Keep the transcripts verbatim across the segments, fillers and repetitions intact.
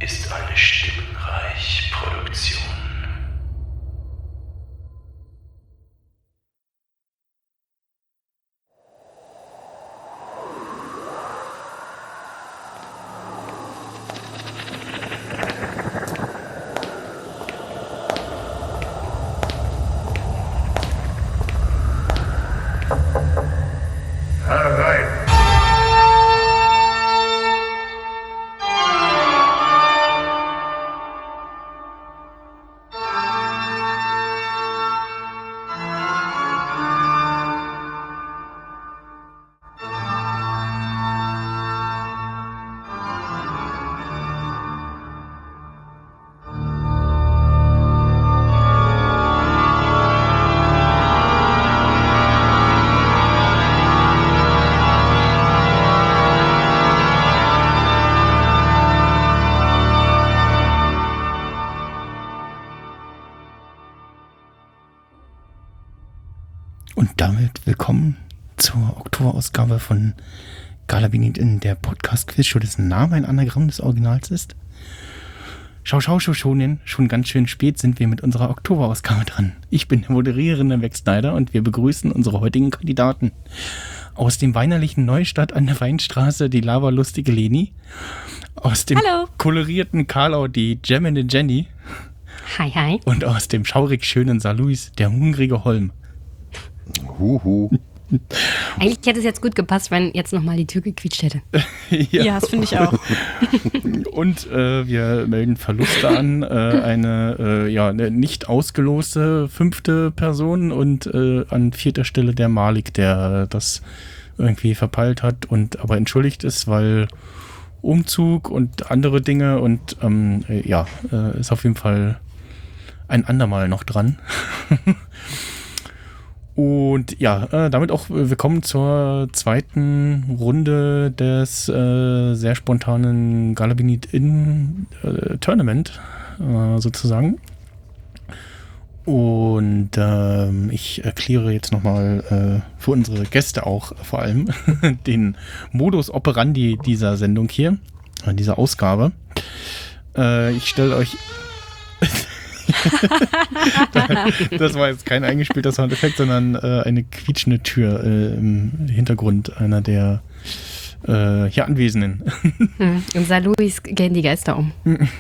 ist eine Stimmenreich-Produktion. Und damit willkommen zur Oktoberausgabe von Galabinit in der Podcast-Quiz-Show, dessen Name ein Anagramm des Originals ist. Schau, schau, schau, schon, schon ganz schön spät sind wir mit unserer Oktoberausgabe dran. Ich bin der moderierende Max Snyder und wir begrüßen unsere heutigen Kandidaten. Aus dem weinerlichen Neustadt an der Weinstraße die lavalustige Leni. Aus dem Hallo. kolorierten Karlau die jammende Jenny. Hi, hi. Und aus dem schaurig schönen Saarlouis der hungrige Holm. Huhu. Eigentlich hätte es jetzt gut gepasst, wenn jetzt nochmal die Tür gequietscht hätte. Ja, Ja, das finde ich auch. Und äh, wir melden Verluste an. Äh, eine äh, ja, eine nicht ausgeloste fünfte Person und äh, an vierter Stelle der Malik, der das irgendwie verpeilt hat und aber entschuldigt ist, weil Umzug und andere Dinge und ähm, äh, ja, äh, ist auf jeden Fall ein andermal noch dran. Und ja, äh, damit auch willkommen zur zweiten Runde des äh, sehr spontanen Galabinit in äh, Tournament äh, sozusagen. Und ähm, ich erkläre jetzt nochmal äh, für unsere Gäste auch vor allem den Modus operandi dieser Sendung hier, äh, dieser Ausgabe. Äh, ich stelle euch... Das war jetzt kein eingespielter Soundeffekt, sondern äh, eine quietschende Tür äh, im Hintergrund einer der äh, hier Anwesenden. Hm. Und Saarlouis gehen die Geister um.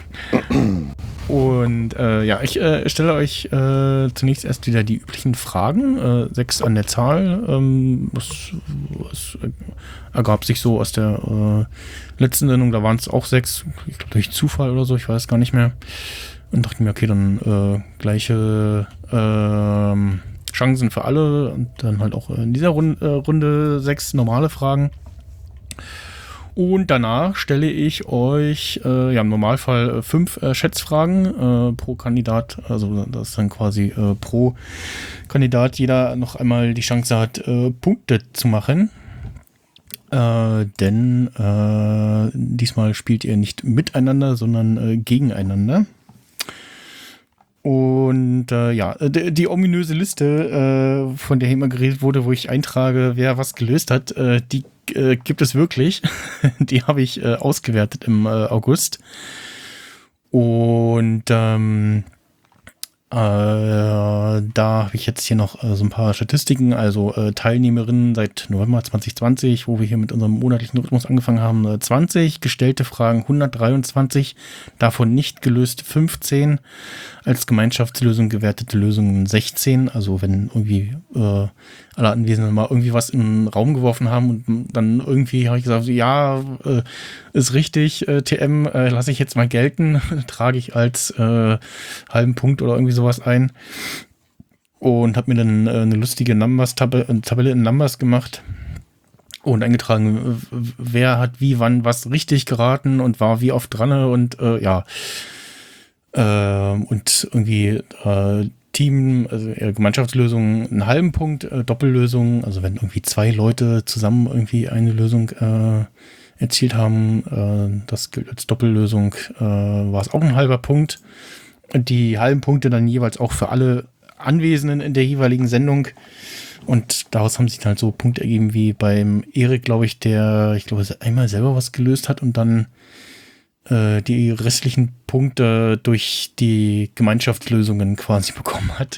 Und äh, ja, ich äh, stelle euch äh, zunächst erst wieder die üblichen Fragen, äh, sechs an der Zahl. Ähm, das, das ergab sich so aus der äh, letzten Sendung, da waren es auch sechs, ich glaube durch Zufall oder so, ich weiß gar nicht mehr. Und dachte mir, okay, dann äh, gleiche ähm, Chancen für alle und dann halt auch in dieser Runde, äh, Runde sechs normale Fragen. Und danach stelle ich euch äh, ja im Normalfall äh, fünf äh, Schätzfragen äh, pro Kandidat. Also das ist dann quasi äh, pro Kandidat jeder noch einmal die Chance hat, äh, Punkte zu machen. Äh, denn äh, diesmal spielt ihr nicht miteinander, sondern äh, gegeneinander. Und äh, ja, die, die ominöse Liste, äh, von der immer geredet wurde, wo ich eintrage, wer was gelöst hat, äh, die äh, gibt es wirklich. Die habe ich äh, ausgewertet im äh, August. Und ähm, äh, da habe ich jetzt hier noch äh, so ein paar Statistiken, also äh, Teilnehmerinnen seit November zwanzig zwanzig, wo wir hier mit unserem monatlichen Rhythmus angefangen haben, äh, zwanzig, gestellte Fragen hundertdreiundzwanzig, davon nicht gelöst fünfzehn, als Gemeinschaftslösung gewertete Lösungen sechzehn, also wenn irgendwie äh, alle Anwesenden mal irgendwie was in den Raum geworfen haben und dann irgendwie habe ich gesagt, ja, äh, ist richtig, äh, T M, äh, lasse ich jetzt mal gelten, trage ich als äh, halben Punkt oder irgendwie sowas ein und habe mir dann äh, eine lustige Numbers-Tabelle Tabelle in Numbers gemacht und eingetragen, wer hat wie, wann, was richtig geraten und war wie oft dran und äh, ja, äh, und irgendwie äh, Team, also äh, Gemeinschaftslösung einen halben Punkt, äh, Doppellösung, also wenn irgendwie zwei Leute zusammen irgendwie eine Lösung äh, erzielt haben, äh, das gilt als Doppellösung, äh, war es auch ein halber Punkt. Die halben Punkte dann jeweils auch für alle Anwesenden in der jeweiligen Sendung. Und daraus haben sich dann halt so Punkte ergeben wie beim Erik, glaube ich, der, ich glaube, einmal selber was gelöst hat und dann äh, die restlichen Punkte durch die Gemeinschaftslösungen quasi bekommen hat.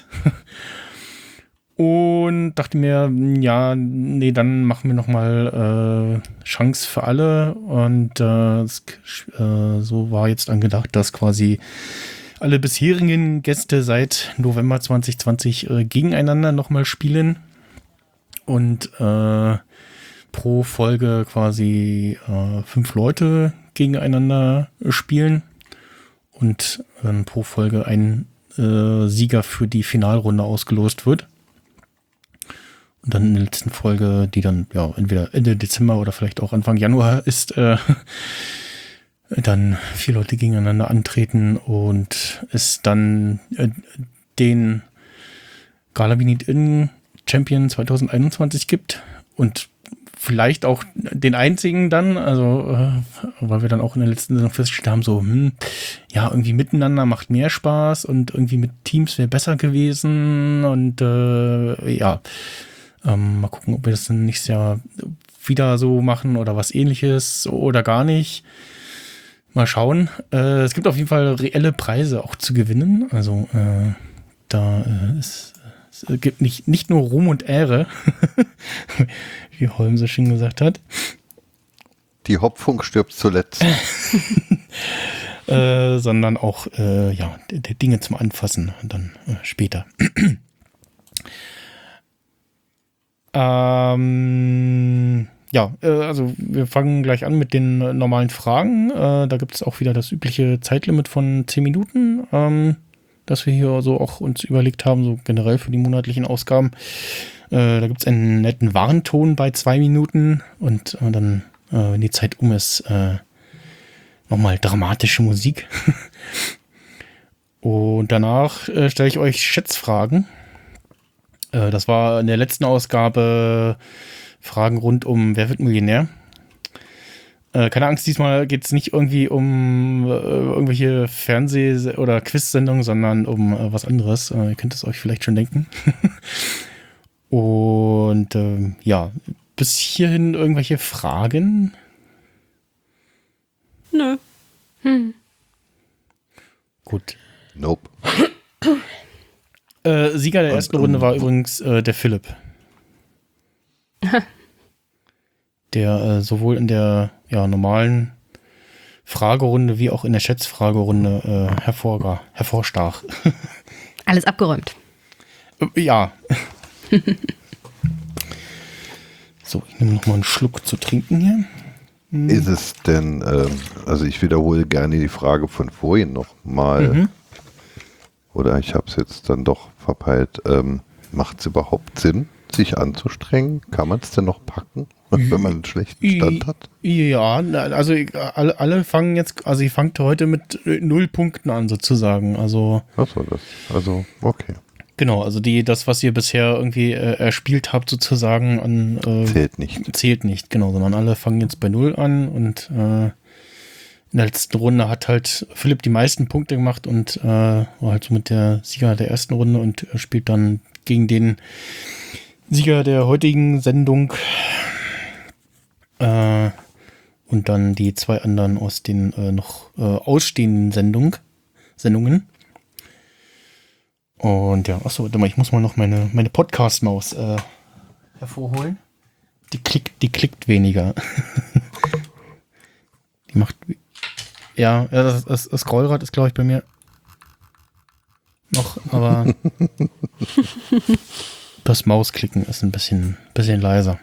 Und dachte mir, ja, nee, dann machen wir nochmal äh, Chance für alle. Und äh, es, äh, so war jetzt angedacht, dass quasi alle bisherigen Gäste seit November zwanzig zwanzig äh, gegeneinander nochmal spielen. Und äh, pro Folge quasi äh, fünf Leute gegeneinander spielen. Und äh, pro Folge ein äh, Sieger für die Finalrunde ausgelost wird. Und dann in der letzten Folge, die dann ja entweder Ende Dezember oder vielleicht auch Anfang Januar ist, äh, dann vier Leute gegeneinander antreten und es dann äh, den Gala Vinit In Champion zwanzig einundzwanzig gibt und vielleicht auch den einzigen dann, also äh, weil wir dann auch in der letzten Saison festgestellt haben, so, hm, ja, irgendwie miteinander macht mehr Spaß und irgendwie mit Teams wäre besser gewesen und äh, ja, Ähm, mal gucken, ob wir das dann nächstes Jahr wieder so machen oder was Ähnliches oder gar nicht. Mal schauen. Äh, es gibt auf jeden Fall reelle Preise auch zu gewinnen. Also äh, da äh, ist, es gibt nicht, nicht nur Ruhm und Ehre, wie Holm so schön gesagt hat. Die Hopfung stirbt zuletzt. äh, sondern auch äh, ja, der, der Dinge zum Anfassen und dann äh, später. Ähm, ja, äh, also wir fangen gleich an mit den äh, normalen Fragen. Äh, da gibt es auch wieder das übliche Zeitlimit von zehn Minuten, ähm, das wir hier so auch uns überlegt haben, so generell für die monatlichen Ausgaben. Äh, da gibt es einen netten Warnton bei zwei Minuten und äh, dann, äh, wenn die Zeit um ist, äh, nochmal dramatische Musik. Und danach äh, stelle ich euch Schätzfragen. Das war in der letzten Ausgabe Fragen rund um Wer wird Millionär? Äh, keine Angst, diesmal geht es nicht irgendwie um äh, irgendwelche Fernseh- oder Quiz-Sendungen, sondern um äh, was anderes. Äh, ihr könnt es euch vielleicht schon denken. Und äh, ja, bis hierhin irgendwelche Fragen? Nö. Hm. Gut. Nope. Äh, Sieger der ersten Und, Runde ähm, war übrigens äh, der Philipp. Der äh, sowohl in der ja, normalen Fragerunde wie auch in der Schätzfragerunde äh, hervor, hervorstach. Alles abgeräumt. Äh, ja. So, ich nehme noch mal einen Schluck zu trinken hier. Hm. Ist es denn, ähm, also ich wiederhole gerne die Frage von vorhin nochmal, Mhm. oder ich habe es jetzt dann doch verpeilt, ähm, macht es überhaupt Sinn, sich anzustrengen? Kann man es denn noch packen, wenn man einen schlechten Stand hat? Ja, na, also ich- alle, alle fangen jetzt, also ich fangt heute mit äh, null Punkten an sozusagen. Also Was war das? Also, okay. genau, also die, das, was ihr bisher irgendwie äh, erspielt habt sozusagen an äh, Zählt nicht. zählt nicht, genau, sondern alle fangen jetzt bei null an und äh, in der letzten Runde hat halt Philipp die meisten Punkte gemacht und äh, war halt so mit der Sieger der ersten Runde und äh, spielt dann gegen den Sieger der heutigen Sendung äh, und dann die zwei anderen aus den äh, noch äh, ausstehenden Sendung, Sendungen. Und ja, achso, warte mal, ich muss mal noch meine, meine Podcast-Maus äh, hervorholen. Die klickt, die klickt weniger. Die macht. Ja, ja, das, das, das Scrollrad ist, glaube ich, bei mir noch, aber das Mausklicken ist ein bisschen, bisschen leiser.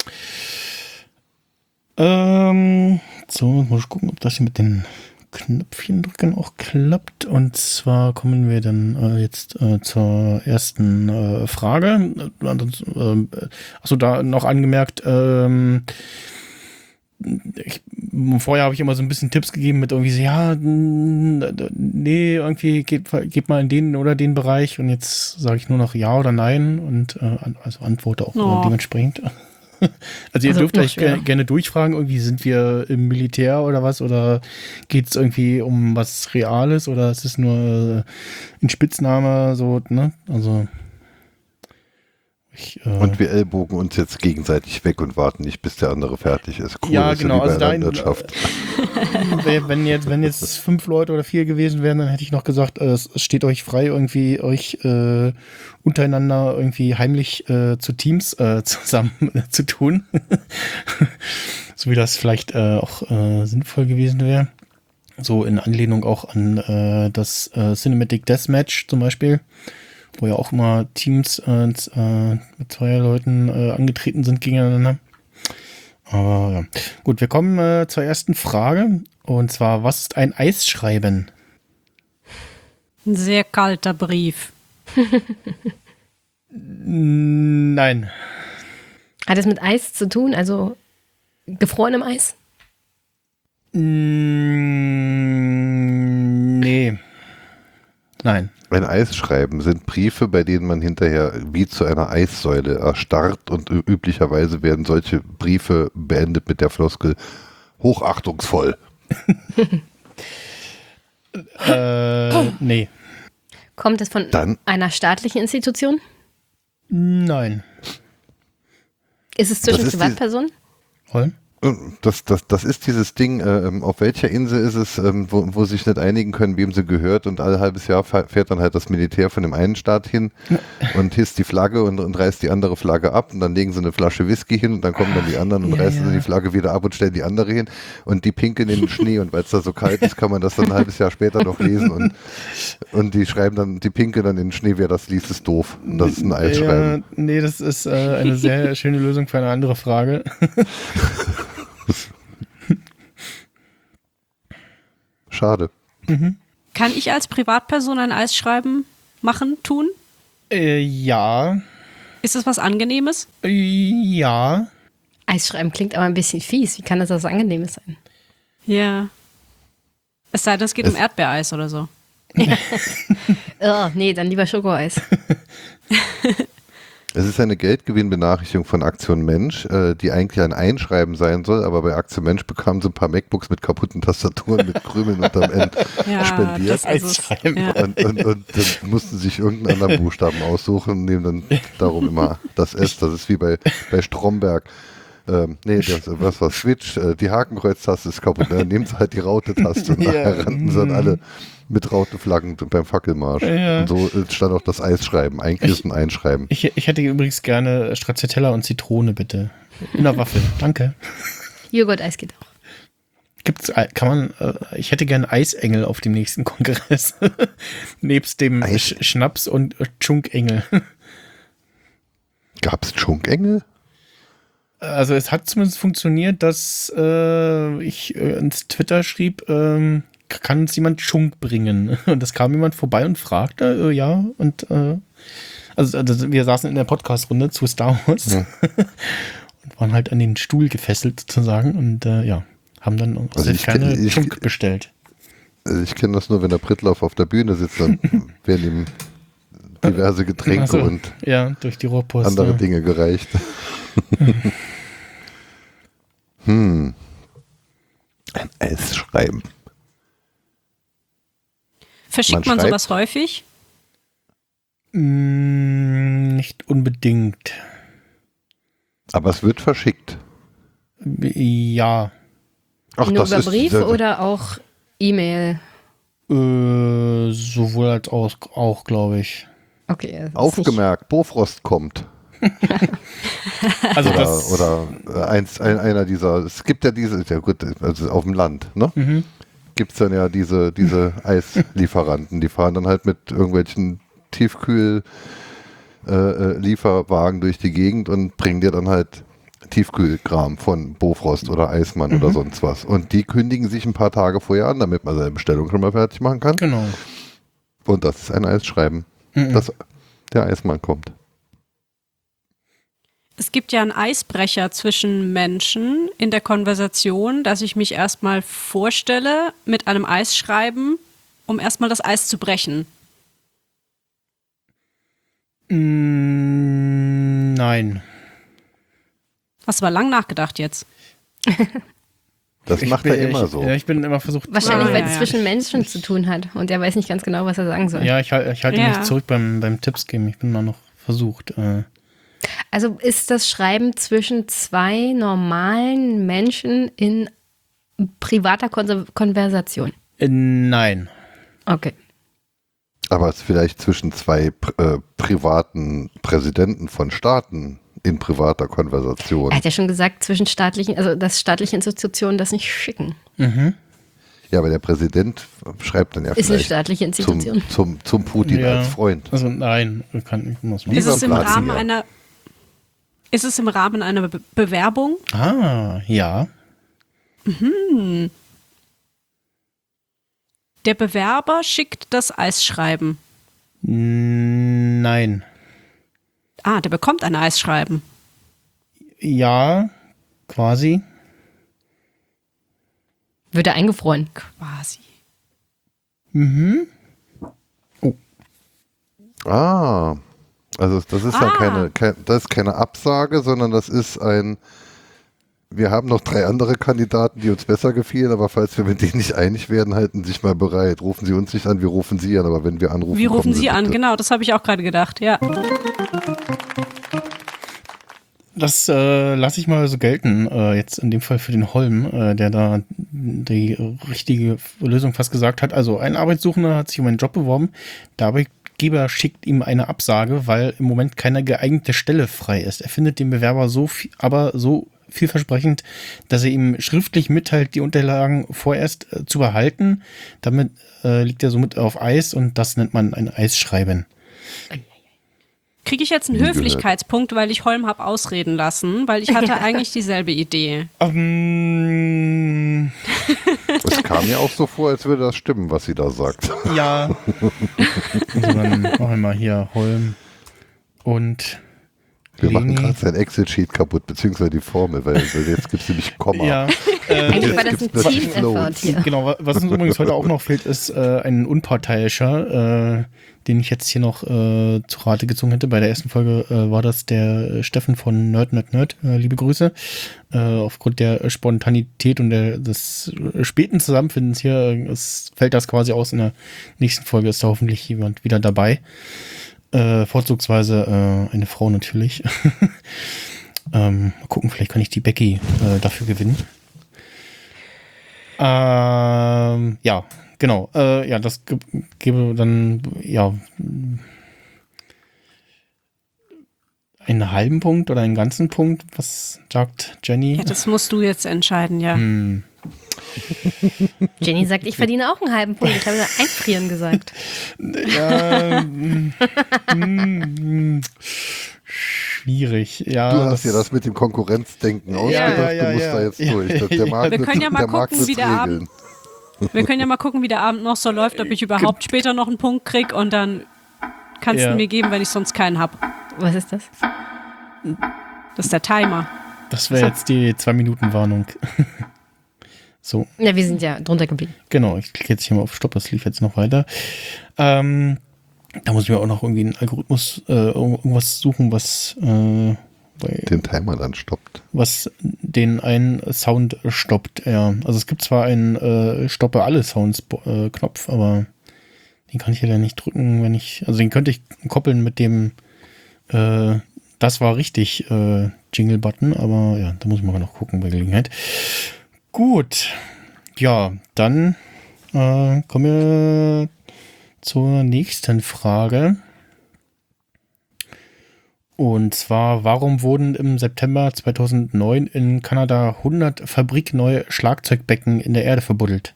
Ähm, so, muss ich gucken, ob das hier mit den Knöpfchen drücken auch klappt. Und zwar kommen wir dann äh, jetzt äh, zur ersten äh, Frage. Äh, achso, da noch angemerkt, ähm, ich, vorher habe ich immer so ein bisschen Tipps gegeben mit irgendwie so, ja, nee, irgendwie geht, geht mal in den oder den Bereich und jetzt sage ich nur noch ja oder nein und äh, also antworte auch Oh. äh, dementsprechend. Also ihr Also dürft noch euch schwerer. ge- gerne durchfragen, irgendwie sind wir im Militär oder was oder geht es irgendwie um was Reales oder ist es nur äh, ein Spitzname so, ne? Also Ich, äh, Und wir ellbogen uns jetzt gegenseitig weg und warten nicht, bis der andere fertig ist. Cool, ja, das ist genau. wie bei Also der da, Landwirtschaft. äh, wenn jetzt, wenn jetzt fünf Leute oder vier gewesen wären, dann hätte ich noch gesagt, äh, es steht euch frei, irgendwie euch äh, untereinander irgendwie heimlich äh, zu Teams äh, zusammen äh, zu tun. So wie das vielleicht äh, auch äh, sinnvoll gewesen wäre. So in Anlehnung auch an äh, das äh, Cinematic Deathmatch zum Beispiel, wo ja auch immer Teams äh, äh, mit zwei Leuten äh, angetreten sind gegeneinander. Aber ja. Gut, wir kommen äh, zur ersten Frage. Und zwar, was ist ein Eisschreiben? Ein sehr kalter Brief. Nein. Hat es mit Eis zu tun? Also gefrorenem Eis? Nee. Nein. Ein Eisschreiben sind Briefe, bei denen man hinterher wie zu einer Eissäule erstarrt und ü- üblicherweise werden solche Briefe beendet mit der Floskel hochachtungsvoll. äh, nee. Kommt es von Dann- einer staatlichen Institution? Nein. Ist es zwischen Das ist die- Privatpersonen? Holm? Das, das, das ist dieses Ding, ähm, auf welcher Insel ist es, ähm, wo, wo sich nicht einigen können, wem sie gehört und alle halbes Jahr fährt dann halt das Militär von dem einen Staat hin und hisst die Flagge und, und reißt die andere Flagge ab und dann legen sie eine Flasche Whisky hin und dann kommen dann die anderen und Ja, reißen ja. sie die Flagge wieder ab und stellen die andere hin und die pinkeln in den Schnee und weil es da so kalt ist, kann man das dann ein halbes Jahr später noch lesen und, und die schreiben dann, die pinkeln dann in den Schnee, wer das liest, ist doof und das ist ein Eisschreiben. Ja, nee, das ist äh, eine sehr schöne Lösung für eine andere Frage. Schade. Kann ich als Privatperson ein Eisschreiben machen, tun? Äh, ja. Ist das was Angenehmes? Äh, ja. Eisschreiben klingt aber ein bisschen fies. Wie kann das was Angenehmes sein? Ja. Es sei denn, es geht Es- um Erdbeereis oder so. Oh, nee, dann lieber Schokoeis. Es ist eine Geldgewinnbenachrichtigung von Aktion Mensch, äh, die eigentlich ein Einschreiben sein soll, aber bei Aktion Mensch bekamen sie ein paar MacBooks mit kaputten Tastaturen, mit Krümeln unterm End Ja, spendiert. das ist es. Eisschreiben. Ja. Und, und, und dann mussten sie sich irgendeinen anderen Buchstaben aussuchen und nehmen dann darum immer das S. Das ist wie bei, bei Stromberg. Ähm, nee, das, was war Switch? Äh, die Hakenkreuztaste ist kaputt. Dann nehmen sie halt die Raute-Taste und Ja. nachher rannten sie dann alle mit Raute-Flaggen beim Fackelmarsch. Ja. Und so stand auch das Eisschreiben. Eigentlich ist ein Einschreiben. Ich, ich hätte übrigens gerne Stracciatella und Zitrone, bitte. In der Waffel. Danke. Joghurt-Eis geht auch. Gibt's, kann man, äh, ich hätte gerne Eisengel auf dem nächsten Kongress. Nebst dem Eis- Sch Schnaps und äh, Chunkengel. Gab's Chunkengel? Also es hat zumindest funktioniert, dass äh, ich äh, ins Twitter schrieb, ähm, kann uns jemand Chunk bringen? Und es kam jemand vorbei und fragte, äh, ja, und äh, also, also wir saßen in der Podcast-Runde zu Star Wars Ja. und waren halt an den Stuhl gefesselt sozusagen und äh, ja, haben dann aus Also der ich Ferne kenn- ich- Chunk bestellt. Also ich kenne das nur, wenn der Prittlauf auf der Bühne sitzt, dann werden ihm diverse Getränke Ach so, und ja, durch die Rohrpost. andere ja. Dinge gereicht. hm. Ein Eisschreiben. Verschickt Man man, sowas schreibt- häufig? Mm, nicht unbedingt. Aber es wird verschickt. Ja. Ach, Nur das über ist Brief sehr- oder auch E-Mail? Äh, sowohl als auch, auch glaube ich. Okay. das ist nicht- Aufgemerkt, Bofrost kommt. Also Oder, das, oder äh, eins, ein, einer dieser, es gibt ja diese, ja gut, also auf dem Land, ne? Mhm. Gibt es dann ja diese, diese Eislieferanten, die fahren dann halt mit irgendwelchen Tiefkühl äh, äh, Lieferwagen durch die Gegend und bringen dir dann halt Tiefkühlkram von Bofrost oder Eismann oder sonst was. Und die kündigen sich ein paar Tage vorher an, damit man seine Bestellung schon mal fertig machen kann. Genau. Und das ist ein Eisschreiben, Mhm. dass der Eismann kommt. Es gibt ja einen Eisbrecher zwischen Menschen in der Konversation, dass ich mich erstmal vorstelle mit einem Eisschreiben, um erstmal das Eis zu brechen. Mm, nein. Hast du aber lang nachgedacht jetzt. Das Ich macht bin, er immer ich, so. Ja, ich bin immer versucht. Wahrscheinlich, Ah, weil ja, es ja. zwischen Menschen zu tun hat und er weiß nicht ganz genau, was er sagen soll. Ja, ich, hal- ich halte Ja. mich zurück beim, beim Tipps geben. Ich bin mal noch versucht. Äh, Also ist das Schreiben zwischen zwei normalen Menschen in privater Kon- Konversation? Äh, nein. Okay. Aber es ist vielleicht zwischen zwei äh, privaten Präsidenten von Staaten in privater Konversation. Er hat ja schon gesagt, zwischen staatlichen, also dass staatliche Institutionen das nicht schicken. Mhm. Ja, aber der Präsident schreibt dann ja Ist eine vielleicht staatliche Institution. zum, zum, zum Putin Ja. als Freund. Also nein, kann ich muss man. Lieber Ist es im Wladimir. Rahmen einer Ist es im Rahmen einer Be- Bewerbung? Ah, ja. Der Bewerber schickt das Eisschreiben. Nein. Ah, der bekommt ein Eisschreiben. Ja, quasi. Wird er eingefroren? Quasi. Mhm. Ah, also das ist dann Ah. keine, kein, das ist keine Absage, sondern das ist ein, wir haben noch drei andere Kandidaten, die uns besser gefielen, aber falls wir mit denen nicht einig werden, halten Sie sich mal bereit. Rufen Sie uns nicht an, wir rufen Sie an, aber wenn wir anrufen, Wie rufen kommen Sie an? bitte. Genau, das habe ich auch gerade gedacht. Ja. Das äh, lasse ich mal so gelten, äh, jetzt in dem Fall für den Holm, äh, der da die richtige Lösung fast gesagt hat. Also ein Arbeitssuchender hat sich um einen Job beworben, der Arbeitgeber schickt ihm eine Absage, weil im Moment keine geeignete Stelle frei ist. Er findet den Bewerber so viel, aber so vielversprechend, dass er ihm schriftlich mitteilt, die Unterlagen vorerst äh, zu behalten. Damit äh, liegt er somit auf Eis und das nennt man ein Eisschreiben. Kriege ich jetzt einen Nie gehört. Höflichkeitspunkt, weil ich Holm habe ausreden lassen, weil ich hatte eigentlich dieselbe Idee. Ähm, Es kam mir auch so vor, als würde das stimmen, was sie da sagt. ja. Also dann machen wir mal hier Holm und Wir machen Leni. gerade sein Excel-Sheet kaputt, beziehungsweise die Formel, weil, weil jetzt gibt es nämlich Komma. Ja, äh, Eigentlich war jetzt das ein gibt's natürlich Team-Effort Floats. hier. genau, wa- was uns übrigens heute auch noch fehlt, ist äh, ein unparteiischer, äh, den ich jetzt hier noch äh, zu Rate gezogen hätte. Bei der ersten Folge äh, war das der äh, Steffen von Nerd, Nerd, Nerd. Äh, liebe Grüße. Äh, aufgrund der Spontanität und der, des äh, späten Zusammenfindens hier äh, es fällt das quasi aus. In der nächsten Folge ist da hoffentlich jemand wieder dabei. Äh, vorzugsweise äh, eine Frau natürlich. ähm, mal gucken, vielleicht kann ich die Becky äh, dafür gewinnen. Ähm, ja, genau. Äh, ja, das ge- gebe dann, ja, einen halben Punkt oder einen ganzen Punkt. Was sagt Jenny? Ja, das musst du jetzt entscheiden, ja. Hm, Jenny sagt, ich verdiene auch einen halben Punkt. Ich habe einfrieren gesagt. ja, mm, mm, schwierig. Ja, Du hast ja das mit dem Konkurrenzdenken ausgedacht, ja, ja, du musst ja. da jetzt Ja, durch. Der, ja, der Markt Wir wird- können ja mal der Markt gucken, wie wird's der regeln. Wir können ja mal gucken, wie der Abend noch so läuft, ob ich überhaupt später noch einen Punkt krieg und dann kannst Ja. du mir geben, wenn ich sonst keinen habe. Was ist das? Das ist der Timer. das wäre jetzt die Zwei-Minuten-Warnung. So. Ja, wir sind ja drunter geblieben. Genau, ich klicke jetzt hier mal auf Stopp, das lief jetzt noch weiter. Ähm, da muss ich mir auch noch irgendwie einen Algorithmus, äh, irgendwas suchen, was, äh, bei, Den Timer dann stoppt. was den einen Sound stoppt. Ja, also es gibt zwar einen äh, Stoppe alle Sounds äh, Knopf, aber den kann ich ja dann nicht drücken, wenn ich, also den könnte ich koppeln mit dem äh, das war richtig äh, Jingle-Button, aber ja, da muss ich mal noch gucken bei Gelegenheit. Gut, ja, dann äh, kommen wir zur nächsten Frage. Und zwar, warum wurden im September zweitausendneun in Kanada hundert fabrikneue Schlagzeugbecken in der Erde verbuddelt?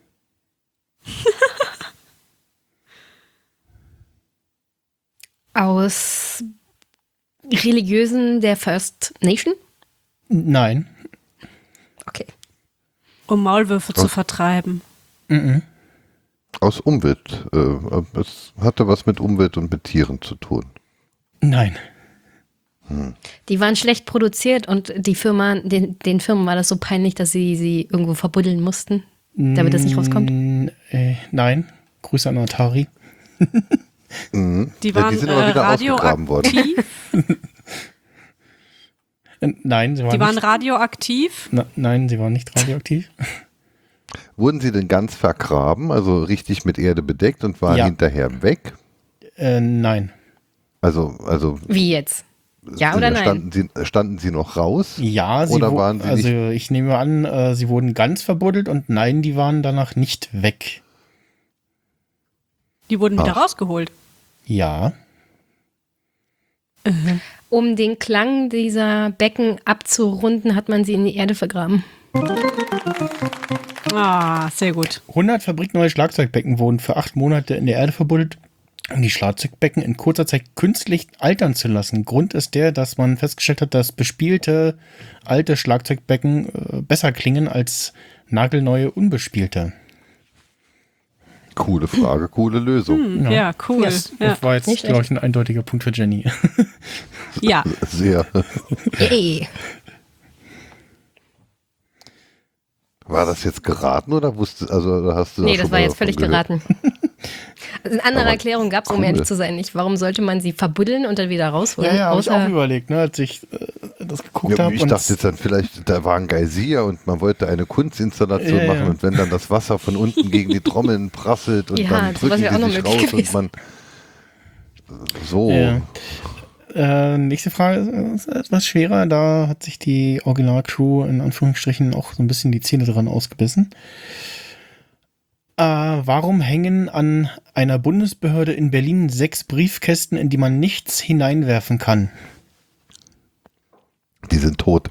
Aus Religiösen der First Nation? Nein. Okay. Um Maulwürfe zu vertreiben. Mhm. Aus Umwelt. Äh, es hatte was mit Umwelt und mit Tieren zu tun. Nein. Die waren schlecht produziert und die Firma, den, den Firmen war das so peinlich, dass sie sie irgendwo verbuddeln mussten, damit das nicht rauskommt. Mm, äh, nein. Grüße an Atari. Mhm. Die Ja, waren die sind aber äh, wieder ausgegraben worden. radioaktiv. Äh, nein, sie waren Die waren nicht. radioaktiv. Na, nein, sie waren nicht radioaktiv. Wurden sie denn ganz vergraben, also richtig mit Erde bedeckt und waren Ja. hinterher weg? Äh, nein. Also, also Wie jetzt? Ja oder nein? Standen sie, standen sie noch raus? Ja, sie Oder wo- waren sie also nicht? ich nehme an, äh, sie wurden ganz verbuddelt und nein, die waren danach nicht weg. Die wurden wieder Ach. rausgeholt. Ja, Um den Klang dieser Becken abzurunden, hat man sie in die Erde vergraben. Ah, sehr gut. hundert fabrikneue Schlagzeugbecken wurden für acht Monate in der Erde verbuddelt, um die Schlagzeugbecken in kurzer Zeit künstlich altern zu lassen. Grund ist der, dass man festgestellt hat, dass bespielte alte Schlagzeugbecken äh, besser klingen als nagelneue unbespielte. Coole Frage, coole Lösung. Hm, Ja. ja. cool. Das, Ja. das war jetzt, Nicht glaube ich, ein eindeutiger Punkt für Jenny. ja. Sehr. Ey. War das jetzt geraten oder wusste, also oder hast du Nee, da das schon war mal jetzt völlig davon gehört? geraten. Also eine andere Aber Erklärung gab es, um cool. ehrlich zu sein, nicht. Warum sollte man sie verbuddeln und dann wieder rausholen? Ja, ja, habe ich auch Außer, überlegt, ne, als ich äh, das geguckt Ja, habe. ich dachte jetzt dann vielleicht, da war ein Geysir und man wollte eine Kunstinstallation Ja, ja. machen und wenn dann das Wasser von unten gegen die Trommeln prasselt und Ja, dann sowas drücken wäre auch noch die sich möglich raus und gewesen. man so. Ja. Äh, nächste Frage ist etwas schwerer. Da hat sich die Originalcrew in Anführungsstrichen auch so ein bisschen die Zähne dran ausgebissen. Äh, warum hängen an einer Bundesbehörde in Berlin sechs Briefkästen, in die man nichts hineinwerfen kann? Die sind tot.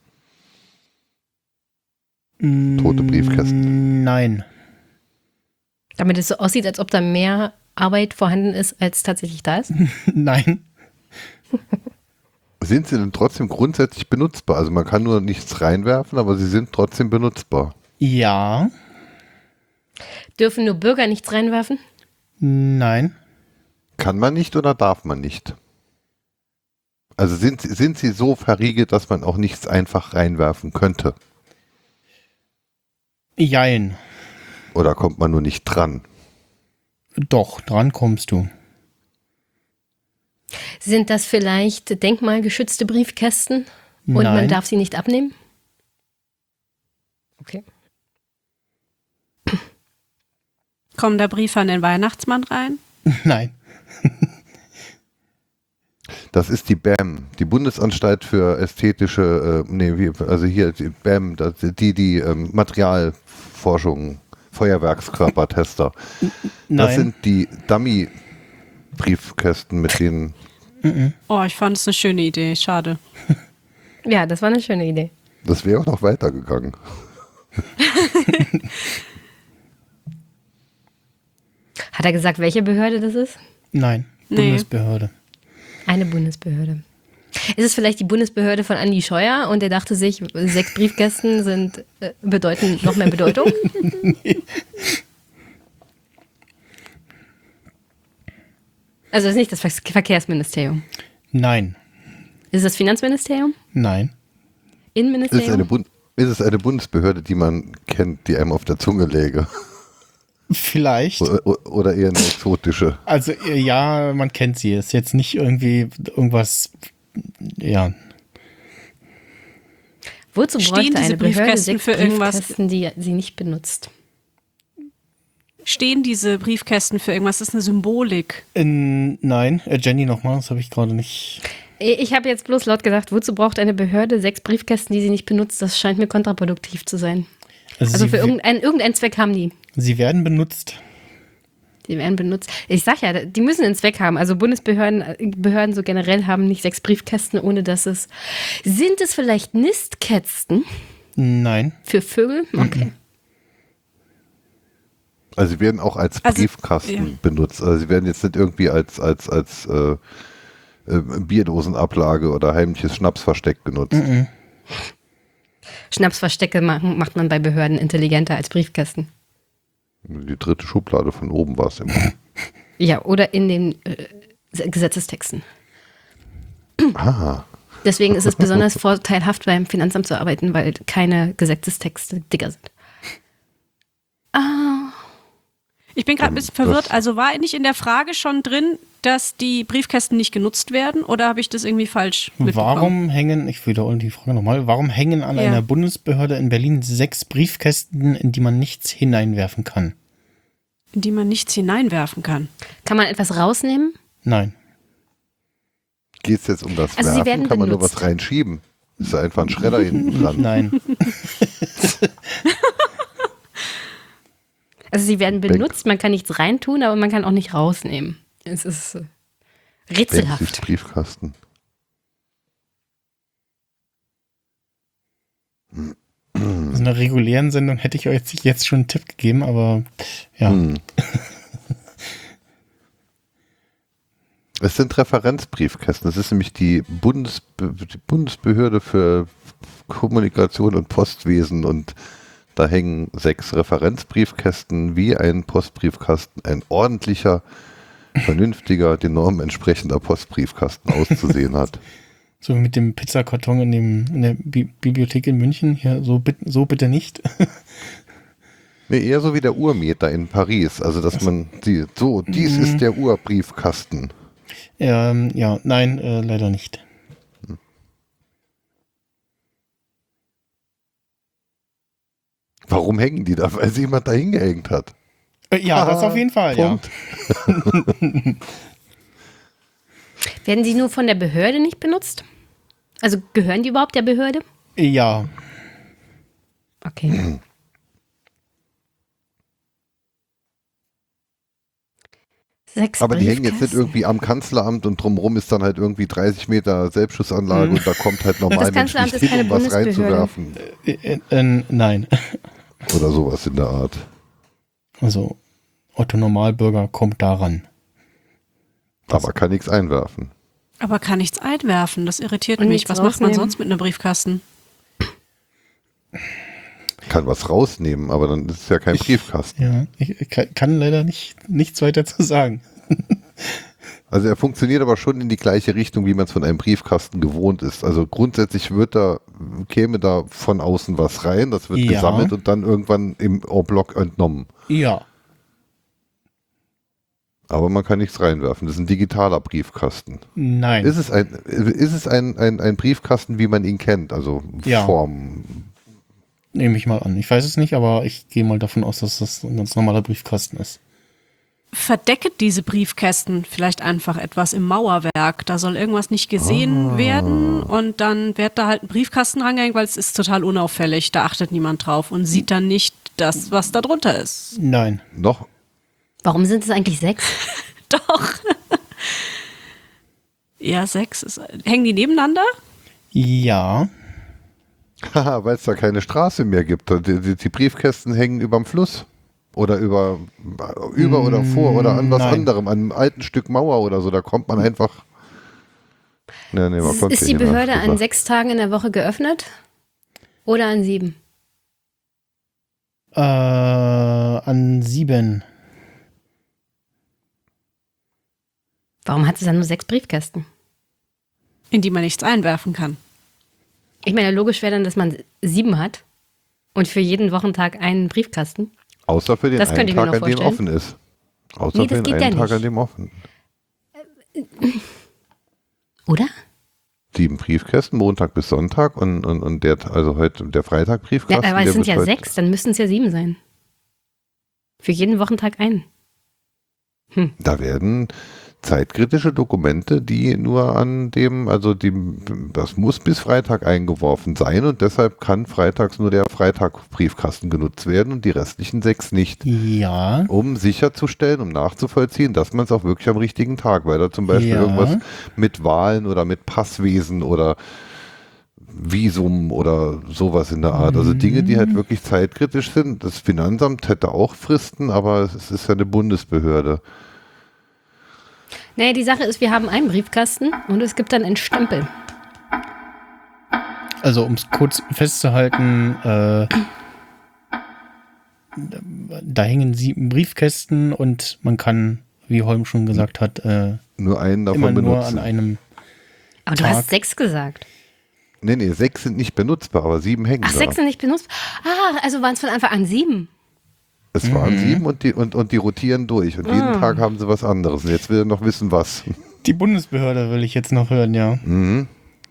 Tote Briefkästen. Nein. damit es so aussieht, als ob da mehr Arbeit vorhanden ist, als tatsächlich da ist? Nein. Sind sie denn trotzdem grundsätzlich benutzbar? Also man kann nur nichts reinwerfen, aber sie sind trotzdem benutzbar. Ja. Dürfen nur Bürger nichts reinwerfen? Nein. Kann man nicht oder darf man nicht? Also sind, sind sie so verriegelt, dass man auch nichts einfach reinwerfen könnte? Jein. Oder kommt man nur nicht dran? Doch, dran kommst du. Sind das vielleicht denkmalgeschützte Briefkästen und Nein. man darf sie nicht abnehmen? Okay. Kommt der Brief an den Weihnachtsmann rein? Nein. Das ist die B A M, die Bundesanstalt für ästhetische, äh, nee, wie, also hier, die B A M, das, die, die ähm, Materialforschung, Feuerwerkskörpertester. Nein. Das sind die Dummy-Briefkästen mit den, Oh, ich fand es eine schöne Idee. Schade. Ja, das war eine schöne Idee. das wäre auch noch weitergegangen. Hat er gesagt, welche Behörde das ist? Nein. Nee. Bundesbehörde. Eine Bundesbehörde. Ist es vielleicht die Bundesbehörde von Andi Scheuer und er dachte sich, sechs Briefkästen sind äh, bedeuten noch mehr Bedeutung? Also es ist nicht das Ver- Verkehrsministerium. Nein. Ist es das Finanzministerium? Nein. Ist es, eine Innenministerium? Bund ist es eine Bundesbehörde, die man kennt, die einem auf der Zunge läge? Vielleicht. O- o- Oder eher eine exotische? Also äh, ja, man kennt sie. Ist jetzt nicht irgendwie irgendwas, ja. Wozu Stehen bräuchte diese eine Behörde Briefkästen sechs für irgendwas? Briefkästen, die sie nicht benutzt? Stehen diese Briefkästen für irgendwas? Das ist eine Symbolik. In, nein, äh, Jenny nochmal, das habe ich gerade nicht. Ich habe jetzt bloß laut gesagt, wozu braucht eine Behörde sechs Briefkästen, die sie nicht benutzt? Das scheint mir kontraproduktiv zu sein. Also sie, für irgendeinen irgendeinen Zweck haben die. sie werden benutzt. Die werden benutzt. Ich sag ja, die müssen einen Zweck haben. Also Bundesbehörden Behörden so generell haben nicht sechs Briefkästen, ohne dass es... Sind es vielleicht Nistkästen Nein. für Vögel? Okay. Also sie werden auch als Also, Briefkasten ja. benutzt. Also sie werden jetzt nicht irgendwie als, als, als äh, äh, Bierdosenablage oder heimliches Schnapsversteck genutzt. Mhm. Schnapsverstecke machen, macht man bei Behörden intelligenter als Briefkästen. Die dritte Schublade von oben war es immer. Ja, oder in den äh, Gesetzestexten. Ah, Deswegen ist es besonders vorteilhaft, beim Finanzamt zu arbeiten, weil keine Gesetzestexte dicker sind. Ah, Ich bin gerade ein bisschen verwirrt. Das- Also war nicht in der Frage schon drin, dass die Briefkästen nicht genutzt werden? Oder habe ich das irgendwie falsch mitbekommen? Warum hängen, ich wiederhole die Frage nochmal, warum hängen an Ja. einer Bundesbehörde in Berlin sechs Briefkästen, in die man nichts hineinwerfen kann? In die man nichts hineinwerfen kann. kann man etwas rausnehmen? Nein. Geht es jetzt um das Also sie Werfen? werden Kann man nur benutzt. was reinschieben? Ist da einfach ein Schredder hinten dran? Nein. Also sie werden Bank- benutzt, man kann nichts reintun, aber man kann auch nicht rausnehmen. Es ist äh, rätselhaft. Benzis Briefkasten. In einer regulären Sendung hätte ich euch jetzt schon einen Tipp gegeben, aber ja. Hm. Es sind Referenzbriefkästen. Das ist nämlich die, Bundesbe die Bundesbehörde für Kommunikation und Postwesen und da hängen sechs Referenzbriefkästen wie ein Postbriefkasten, ein ordentlicher, vernünftiger, den Normen entsprechender Postbriefkasten auszusehen hat. So wie mit dem Pizzakarton in, dem, in der Bi Bibliothek in München. Hier, so, bit, so bitte nicht. Nee, eher so wie der Urmeter in Paris. Also, dass man sieht, so, dies Mhm. ist der Urbriefkasten. ähm, ja, nein, äh, leider nicht. Warum hängen die da? Weil sie jemand da hingehängt hat. Äh, ja, das auf jeden Fall, Punkt. Werden sie nur von der Behörde nicht benutzt? Also gehören die überhaupt der Behörde? ja. Ja, Okay. Sechs Aber die hängen jetzt nicht Briefkästen. irgendwie am Kanzleramt und drumrum ist dann halt irgendwie dreißig Meter Selbstschussanlage Mhm. und da kommt halt normal Das Mensch Kanzleramt nicht ist hin, um keine was Bundesbehörde. reinzuwerfen. äh, äh, nein. Oder sowas in der Art. Also, Otto Normalbürger kommt daran. Aber kann nichts einwerfen. Aber kann nichts einwerfen, das irritiert Und mich. nichts Was macht man rausnehmen. sonst mit einem Briefkasten? Kann was rausnehmen, aber dann ist es ja kein Briefkasten. Ja, ich kann, kann leider nicht, nichts weiter zu sagen. Also er funktioniert aber schon in die gleiche Richtung, wie man es von einem Briefkasten gewohnt ist. Also grundsätzlich wird da, käme da von außen was rein, das wird Ja. gesammelt und dann irgendwann im En-Bloc entnommen. Ja. Aber man kann nichts reinwerfen. Das ist ein digitaler Briefkasten. Nein. Ist es ein, ist es ein, ein, ein Briefkasten, wie man ihn kennt? Also Ja. Form. Nehme ich mal an. Ich weiß es nicht, aber ich gehe mal davon aus, dass das ein ganz normaler Briefkasten ist. Verdecket diese Briefkästen vielleicht einfach etwas im Mauerwerk. Da soll irgendwas nicht gesehen werden und dann wird da halt ein Briefkasten rangehängt, weil es ist total unauffällig. Da achtet niemand drauf und sieht dann nicht das, was da drunter ist. Nein. Noch? Warum sind es eigentlich sechs? Doch. Ja, sechs. Ist, hängen die nebeneinander? Ja. Haha, weil es da keine Straße mehr gibt. Die, die, die Briefkästen hängen überm Fluss. Oder über, über oder vor oder an was Nein. anderem, an einem alten Stück Mauer oder so. Da kommt man einfach. Nee, nee, man kommt Ist ja die hier Behörde nach an rüber. sechs Tagen in der Woche geöffnet? Oder an sieben? Äh, an sieben. Warum hat es dann nur sechs Briefkästen? In die man nichts einwerfen kann. Ich meine, logisch wäre dann, dass man sieben hat und für jeden Wochentag einen Briefkasten. Außer für den Das einen könnte ich mir Tag, noch an dem vorstellen. offen ist. Außer Nee, für das den geht einen ja Tag, nicht. an dem offen. Oder? Sieben Briefkästen, Montag bis Sonntag und, und, und der, also heute der Freitag Ja, Briefkasten. aber es der sind wird ja heute- sechs, dann müssten es ja sieben sein. Für jeden Wochentag einen. Da werden zeitkritische Dokumente, die nur an dem, also die, das muss bis Freitag eingeworfen sein und deshalb kann freitags nur der Freitag-Briefkasten genutzt werden und die restlichen sechs nicht. Ja. Um sicherzustellen, um nachzuvollziehen, dass man es auch wirklich am richtigen Tag, weil da zum Beispiel Ja. irgendwas mit Wahlen oder mit Passwesen oder Visum oder sowas in der Art. Also Dinge, die halt wirklich zeitkritisch sind. Das Finanzamt hätte auch Fristen, aber es ist ja eine Bundesbehörde. Nee, die Sache ist, wir haben einen Briefkasten und es gibt dann einen Stempel. Also um es kurz festzuhalten, äh, da hängen sieben Briefkästen und man kann, wie Holm schon gesagt hat, äh, Nur einen davon immer nur benutzen. an einem. Aber du Tag. hast sechs gesagt. Nee, nee, sechs sind nicht benutzbar, aber sieben hängen Ach, da. sechs sind nicht benutzt. Ah, also waren es von Anfang an sieben. Es waren sieben und die, und, und die rotieren durch und jeden Tag haben sie was anderes. Und jetzt will er noch wissen, was. Die Bundesbehörde will ich jetzt noch hören, ja. Mhm.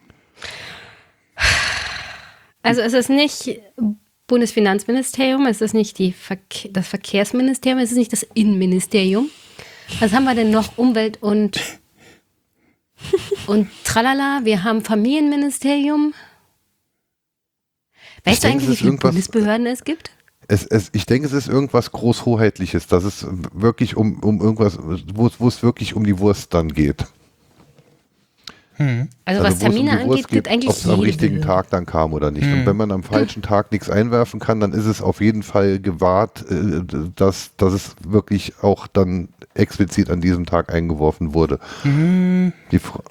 Also es ist nicht Bundesfinanzministerium, es ist nicht die Verke das Verkehrsministerium, es ist nicht das Innenministerium. Was haben wir denn noch? Umwelt und Und tralala, wir haben Familienministerium. Weißt du denke, eigentlich, es wie ist viele irgendwas- Bundesbehörden es gibt? Es, es, ich denke, es ist irgendwas Großhoheitliches, dass es wirklich um, um irgendwas, wo es, wo es wirklich um die Wurst dann geht. Also, was wo es um Termine die Wurst angeht, gibt geht, eigentlich ob es am jede richtigen Behörde. Tag dann kam oder nicht. Und wenn man am falschen Tag nichts einwerfen kann, dann ist es auf jeden Fall gewahrt, äh, dass, dass es wirklich auch dann explizit an diesem Tag eingeworfen wurde. Die Fra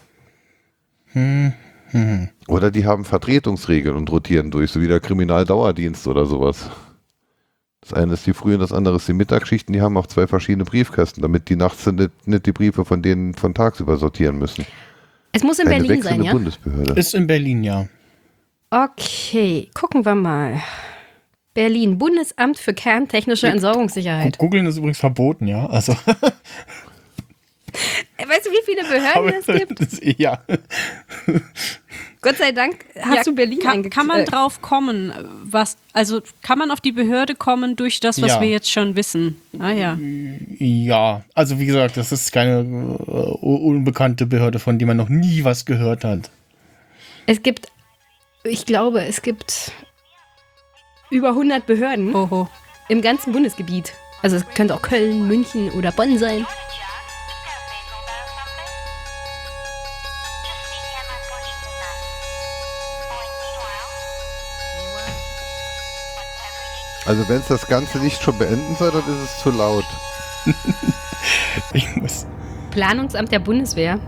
Oder die haben Vertretungsregeln und rotieren durch, so wie der Kriminaldauerdienst oder sowas. Das eine ist die Früh- und das andere ist die Mittagsschichten, die haben auch zwei verschiedene Briefkästen, damit die nachts nicht, nicht die Briefe von denen von tagsüber sortieren müssen. Es muss in Eine Berlin wechselnde sein, ja? Bundesbehörde. Ist in Berlin, ja. Okay, gucken wir mal. Berlin, Bundesamt für kerntechnische Entsorgungssicherheit. Googeln ist übrigens verboten, ja. Also, Weißt du, wie viele Behörden es gibt? das, ja. Gott sei Dank hast Ja, du Berlin kann, einge- kann man äh, drauf kommen, was, also kann man auf die Behörde kommen durch das, was Ja. wir jetzt schon wissen? Ah ja. Ja, also wie gesagt, das ist keine äh, unbekannte Behörde, von der man noch nie was gehört hat. Es gibt, ich glaube, es gibt über hundert Behörden Oho. im ganzen Bundesgebiet. Also es könnte auch Köln, München oder Bonn sein. Also wenn es das Ganze nicht schon beenden soll, dann ist es zu laut. Ich muss Planungsamt der Bundeswehr.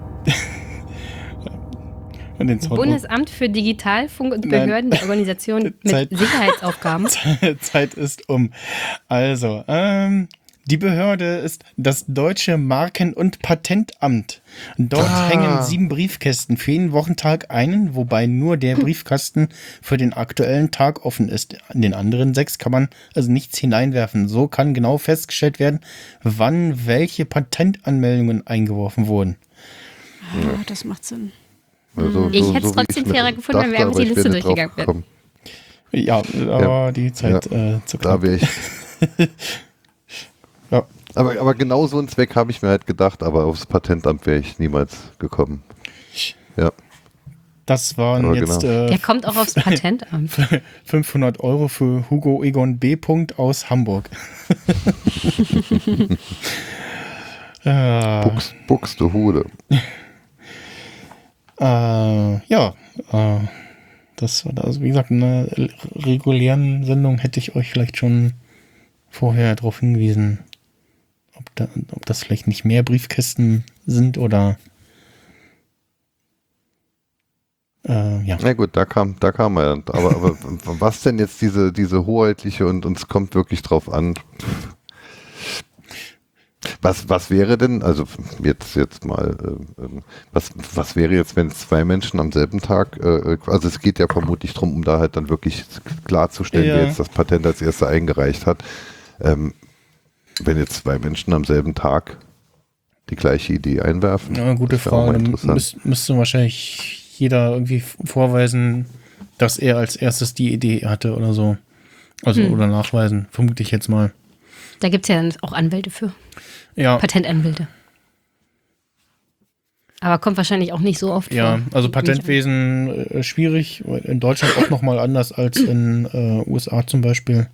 von den Sound Bundesamt für Digitalfunk und Behörden der Organisation mit Zeit. Sicherheitsaufgaben. Zeit ist um. Also, ähm, die Behörde ist das Deutsche Marken- und Patentamt. Dort Ah. hängen sieben Briefkästen, für jeden Wochentag einen, wobei nur der Briefkasten für den aktuellen Tag offen ist. In den anderen sechs kann man also nichts hineinwerfen. So kann genau festgestellt werden, wann welche Patentanmeldungen eingeworfen wurden. Ah, das macht Sinn. Also, Ich hätte es wie trotzdem ich's mir fairer gefunden, wenn wir dachte, einfach die aber ich Liste wäre nicht durchgegangen drauf gekommen. Ja, aber die Zeit äh, zu Da knapp. wäre ich. Ja. Aber, aber genau so einen Zweck habe ich mir halt gedacht, aber aufs Patentamt wäre ich niemals gekommen. Ja. Das waren Aber jetzt genau. äh, Der kommt auch aufs Patentamt. fünfhundert Euro für Hugo Egon B. aus Hamburg. äh, Buchs, Buxtehude. äh, ja, äh, das war also wie gesagt, in einer regulären Sendung hätte ich euch vielleicht schon vorher darauf hingewiesen, ob, da, ob das vielleicht nicht mehr Briefkästen sind oder äh, ja. Na gut, da kam, da kam er. Aber, aber was denn jetzt diese, diese hoheitliche und uns kommt wirklich drauf an. Was, was wäre denn, also jetzt, jetzt mal, äh, was, was wäre jetzt, wenn zwei Menschen am selben Tag, äh, also es geht ja vermutlich darum, um da halt dann wirklich klarzustellen, Ja. wer jetzt das Patent als erster eingereicht hat. Ähm, wenn jetzt zwei Menschen am selben Tag die gleiche Idee einwerfen. Ja, gute das wäre auch mal Frage. Dann interessant. müß, müsste wahrscheinlich jeder irgendwie vorweisen, dass er als erstes die Idee hatte oder so. Also Hm. oder nachweisen, vermute ich jetzt mal. Da gibt es ja dann auch Anwälte für. Ja, Patentanwälte. Aber kommt wahrscheinlich auch nicht so oft ja, vor. also Patentwesen äh, schwierig. In Deutschland auch nochmal anders als in äh, U S A zum Beispiel.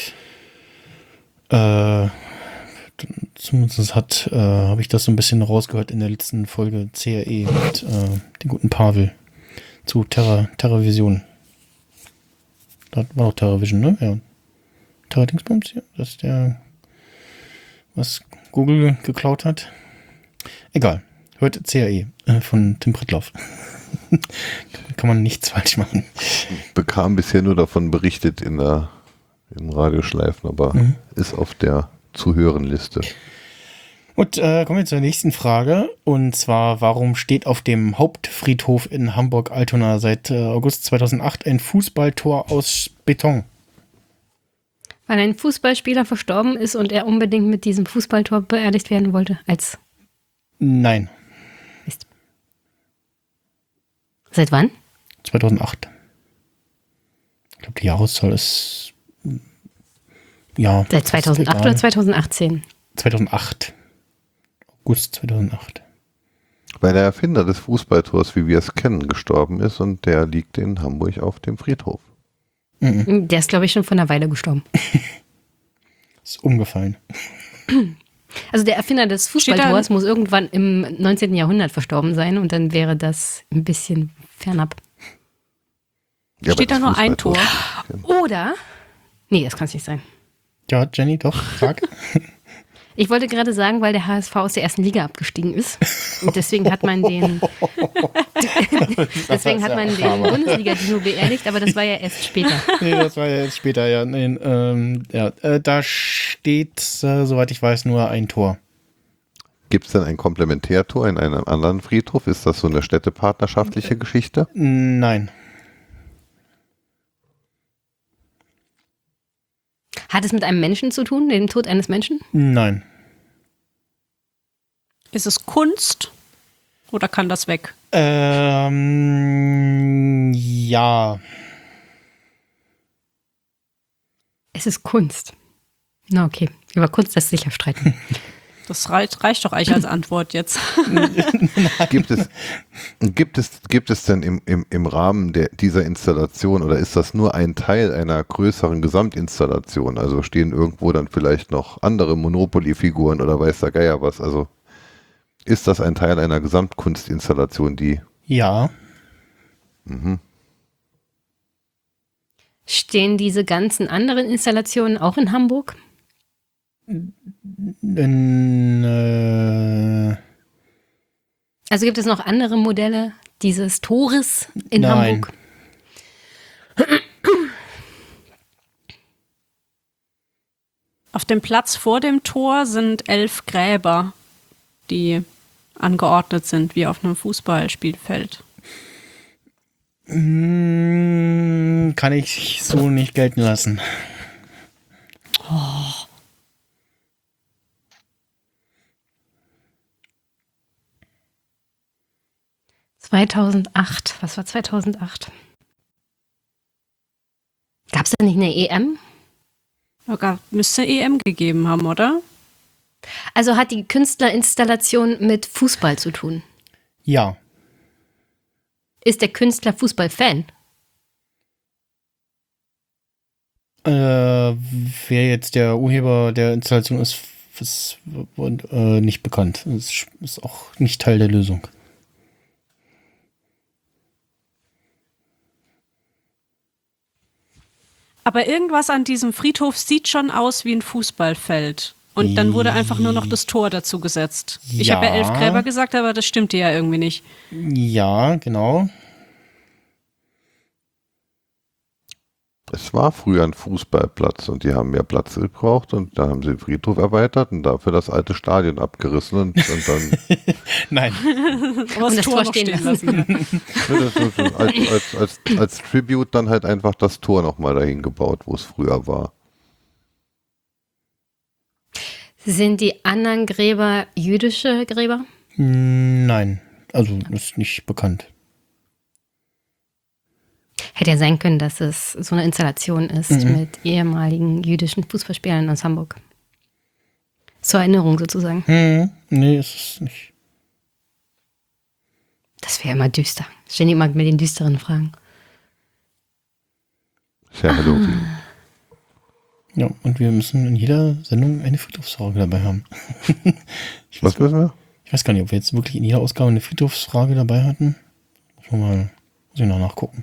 Äh, zumindest hat, äh, habe ich das so ein bisschen rausgehört in der letzten Folge C R E mit äh, dem guten Pavel zu Terra, TerraVision. Das war doch TerraVision, ne? Ja. Terra Dingsbums, ja. Das ist der, was Google geklaut hat. Egal. Hört C R E äh, von Tim Prittloff. Kann man nichts falsch machen. Bekam bisher nur davon berichtet in der in Radioschleifen, aber Mhm. ist auf der Zuhörenliste. Und äh, kommen wir zur nächsten Frage. Und zwar, warum steht auf dem Hauptfriedhof in Hamburg-Altona seit äh, August zweitausendacht ein Fußballtor aus Beton? Weil ein Fußballspieler verstorben ist und er unbedingt mit diesem Fußballtor beerdigt werden wollte. Als Nein, Seit wann? zweitausendacht. Ich glaube, die Jahreszahl ist ja. Seit ist zweitausendacht egal. oder zweitausendachtzehn? zweitausendacht. August zweitausendacht. Weil der Erfinder des Fußballtors, wie wir es kennen, gestorben ist und der liegt in Hamburg auf dem Friedhof. Mhm. Der ist, glaube ich, schon vor einer Weile gestorben. Ist umgefallen. Also der Erfinder des Fußballtors muss irgendwann im neunzehnten Jahrhundert verstorben sein und dann wäre das ein bisschen fernab. Ja, Steht da aber nur das ein Tor? Fußballtor- Oder, nee, das kann es nicht sein. Ja, Jenny, doch, sag. Ich wollte gerade sagen, weil der H S V aus der ersten Liga abgestiegen ist. Und deswegen hat man den, deswegen hat man den Bundesliga-Dino beerdigt, aber das war ja erst später. Nee, das war ja jetzt später, ja. Nee, ähm, ja äh, da steht, äh, soweit ich weiß, nur ein Tor. Gibt es denn ein Komplementärtor in einem anderen Friedhof? Ist das so eine städtepartnerschaftliche Geschichte? Nein. Hat es mit einem Menschen zu tun, dem Tod eines Menschen? Nein. Ist es Kunst oder kann das weg? Ähm, ja. Es ist Kunst. Na okay, über Kunst lässt sich ja streiten. Das reicht, reicht doch eigentlich als Antwort jetzt. Gibt es, gibt es, gibt es denn im, im, im Rahmen der, dieser Installation oder ist das nur ein Teil einer größeren Gesamtinstallation? Also stehen irgendwo dann vielleicht noch andere Monopoly-Figuren oder weiß der Geier was? Also ist das ein Teil einer Gesamtkunstinstallation, die... Ja. Mhm. Stehen diese ganzen anderen Installationen auch in Hamburg? In, äh, Also gibt es noch andere Modelle dieses Tores in Nein. Hamburg? Auf dem Platz vor dem Tor sind elf Gräber, die angeordnet sind wie auf einem Fußballspielfeld. mm, kann ich so nicht gelten lassen. zweitausendacht. Was war zweitausendacht? Gab es da nicht eine E M? Da müsste E M gegeben haben, oder? Also hat die Künstlerinstallation mit Fußball zu tun? Ja. Ist der Künstler Fußballfan? Äh, wer jetzt der Urheber der Installation ist, ist äh, nicht bekannt. Ist, ist auch nicht Teil der Lösung. Aber irgendwas an diesem Friedhof sieht schon aus wie ein Fußballfeld. Und dann wurde einfach nur noch das Tor dazu gesetzt. Ich habe ja elf Ja. Gräber gesagt, aber das stimmte ja irgendwie nicht. Ja, genau. Es war früher ein Fußballplatz und die haben mehr Platz gebraucht und da haben sie den Friedhof erweitert und dafür das alte Stadion abgerissen und, und dann Nein. Aber Und das Tor stehen lassen. das ist so als, als, als, als Tribute dann halt einfach das Tor nochmal dahin gebaut, wo es früher war. Sind die anderen Gräber jüdische Gräber? Nein. Also ist nicht bekannt. Hätte ja sein können, dass es so eine Installation ist Mhm. mit ehemaligen jüdischen Fußballspielern aus Hamburg. Zur Erinnerung sozusagen. Hm, nee, ist es nicht. Das wäre immer düster. Jenny mag mir den düsteren Fragen. Ist ja Halloween. Ja, und wir müssen in jeder Sendung eine Friedhofsfrage dabei haben. ich, weiß, Was müssen wir? ich weiß gar nicht, ob wir jetzt wirklich in jeder Ausgabe eine Friedhofsfrage dabei hatten. Muss man mal, muss ich noch nachgucken.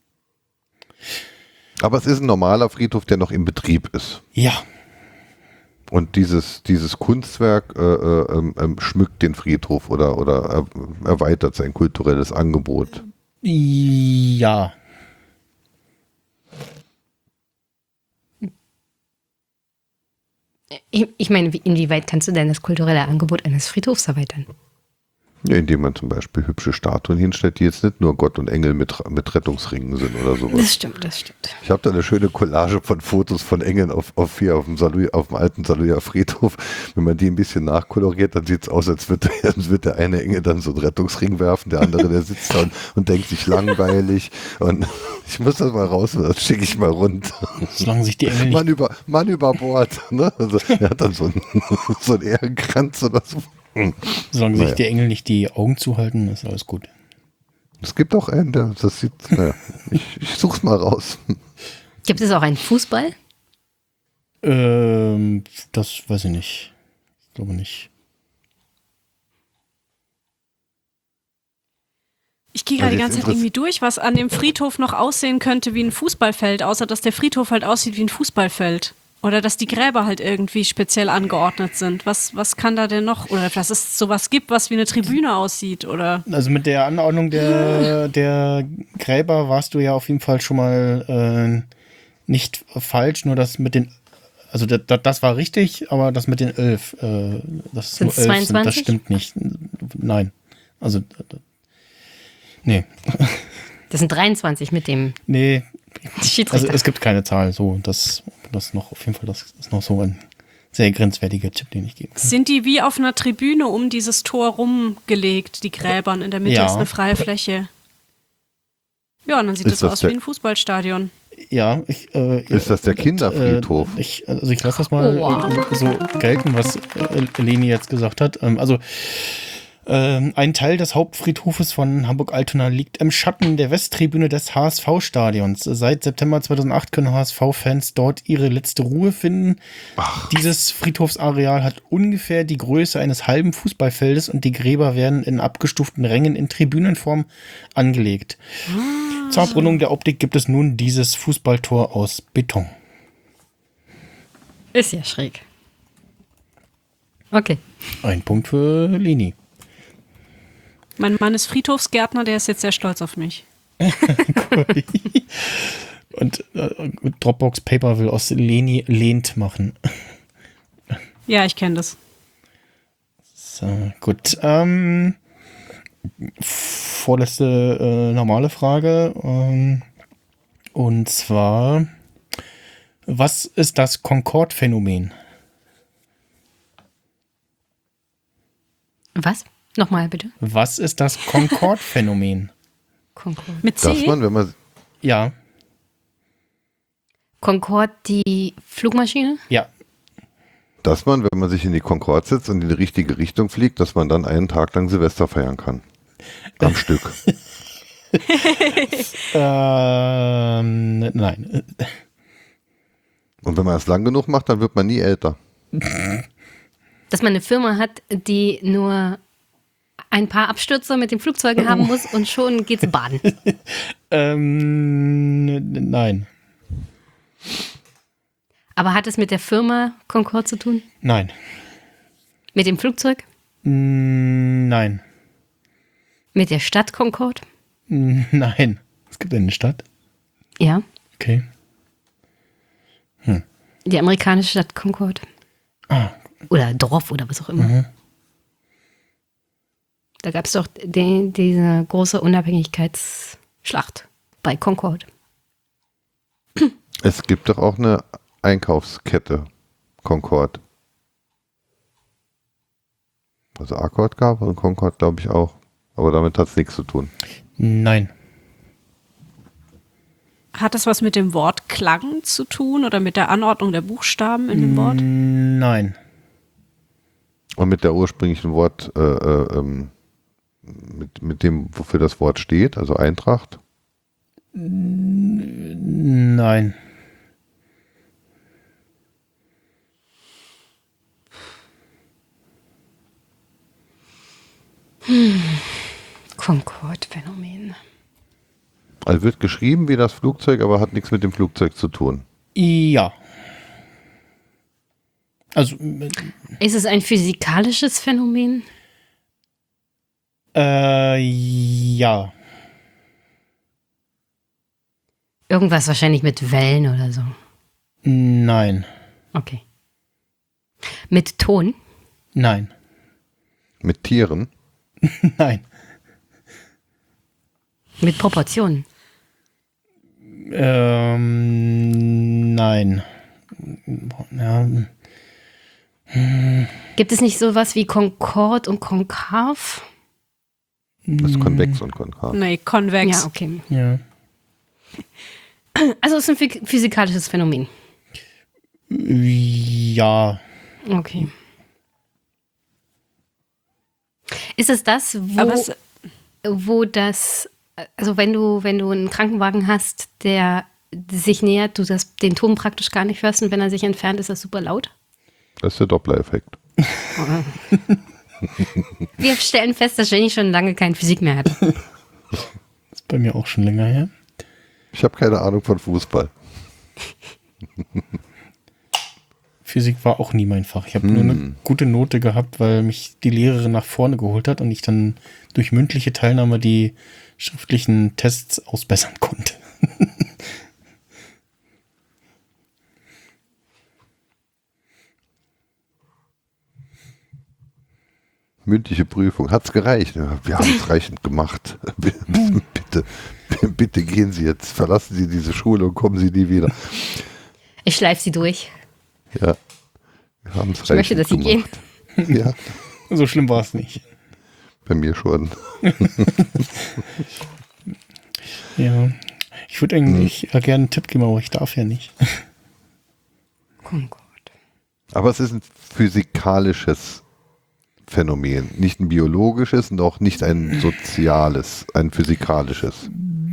Aber es ist ein normaler Friedhof, der noch im Betrieb ist. Ja, Und dieses, dieses Kunstwerk äh, äh, ähm, ähm, schmückt den Friedhof oder, oder er, erweitert sein kulturelles Angebot. ja. Ich, ich meine, wie- inwieweit kannst du denn das kulturelle Angebot eines Friedhofs erweitern? Ja, indem man zum Beispiel hübsche Statuen hinstellt, die jetzt nicht nur Gott und Engel mit, mit Rettungsringen sind oder sowas. Das stimmt, das stimmt. Ich habe da eine schöne Collage von Fotos von Engeln auf, auf hier auf dem, Salu, auf dem alten Saluja Friedhof. Wenn man die ein bisschen nachkoloriert, dann sieht es aus, als würde, als würde der eine Engel dann so einen Rettungsring werfen, der andere, der sitzt da und, und denkt sich langweilig. Und ich muss das mal raus, das schicke ich mal runter. Solange sich die Engel nicht... Mann über, Mann über Bord. Ne? Also, er hat dann so einen, so einen Ehrenkranz oder so. Solange Naja. sich die Engel nicht die Augen zuhalten, ist alles gut. Es gibt auch einen, der, das sieht, naja, ich, ich such's mal raus. Gibt es auch einen Fußball? Ähm, das weiß ich nicht. Ich glaube nicht. Ich gehe gerade Also die jetzt ganze Zeit irgendwie durch, was an dem Friedhof noch aussehen könnte wie ein Fußballfeld, außer dass der Friedhof halt aussieht wie ein Fußballfeld. Oder dass die Gräber halt irgendwie speziell angeordnet sind. Was, was kann da denn noch? Oder dass es sowas gibt, was wie eine Tribüne aussieht, oder? Also mit der Anordnung der, der Gräber warst du ja auf jeden Fall schon mal äh, nicht falsch, nur das mit den, also das, das war richtig, aber das mit den elf, äh, das Sind's nur elf sind, das zweiundzwanzig? stimmt nicht. Nein. Also, nee. Das sind dreiundzwanzig mit dem Nee. Also Schiedsrichter. es gibt keine Zahl, so, das, das noch, auf jeden Fall, das ist noch so ein sehr grenzwertiger Tipp, den ich geben kann. Sind die wie auf einer Tribüne um dieses Tor rumgelegt, die Gräbern? In der Mitte Ja. ist eine freie Fläche. Ja, und dann sieht Ist das das aus der- wie ein Fußballstadion. Ja, ich, äh, Ist das der Kinderfriedhof? Äh, ich, also ich lasse das mal Oh, wow. äh, so gelten, was äh, Leni jetzt gesagt hat. Ähm, also ähm, ein Teil des Hauptfriedhofes von Hamburg-Altona liegt im Schatten der Westtribüne des H S V-Stadions. Seit September zweitausendacht können H S V-Fans dort ihre letzte Ruhe finden. Dieses Friedhofsareal hat ungefähr die Größe eines halben Fußballfeldes und die Gräber werden in abgestuften Rängen in Tribünenform angelegt. Zur Abrundung der Optik gibt es nun dieses Fußballtor aus Beton. Ist ja schräg. Okay. Ein Punkt für Leni. Mein Mann ist Friedhofsgärtner, der ist jetzt sehr stolz auf mich. Und äh, Dropbox Paper will aus Leni lehnt machen. Ja, ich kenne das. So, gut. Ähm, vorletzte äh, normale Frage. Ähm, und zwar, was ist das Concorde-Phänomen? Was? Nochmal bitte. Was ist das Concorde-Phänomen? Concorde. Mit C? Dass man, wenn man, Ja, Concorde, die Flugmaschine? ja. dass man, wenn man sich in die Concorde setzt und in die richtige Richtung fliegt, dass man dann einen Tag lang Silvester feiern kann. Am Stück. Ähm, nein. Und wenn man es lang genug macht, dann wird man nie älter. Dass man eine Firma hat, die nur ein paar Abstürze mit den Flugzeugen haben muss und schon geht's baden. Ähm, n- nein. Aber hat es mit der Firma Concorde zu tun? Nein. Mit dem Flugzeug? Mm, Nein. Mit der Stadt Concorde? Mm, Nein. Es gibt eine Stadt. Ja, Okay. die amerikanische Stadt Concorde. Ah, Oder Dorf oder was auch immer. Da gab es doch die, diese große Unabhängigkeitsschlacht bei Concorde. Es gibt doch auch eine Einkaufskette, Concorde. Also Accord gab und Concorde glaube ich auch. Aber damit hat es nichts zu tun. nein. Hat das was mit dem Wort Klang zu tun oder mit der Anordnung der Buchstaben in dem Wort? Mm, Nein. Und mit der ursprünglichen Wort, äh, äh, ähm, mit, mit dem, wofür das Wort steht, also Eintracht. Nein. Concorde-Phänomen. Also wird geschrieben wie das Flugzeug, aber hat nichts mit dem Flugzeug zu tun. Ja. Also, äh, Ist es ein physikalisches Phänomen? äh, ja. Irgendwas wahrscheinlich mit Wellen oder so. Nein. Okay. Mit Ton? Nein. Mit Tieren. Nein. Mit Proportionen? Ähm, nein. Ja, Gibt es nicht sowas wie Concorde und Konkav? Das ist konvex und konkav. Nee, konvex. Ja, okay. ja. Also es ist ein phy- physikalisches Phänomen. Ja. Okay. Ist es das, wo, Aber es, wo das, also wenn du, wenn du einen Krankenwagen hast, der sich nähert, du das, den Ton praktisch gar nicht hörst und wenn er sich entfernt, ist das super laut? Das ist der Doppler-Effekt. Wir stellen fest, dass Jenny schon lange keine Physik mehr hat. Ist bei mir auch schon länger her. Ich habe keine Ahnung von Fußball. Physik war auch nie mein Fach. Ich habe hm. nur eine gute Note gehabt, weil mich die Lehrerin nach vorne geholt hat und ich dann durch mündliche Teilnahme die schriftlichen Tests ausbessern konnte. Mündliche Prüfung. Hat's gereicht? Ja, wir haben es reichend gemacht. Bitte, bitte gehen Sie jetzt. Verlassen Sie diese Schule und kommen Sie nie wieder. Ich schleife sie durch. Ja. Wir haben es Ich möchte, dass sie gemacht. gehen. Ja. So schlimm war es nicht. Bei mir schon. Ja. Ich würde eigentlich hm. gerne einen Tipp geben, aber ich darf ja nicht. Oh Gott. Aber es ist ein physikalisches Phänomen. Nicht ein biologisches und auch nicht ein soziales, ein physikalisches.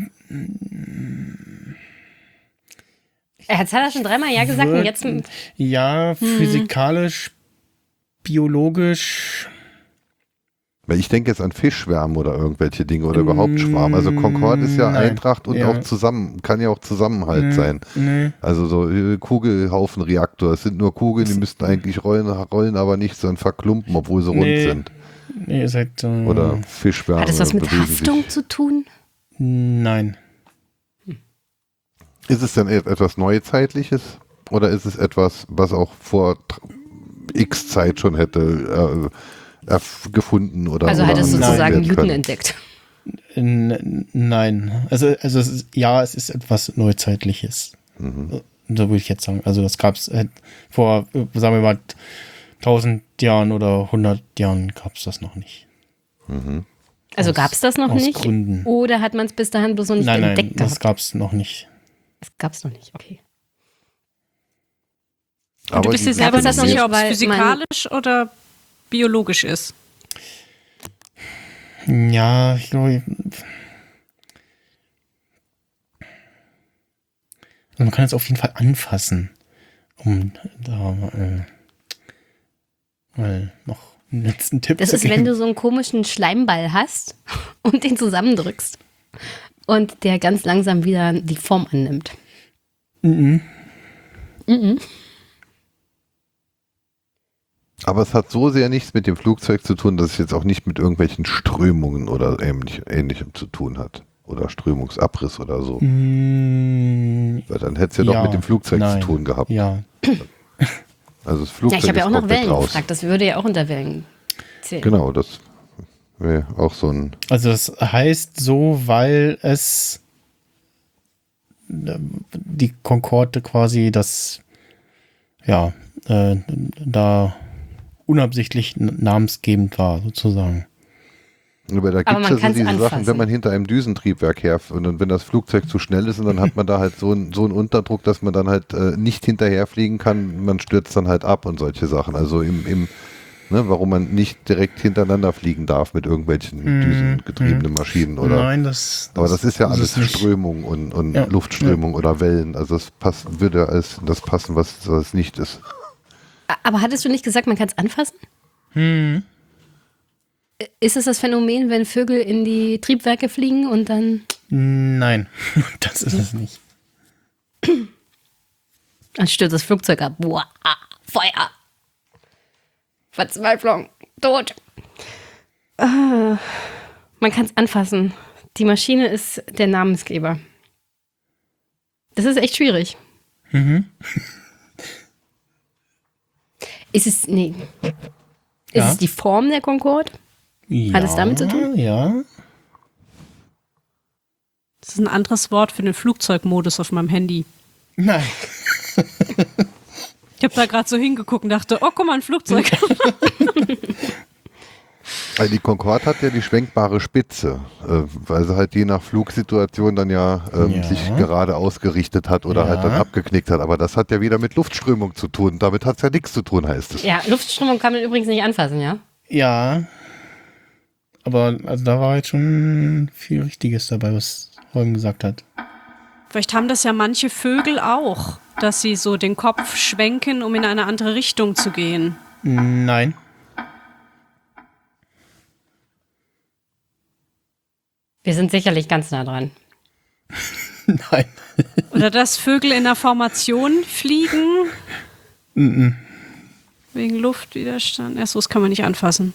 Jetzt hat er schon dreimal Ja gesagt und jetzt... Ja, physikalisch, biologisch... Weil ich denke jetzt an Fischschwärme oder irgendwelche Dinge oder überhaupt Schwarm. Also Concorde ist ja Nein. Eintracht und Ja. auch zusammen, kann ja auch Zusammenhalt Nee. sein. Nee. Also so äh, Kugelhaufenreaktor. Es sind nur Kugeln, die müssten eigentlich rollen, rollen aber nicht, sondern verklumpen, obwohl sie Nee. rund sind. Nee, ihr seid... Äh, Oder Fischschwärme. Hat das was mit bewegen Haftung sich. zu tun? Nein. Ist es denn e- etwas Neuzeitliches oder ist es etwas, was auch vor tr- x Zeit schon hätte äh, erf- gefunden oder Also oder hat es angewandt sozusagen werden Newton können? entdeckt. N- Nein. Also, also es ist, ja, es ist etwas Neuzeitliches. Mhm. So würde ich jetzt sagen. Also das gab es vor, äh, sagen wir mal, tausend Jahren oder hundert Jahren gab es das noch nicht. Mhm. Also Aus- gab es das noch aus nicht? Gründen. Oder hat man es bis dahin bloß noch nicht Nein, nein, entdeckt das gehabt? gab es noch nicht. Das gab es noch nicht, okay. und du bist dir diese selber Aber das nicht noch sicher, ob nicht, es weil physikalisch oder biologisch ist. Ja, ich glaube. Also man kann es auf jeden Fall anfassen, um da mal, äh, mal noch einen letzten Tipp Das zu ist, geben. wenn du so einen komischen Schleimball hast und den zusammendrückst und der ganz langsam wieder die Form annimmt. Mhm. Mhm. Aber es hat so sehr nichts mit dem Flugzeug zu tun, dass es jetzt auch nicht mit irgendwelchen Strömungen oder ähnlich, Ähnlichem zu tun hat. Oder Strömungsabriss oder so. Mm, Weil dann hätte es ja doch ja, mit dem Flugzeug nein. zu tun gehabt. Ja, Also das Ja, Flugzeug ich habe ja ist auch nach komplett Wellen raus. gefragt. Das würde ja auch unter Wellen zählen. Genau, das wäre auch so ein... also das heißt so, weil es äh, die Concorde quasi das, ja, äh, da unabsichtlich n- namensgebend war, sozusagen. Aber da Aber gibt es man ja so kann's diese Sachen, anfassen. wenn man hinter einem Düsentriebwerk her und dann, wenn das Flugzeug zu schnell ist und dann hat man da halt so, ein, so einen Unterdruck, dass man dann halt äh, nicht hinterherfliegen kann, man stürzt dann halt ab und solche Sachen. Also im, im ne, warum man nicht direkt hintereinander fliegen darf mit irgendwelchen Mm, düsengetriebenen Maschinen oder. Nein, das, Aber das ist ja ist alles es nicht. Strömung und, und Ja, Luftströmung oder Wellen. Also das passt, würde als das passen, was das nicht ist. Aber hattest du nicht gesagt, man kann es anfassen? Hm. Ist es das Phänomen, wenn Vögel in die Triebwerke fliegen und dann Nein, das ist es nicht. dann stürzt das Flugzeug ab? Boah, ah, Feuer! Verzweiflung, Tod! Äh, man kann es anfassen. Die Maschine ist der Namensgeber. Das ist echt schwierig. Mhm. Ist es, nee. Ist Ja. es die Form der Concorde? Hat es damit zu tun? Ja. Das ist ein anderes Wort für den Flugzeugmodus auf meinem Handy. Nein. Ich habe da gerade so hingeguckt und dachte, oh, guck mal, ein Flugzeug. Also die Concorde hat ja die schwenkbare Spitze, äh, weil sie halt je nach Flugsituation dann ja, ähm, Ja. sich gerade ausgerichtet hat oder Ja. halt dann abgeknickt hat. Aber das hat ja wieder mit Luftströmung zu tun. Damit hat es ja nichts zu tun, heißt es. Ja, Luftströmung kann man übrigens nicht anfassen, ja? Ja. aber also da war jetzt schon viel Richtiges dabei, was Holm gesagt hat. Vielleicht haben das ja manche Vögel auch, dass sie so den Kopf schwenken, um in eine andere Richtung zu gehen. Nein. Wir sind sicherlich ganz nah dran. Nein. Oder dass Vögel in der Formation fliegen. Mm-mm. Wegen Luftwiderstand. Erst so, das kann man nicht anfassen.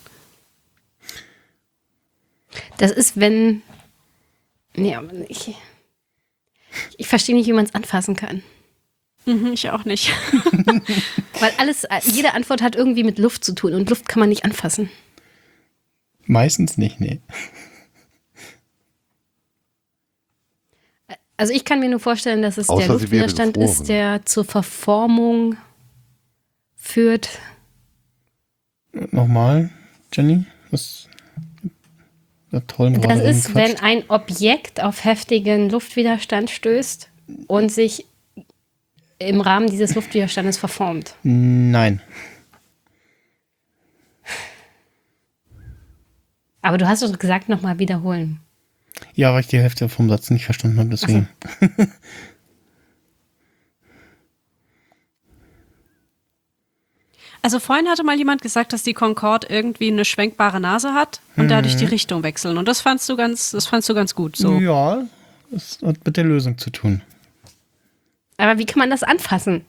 Das ist, wenn. Nee, aber ich. Ich verstehe nicht, wie man es anfassen kann. Mhm, ich auch nicht. Weil alles, jede Antwort hat irgendwie mit Luft zu tun und Luft kann man nicht anfassen. Meistens nicht, nee. Also ich kann mir nur vorstellen, dass es Außer der sie wäre Luftwiderstand gefroren. ist, der zur Verformung führt. Nochmal, Jenny? Was? Hat Holm Das gerade ist, wenn angequatscht? ein Objekt auf heftigen Luftwiderstand stößt und sich im Rahmen dieses Luftwiderstandes verformt. Nein. Aber du hast doch gesagt, nochmal wiederholen. Ja, weil ich die Hälfte vom Satz nicht verstanden habe, deswegen. Also vorhin hatte mal jemand gesagt, dass die Concorde irgendwie eine schwenkbare Nase hat und dadurch die Richtung wechseln. Und das fandst du ganz, das fandst du ganz gut. So. Ja, das hat mit der Lösung zu tun. Aber wie kann man das anfassen?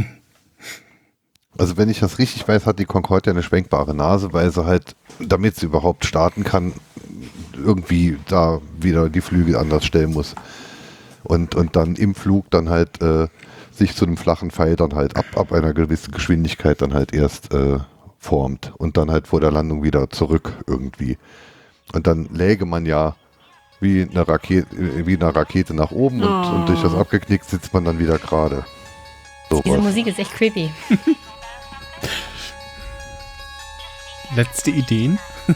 Also wenn ich das richtig weiß, hat die Concorde ja eine schwenkbare Nase, weil sie halt, damit sie überhaupt starten kann, irgendwie da wieder die Flügel anders stellen muss. Und, und dann im Flug dann halt äh, sich zu einem flachen Pfeil dann halt ab, ab einer gewissen Geschwindigkeit dann halt erst äh, formt und dann halt vor der Landung wieder zurück irgendwie. Und dann läge man ja wie eine Rakete, wie eine Rakete nach oben und, Oh. und durch das abgeknickt sitzt man dann wieder gerade. So Diese was. Musik ist echt creepy. Letzte Ideen?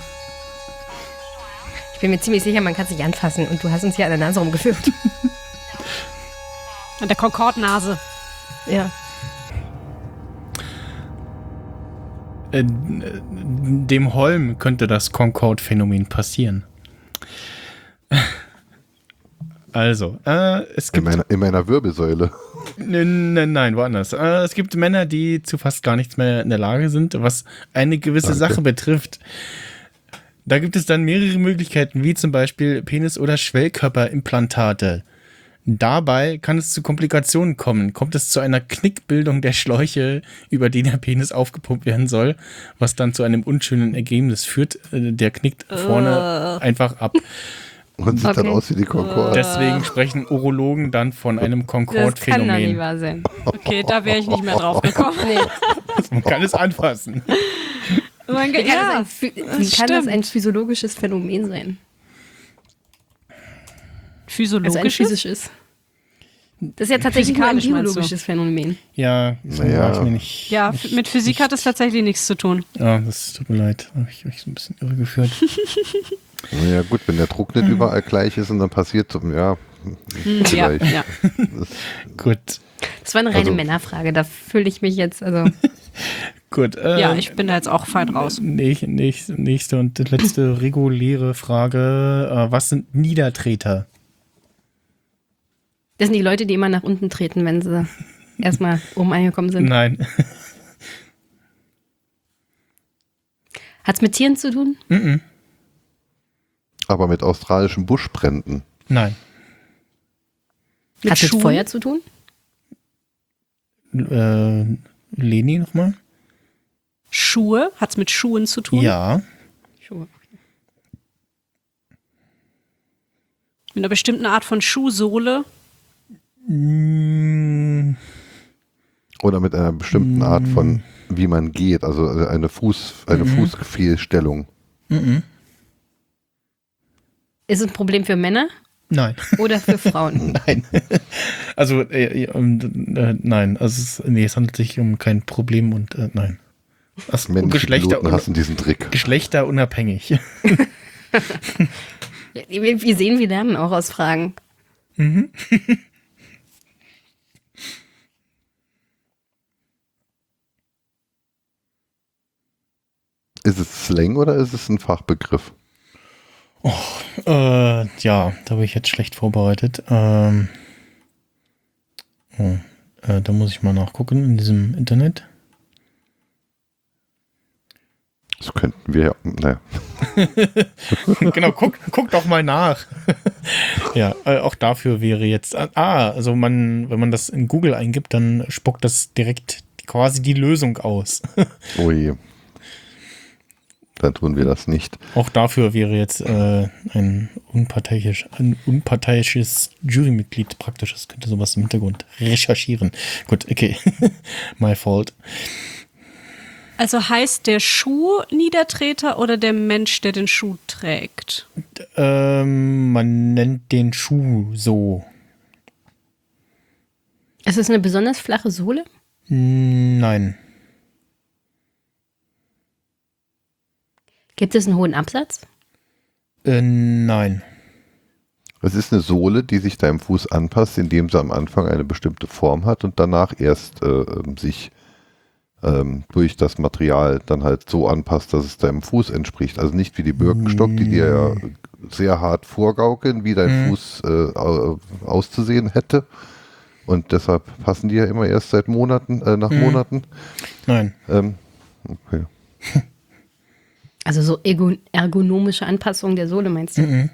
Ich bin mir ziemlich sicher, man kann sich anfassen und du hast uns hier an der Nase rumgeführt. An der Concorde-Nase. Ja. Äh, dem Holm könnte das Concorde-Phänomen passieren. Also, äh, es In gibt... meiner, in meiner Wirbelsäule. Nein, nein, nein, woanders. Äh, es gibt Männer, die zu fast gar nichts mehr in der Lage sind, was eine gewisse Danke. Sache betrifft. Da gibt es dann mehrere Möglichkeiten, wie zum Beispiel Penis- oder Schwellkörperimplantate. Dabei kann es zu Komplikationen kommen. Kommt es zu einer Knickbildung der Schläuche, über die der Penis aufgepumpt werden soll, was dann zu einem unschönen Ergebnis führt. Äh, Der knickt vorne einfach ab. Und sieht dann Okay. aus wie die Concorde. Deswegen sprechen Urologen dann von einem Das kann doch nicht Concorde-Phänomen. wahr sein. Okay, da wäre ich nicht mehr drauf gekommen. Nee. Man kann es anfassen. Mein Gott, Wie kann, ja, das, ein, Phy- wie kann das stimmt. ein physiologisches Phänomen sein? Also ein Physiologisch. physisches. Das ist ja tatsächlich nur ein Physikalisch meinst du? biologisches Phänomen. Ja, so Naja. war ich mir nicht. Ja, nicht, f- mit Physik hat das tatsächlich nichts zu tun. Ja, das tut mir leid. Habe ich euch so ein bisschen irregeführt. Naja gut, wenn der Druck nicht überall gleich ist und dann passiert so, ja, Ja, vielleicht. ja. Gut. Das war eine reine Also- Männerfrage. Da fühle ich mich jetzt, also. Gut. Äh, ja, ich bin da jetzt auch fein raus. Näch, näch, nächste und letzte reguläre Frage. Äh, was sind Niedertreter? Das sind die Leute, die immer nach unten treten, wenn sie erstmal oben angekommen sind. Nein. Hat es mit Tieren zu tun? Mhm. Aber mit australischen Buschbränden. Nein. Mit Hat es mit Schuhen? Feuer zu tun? Äh, Leni nochmal? Schuhe? Hat es mit Schuhen zu tun? Ja. Schuhe. Mit einer bestimmten Art von Schuhsohle? Mm, Oder mit einer bestimmten Art von, wie man geht. Also eine Fuß, eine Fußfehlstellung. mhm. Ist es ein Problem für Männer Nein. oder für Frauen? Nein. Also, äh, äh, äh, nein. Also, es, nee, es handelt sich um kein Problem und äh, nein. Das Männliche Geschlechter, Piloten hassen diesen Trick. geschlechterunabhängig. wir, wir sehen, wir lernen auch aus Fragen. Mhm. Ist es Slang oder ist es ein Fachbegriff? Äh, ja, da bin ich jetzt schlecht vorbereitet. Ähm, oh, äh, da muss ich mal nachgucken in diesem Internet. Das könnten wir ja, naja. Genau, guck, guck doch mal nach. Ja, äh, auch dafür wäre jetzt, ah, also man, wenn man das in Google eingibt, dann spuckt das direkt quasi die Lösung aus. Oh je. Dann tun wir das nicht. Auch dafür wäre jetzt äh, ein, unparteiisch, ein unparteiisches Jurymitglied praktisch. Das könnte sowas im Hintergrund recherchieren. Gut, okay. My fault. Also heißt der Schuh Niedertreter oder der Mensch, der den Schuh trägt? Ähm, man nennt den Schuh so. Ist es eine besonders flache Sohle? Nein. Gibt es einen hohen Absatz? Äh, nein. Es ist eine Sohle, die sich deinem Fuß anpasst, indem sie am Anfang eine bestimmte Form hat und danach erst äh, sich ähm, durch das Material dann halt so anpasst, dass es deinem Fuß entspricht. Also nicht wie die Birkenstock, die dir ja sehr hart vorgaukeln, wie dein Mhm. Fuß äh, au- auszusehen hätte. Und deshalb passen die ja immer erst seit Monaten, äh, nach Mhm. Monaten. Nein. Ähm, okay. Also so ergo- ergonomische Anpassung der Sohle, meinst du? Mhm.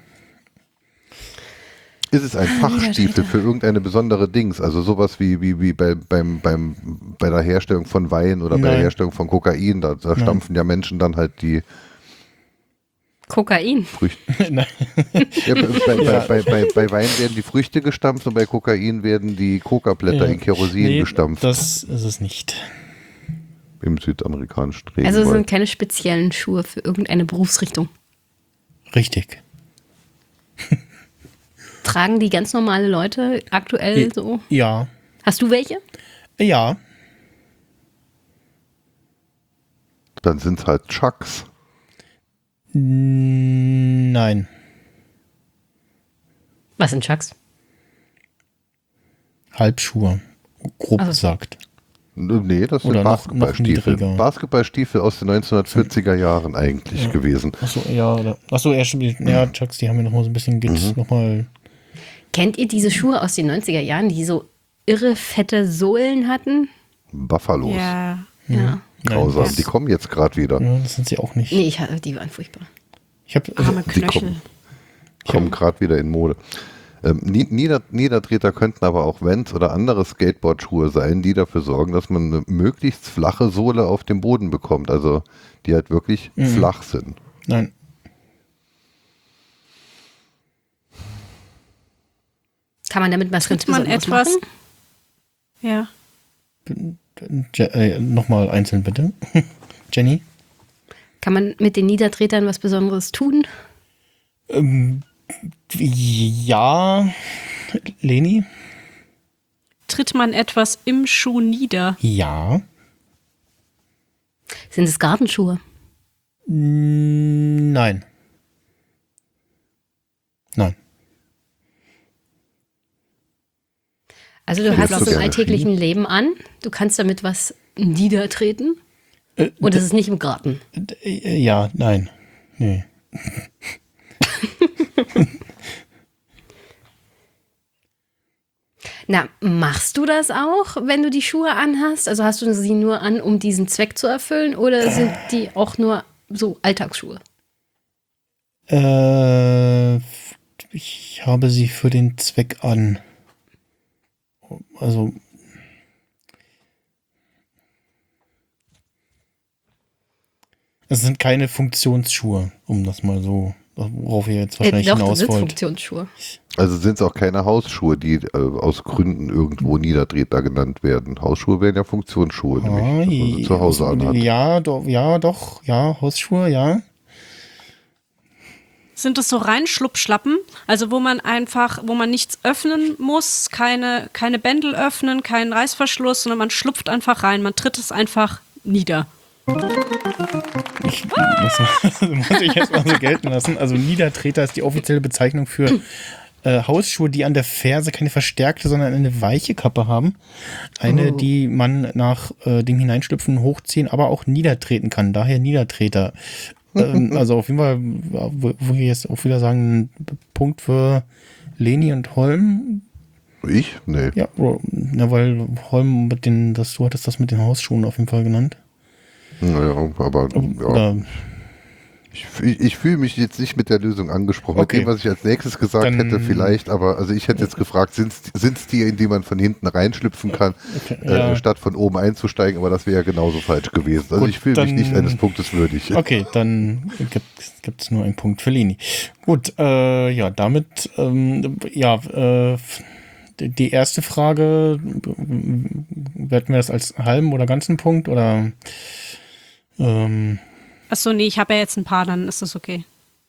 Ist es ein Fachstiefel für irgendeine besondere Dings? Also sowas wie, wie, wie bei, beim, beim, bei der Herstellung von Wein oder bei der Nein. Herstellung von Kokain. Da, da stampfen ja Menschen dann halt die Kokain. Früchte. Nein. Ja, bei, bei, bei, bei, bei Wein werden die Früchte gestampft und bei Kokain werden die Kokablätter Ja. in Kerosin Nee, gestampft. das ist es nicht. Im südamerikanischen Also es Regenwald. sind keine speziellen Schuhe für irgendeine Berufsrichtung. Richtig. Tragen die ganz normale Leute aktuell so? Ja. Hast du welche? Ja. Dann sind es halt Chucks. Nein. Was sind Chucks? Halbschuhe. Grob Also- gesagt. Nee, das sind Oder noch- noch Basketballstiefel. niedriger. Basketballstiefel aus den neunzehnhundertvierziger Jahren eigentlich gewesen. Achso, ja. Oder, achso, er stimmt. Ja, Chucks, die haben ja noch mal so ein bisschen, geht's Mhm. noch mal. Kennt ihr diese Schuhe aus den neunziger Jahren, die so irre fette Sohlen hatten? Buffalos. Ja. Ja. Grausam. das- Die kommen jetzt gerade wieder. Ja, das sind sie auch nicht. Nee, ich, ha- die waren furchtbar. Ich habe also, Arme die Knöchel. kommen. Kommen gerade wieder in Mode. Ähm, Ni- Nieder Niedertreter könnten aber auch Vans oder andere Skateboardschuhe sein, die dafür sorgen, dass man eine möglichst flache Sohle auf dem Boden bekommt. Also die halt wirklich Mhm. flach sind. nein. Kann man damit was ganz Tritt man Besonderes etwas. machen? Ja. Je, äh, Nochmal einzeln bitte. Jenny? Kann man mit den Niedertretern was Besonderes tun? Ähm, ja. Leni? Tritt man etwas im Schuh nieder? Ja. Sind es Gartenschuhe? Nein. Nein. Also du Ich hast würd es so im gerne alltäglichen Leben an. Du kannst damit was niedertreten. Äh, Und es ist nicht im Garten. äh, ja, nein. Nee. Na, machst du das auch, wenn du die Schuhe anhast? Also hast du sie nur an, um diesen Zweck zu erfüllen? Oder sind die auch nur so Alltagsschuhe? Äh, ich habe sie für den Zweck an. Also. Es sind keine Funktionsschuhe, um das mal so, worauf ihr jetzt wahrscheinlich Äh, doch, das hinaus sind wollt. Funktionsschuhe. Also sind es auch keine Hausschuhe, die äh, aus Gründen irgendwo Niedertreter genannt werden. Hausschuhe wären ja Funktionsschuhe, Ah, nämlich, dass man sie zu Hause anhat. ja, doch, ja, doch, ja, Hausschuhe, ja. Sind es so rein Schlupfschlappen? Also wo man einfach, wo man nichts öffnen muss, keine, keine Bändel öffnen, keinen Reißverschluss, sondern man schlupft einfach rein, man tritt es einfach nieder. Ich, muss, muss ich jetzt mal so gelten lassen. Also Niedertreter ist die offizielle Bezeichnung für äh, Hausschuhe, die an der Ferse keine verstärkte, sondern eine weiche Kappe haben. Eine, Oh. die man nach äh, dem Hineinschlüpfen hochziehen, aber auch niedertreten kann. Daher Niedertreter. ähm, also auf jeden Fall, wo, wo ich jetzt auch wieder sagen, Punkt für Leni und Holm. Ich? Nee. Ja, na, weil Holm mit den, das, du hattest das mit den Hausschuhen auf jeden Fall genannt. Naja, aber ja. Oder, Ich, ich, ich fühle mich jetzt nicht mit der Lösung angesprochen. Okay. Mit dem, was ich als nächstes gesagt Dann- hätte, vielleicht, aber also ich hätte jetzt gefragt, sind es die, in die man von hinten reinschlüpfen kann, okay, äh, ja. statt von oben einzusteigen, aber das wäre ja genauso falsch gewesen. Also Gut, ich fühle mich dann- nicht eines Punktes würdig. Okay, dann gibt es nur einen Punkt für Leni. Gut, äh, ja, damit, ähm, ja, äh, die erste Frage, werten wir das als halben oder ganzen Punkt oder ähm, Achso, nee, ich habe ja jetzt ein paar, dann ist das okay.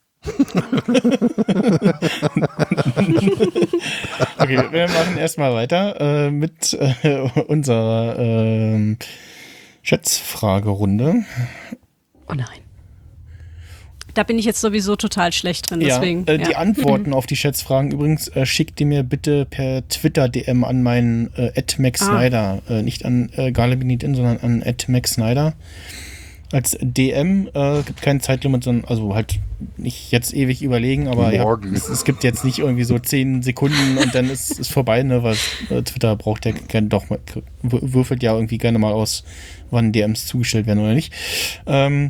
okay, wir machen erstmal weiter äh, mit äh, unserer äh, Schätzfragerunde. Oh nein. Da bin ich jetzt sowieso total schlecht drin, deswegen. ja, äh, die ja. Antworten auf die Schätzfragen übrigens äh, schickt ihr mir bitte per Twitter-D M an meinen äh, at Max Ah. Snyder. Äh, nicht an äh, Galebinit.in, sondern an at Max Snyder. Als D M äh, gibt kein Zeitlimit, sondern also halt nicht jetzt ewig überlegen, aber ja, Morgen. es, es gibt jetzt nicht irgendwie so zehn Sekunden und dann ist es vorbei, ne, weil äh, Twitter braucht ja gerne doch mal, würfelt ja irgendwie gerne mal aus, wann D Ms zugestellt werden oder nicht. Ähm,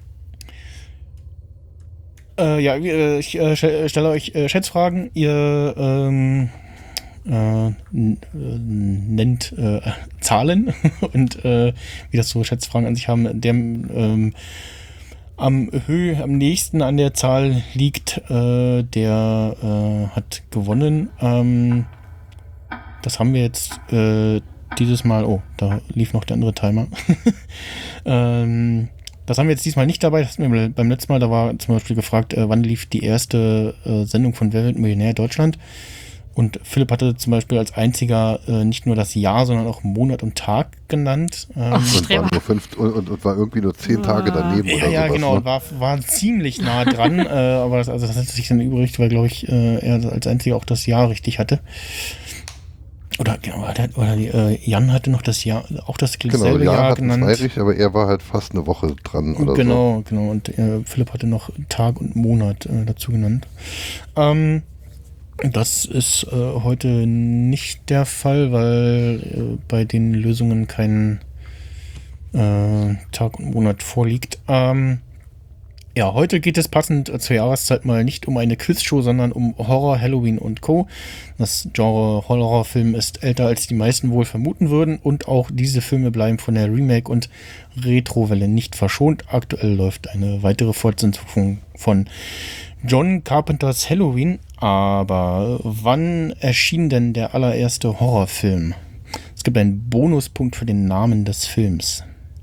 Äh, ja, äh, ich äh, stelle euch äh, Schätzfragen. Ihr ähm, äh, n- äh, nennt äh, Zahlen und äh, wie das so Schätzfragen an sich haben, der ähm, am Höhe, am nächsten an der Zahl liegt, äh, der äh, hat gewonnen. Ähm, das haben wir jetzt äh, dieses Mal. Oh, da lief noch der andere Timer. ähm, Das haben wir jetzt diesmal nicht dabei. Das hatten wir beim letzten Mal. Da war zum Beispiel gefragt, äh, wann lief die erste äh, Sendung von Wer wird Millionär Deutschland? Und Philipp hatte zum Beispiel als einziger äh, nicht nur das Jahr, sondern auch Monat und Tag genannt. Ähm, Ach, Und war, Streber. nur fünf, und, und, und war irgendwie nur zehn Tage daneben ja, oder ja, sowas. genau. Ne? War, war ziemlich nah dran. äh, aber das, also das hat sich dann übrig, weil, glaube ich, äh, er als einziger auch das Jahr richtig hatte. Oder, genau, oder, oder die, äh, Jan hatte noch das Jahr, auch das Genau, selbe ja, Jahr hatten genannt. zwei richtig, aber er war halt fast eine Woche dran oder so. Genau, genau. Und äh, Philipp hatte noch Tag und Monat äh, dazu genannt. Ähm, das ist äh, heute nicht der Fall, weil äh, bei den Lösungen kein äh, Tag und Monat vorliegt. Ähm, ja, heute geht es passend zur Jahreszeit mal nicht um eine Quizshow, sondern um Horror, Halloween und Co. Das Genre Horrorfilm ist älter, als die meisten wohl vermuten würden, und auch diese Filme bleiben von der Remake- und Retrowelle nicht verschont. Aktuell läuft eine weitere Fortsetzung von John Carpenters Halloween, aber wann erschien denn der allererste Horrorfilm? Es gibt einen Bonuspunkt für den Namen des Films.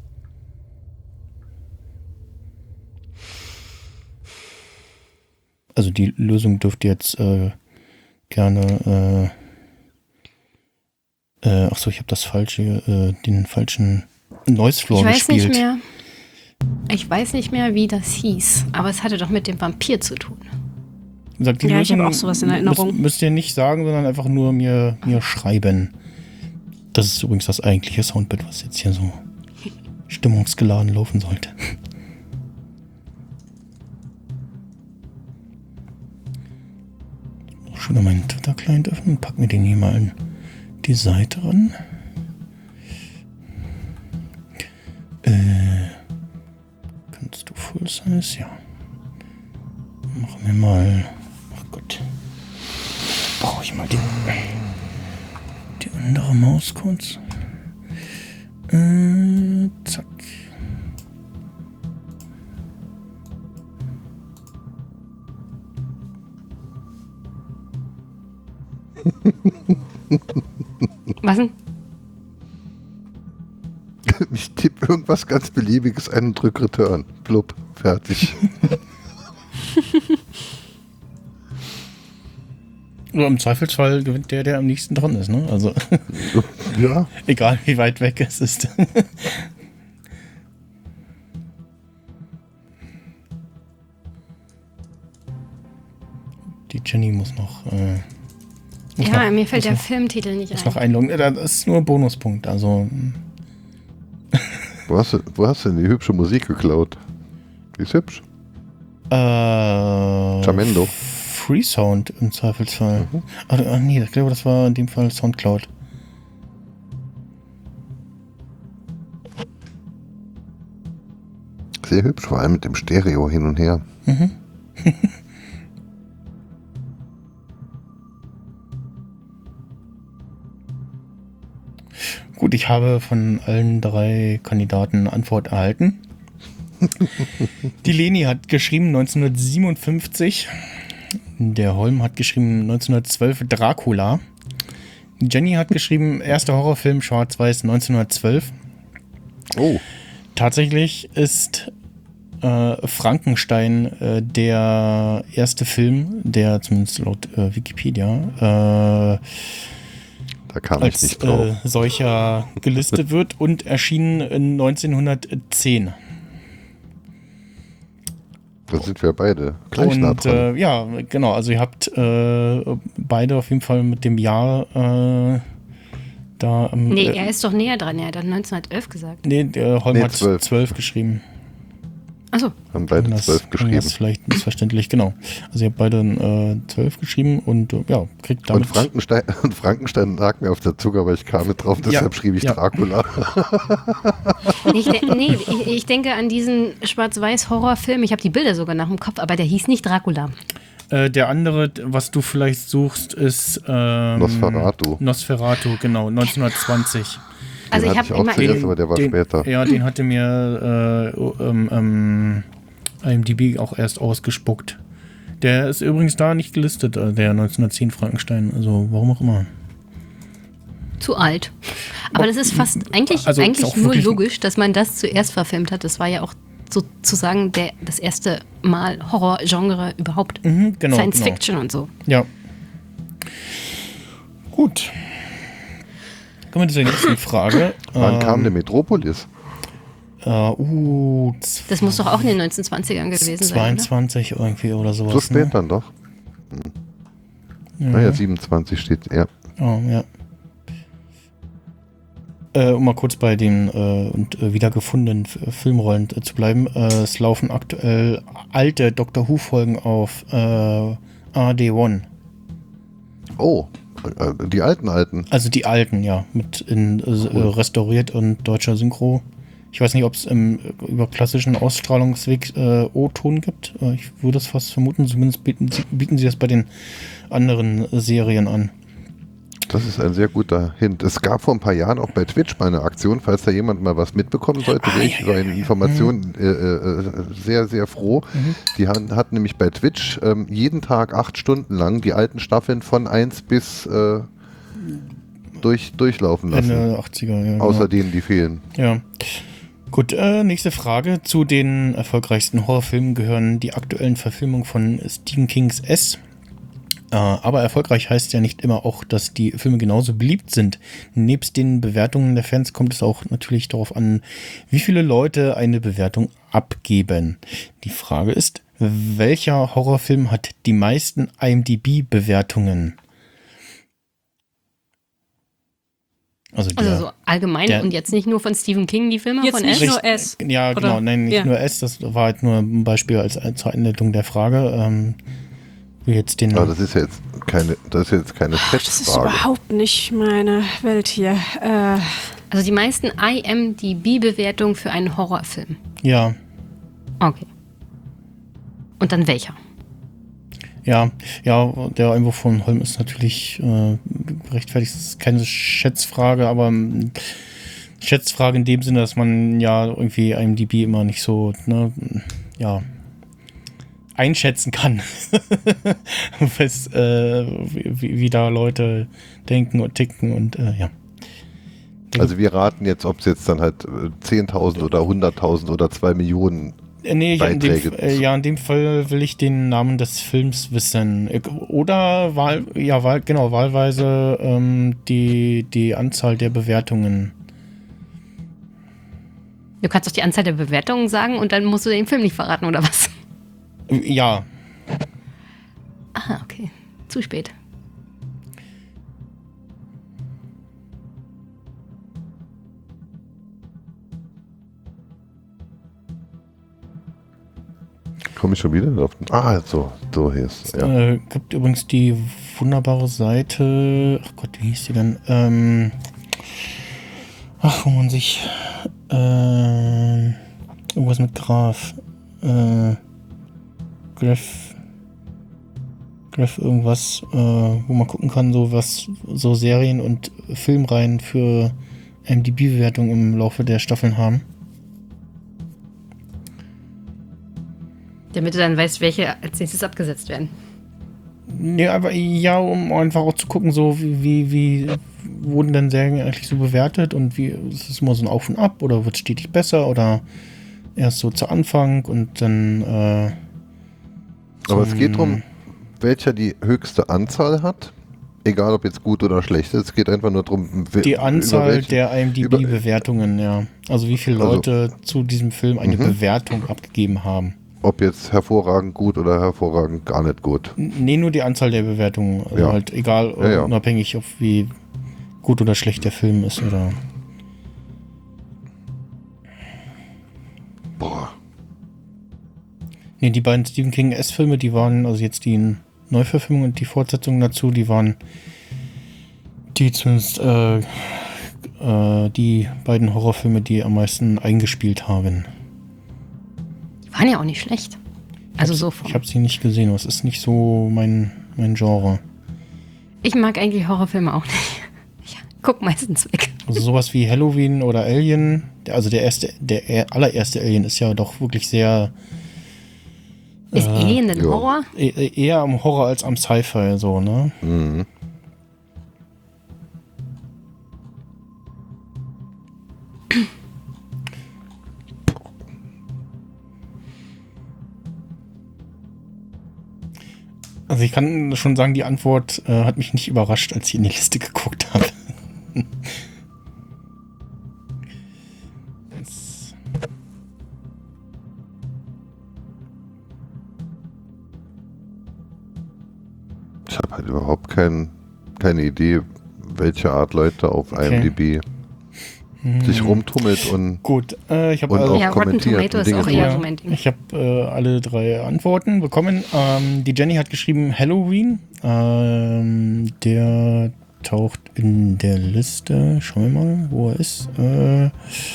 Also die Lösung dürft ihr jetzt äh, gerne äh, äh, ach so, ich habe das falsche, äh, den falschen Noise Floor Ich weiß gespielt. nicht mehr. Ich weiß nicht mehr, wie das hieß, aber es hatte doch mit dem Vampir zu tun. Wie gesagt, die Ja, ich Lösung habe auch sowas in Erinnerung. Müsst, müsst ihr nicht sagen, sondern einfach nur mir, mir schreiben. Das ist übrigens das eigentliche Soundbit, was jetzt hier so stimmungsgeladen laufen sollte. Schon mal meinen Twitter-Client öffnen und pack mir den hier mal an die Seite ran. Äh, kannst du Full Size? Ja. Machen wir mal. Ach Gott. Brauche ich mal den, die andere Maus kurz. Äh, zack. Was denn? Ich tippe irgendwas ganz Beliebiges ein und drück Return. Blub, fertig. Oder im Zweifelsfall gewinnt der, der am nächsten dran ist, ne? Also, Ja, egal wie weit weg es ist. Die Jenny muss noch. Äh, muss Ja, noch, mir fällt muss der noch, Filmtitel nicht muss ein. noch einloggen. Äh, Das ist nur ein Bonuspunkt. Also, wo hast, du, wo hast du denn die hübsche Musik geklaut? Die ist hübsch. Äh, Jamendo. Freesound im Zweifelsfall. Mhm. Ach, ach nee, ich glaube, das war in dem Fall Soundcloud. Sehr hübsch, vor allem mit dem Stereo hin und her. Mhm. Gut, ich habe von allen drei Kandidaten eine Antwort erhalten. Die Leni hat geschrieben neunzehnhundertsiebenundfünfzig. Der Holm hat geschrieben neunzehnhundertzwölf Dracula. Jenny hat geschrieben erster Horrorfilm Schwarz-Weiß neunzehnhundertzwölf. Oh. Tatsächlich ist äh, Frankenstein äh, der erste Film, der zumindest laut äh, Wikipedia äh, Da kam als ich nicht drauf. äh, solcher gelistet wird und erschien in neunzehnhundertzehn. Da sind wir beide gleich nah Und dran. äh, ja, genau, also ihr habt äh, beide auf jeden Fall mit dem Jahr äh, da. Ähm, Nee, äh, er ist doch näher dran. Er hat dann neunzehnhundertelf gesagt. nee, der Holm Nee, hat zwölf. zwölf geschrieben. Achso. Haben beide Das zwölf geschrieben. Das ist vielleicht missverständlich, genau. Also ihr habt beide äh, zwölf geschrieben und äh, ja, kriegt damit. Und Frankenstein, und Frankenstein lag mir auf der Zunge, aber ich kam nicht drauf, deshalb schrieb ich ja. Dracula. Ich, de nee, ich, ich denke an diesen Schwarz-Weiß-Horrorfilm. Ich habe die Bilder sogar nach dem Kopf, aber der hieß nicht Dracula. Äh, der andere, was du vielleicht suchst, ist ähm, Nosferatu. Nosferatu, genau, neunzehnhundertzwanzig. Also Den ich hatte habe ich auch immer zuerst, in, aber der war den, später. Ja, den hatte mir äh, ähm, ähm, IMDb auch erst ausgespuckt. Der ist übrigens da nicht gelistet, äh, der neunzehnhundertzehn Frankenstein. Also warum auch immer. zu alt. Aber das ist fast eigentlich, Also ist eigentlich auch nur wirklich- logisch, dass man das zuerst verfilmt hat. Das war ja auch sozusagen der, das erste Mal Horror-Genre überhaupt. Mhm, genau, Science genau. Fiction und so. Ja. Gut. Kommen wir zur nächsten Frage. Wann ähm, kam der Metropolis? Äh, uh, Das muss doch auch in den neunzehnhundertzwanzigern gewesen sein, zweiundzwanzig irgendwie oder sowas. So spät ne? dann doch. Hm. Naja, siebenundzwanzig steht, ja. Oh, ja. Äh, um mal kurz bei den äh, und äh, wiedergefundenen F- Filmrollen äh, zu bleiben. Äh, es laufen aktuell alte Doctor Who-Folgen auf äh, A D eins. Oh, äh, die alten alten. Also die alten, ja, mit in, äh, Cool. restauriert und deutscher Synchro. Ich weiß nicht, ob es im über klassischen Ausstrahlungsweg äh, O-Ton gibt. Äh, ich würde es fast vermuten. Zumindest bieten sie, bieten sie das bei den anderen Serien an. Das ist ein sehr guter Hint. Es gab vor ein paar Jahren auch bei Twitch mal eine Aktion, falls da jemand mal was mitbekommen sollte, Ah, wäre ich ja, über ja, eine ja. Information äh, äh, sehr, sehr froh. Mhm. Die hat, hat nämlich bei Twitch ähm, jeden Tag acht Stunden lang die alten Staffeln von eins bis äh, durch, durchlaufen lassen. Ende achtziger, ja. Außer genau. denen, die fehlen. Ja. Gut, äh, nächste Frage. Zu den erfolgreichsten Horrorfilmen gehören die aktuellen Verfilmungen von Stephen Kings S. Äh, aber erfolgreich heißt ja nicht immer auch, dass die Filme genauso beliebt sind. Nebst den Bewertungen der Fans kommt es auch natürlich darauf an, wie viele Leute eine Bewertung abgeben. Die Frage ist, welcher Horrorfilm hat die meisten IMDb-Bewertungen? Also, der, Also so allgemein der- und jetzt nicht nur von Stephen King, die Filme Jetzt von nicht S. nur S. Ja, Oder? genau, nein, nicht Ja. nur S, das war halt nur ein Beispiel als, als zur Einleitung der Frage. Ähm, wie jetzt den. Aber das ist ja jetzt keine, das ist jetzt keine Das ist Schätzfrage. überhaupt nicht meine Welt hier. Äh, Also die meisten IMDb-Bewertungen für einen Horrorfilm. Ja, Okay. Und dann welcher? ja, ja, der Einwurf von Holm ist natürlich äh, gerechtfertigt. Das ist keine Schätzfrage, aber ähm, Schätzfrage in dem Sinne, dass man ja irgendwie IMDb immer nicht so, ne, ja, einschätzen kann, was, äh, wie, wie da Leute denken und ticken und äh, ja. Also wir raten jetzt, ob es jetzt dann halt äh, zehntausend oder hunderttausend oder zwei Millionen. Äh, Nee, ich, in dem, Beiträge. äh, ja, in dem Fall will ich den Namen des Films wissen. Äh, Oder Wahl, ja, Wahl, genau, wahlweise ähm, die, die Anzahl der Bewertungen. Du kannst doch die Anzahl der Bewertungen sagen und dann musst du den Film nicht verraten, oder was? Äh, Ja, Ah, okay. Zu spät. Komme ich schon wieder drauf? Ah, so, so hier ist ja. Äh, gibt übrigens die wunderbare Seite, ach Gott, wie hieß die denn? Ähm, ach, wo man sich äh, irgendwas mit Graf äh, Graph Graph irgendwas, äh, wo man gucken kann, so was so Serien und Filmreihen für I M D B-Bewertungen im Laufe der Staffeln haben. Damit du dann weißt, welche als nächstes abgesetzt werden. Nee, aber ja, um einfach auch zu gucken, so wie, wie, wie wurden denn Serien eigentlich so bewertet und wie ist es immer so ein Auf und Ab oder wird stetig besser oder erst so zu Anfang und dann äh, Aber es geht darum, welcher die höchste Anzahl hat, egal ob jetzt gut oder schlecht ist. Es geht einfach nur darum, die Anzahl der I M D B-Bewertungen, ja. Also wie viele Leute also, zu diesem Film eine mhm. Bewertung abgegeben haben. Ob jetzt hervorragend gut oder hervorragend gar nicht gut. Nee, nur die Anzahl der Bewertungen. Also ja. halt egal, ja, ja. unabhängig, ob wie gut oder schlecht der Film ist oder. Boah. Nee, die beiden Stephen King S-Filme, die waren, also jetzt die Neuverfilmung und die Fortsetzung dazu, die waren die zumindest äh, äh, die beiden Horrorfilme, die am meisten eingespielt haben. Waren ja auch nicht schlecht. Also ich so Ich habe sie nicht gesehen, das ist nicht so mein, mein Genre. Ich mag eigentlich Horrorfilme auch nicht. Ich guck meistens weg. Also sowas wie Halloween oder Alien, also der erste, der allererste Alien ist ja doch wirklich sehr... Ist äh, Alien denn Horror? Eher am Horror als am Sci-Fi, so, ne? Mhm. Also ich kann schon sagen, die Antwort äh, hat mich nicht überrascht, als ich in die Liste geguckt habe. Ich habe halt überhaupt kein, keine Idee, welche Art Leute auf okay. I M D B sich rumtummelt und gut, äh, ich habe und also, auch ja, Rotten kommentiert. Tomato ist auch eher so mein Ding. Ich habe äh, alle drei Antworten bekommen. Ähm, die Jenny hat geschrieben Halloween. Ähm, der taucht in der Liste. Schauen wir mal, wo er ist. Äh,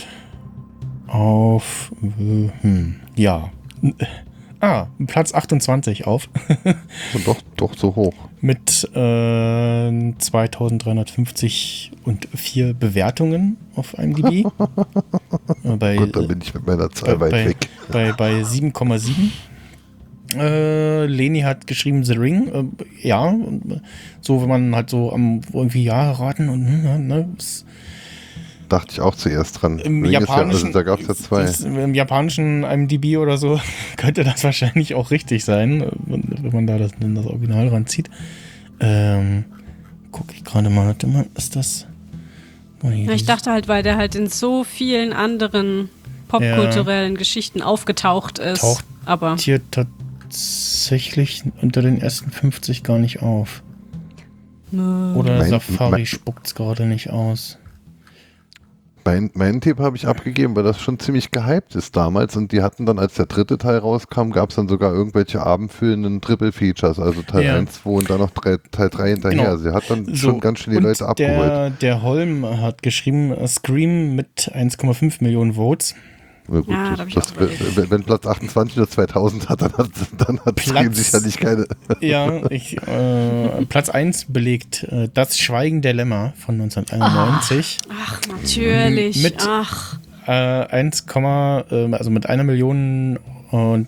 auf äh, hm, ja. Ah, Platz achtundzwanzig auf. Und doch, doch so hoch. Mit äh, zweitausenddreihundertfünfzig und vier Bewertungen auf I M D B. äh, bei, Gut, dann bin ich mit meiner Zahl bei, weit bei, weg. Bei, bei sieben Komma sieben. Äh, Leni hat geschrieben The Ring. Äh, ja, so wenn man halt so am irgendwie ja raten und ne, was, dachte ich auch zuerst dran. Im Ring japanischen, ist ja, also da gab es ja zwei. Das, Im japanischen I M D B oder so könnte das wahrscheinlich auch richtig sein, wenn man da das, das Original ranzieht. Ähm, gucke ich gerade mal, warte mal, ist das... Oh, ja, ich dachte halt, weil der halt in so vielen anderen popkulturellen ja, Geschichten aufgetaucht ist. Taucht aber hier tatsächlich unter den ersten fünfzig gar nicht auf. Nö. Oder mein, Safari spuckt es gerade nicht aus. Mein, meinen Tipp habe ich abgegeben, weil das schon ziemlich gehypt ist damals und die hatten dann, als der dritte Teil rauskam, gab es dann sogar irgendwelche abendfüllenden Triple-Features, also Teil ja. eins, zwei und dann noch drei, Teil drei hinterher. Genau. Sie hat dann so, schon ganz schön die Leute abgeholt. Der, der Holm hat geschrieben, Scream mit eins Komma fünf Millionen Votes. Ja, gut, ja, das, das, wenn, wenn Platz achtundzwanzig nur zweitausend hat, dann hat, dann hat Scream sicherlich keine... Ja, ich, äh, Platz eins belegt äh, Das Schweigen der Lämmer von neunzehnhunderteinundneunzig. Ach, ach natürlich. Mit ach. Äh, eins, äh, also mit einer Million und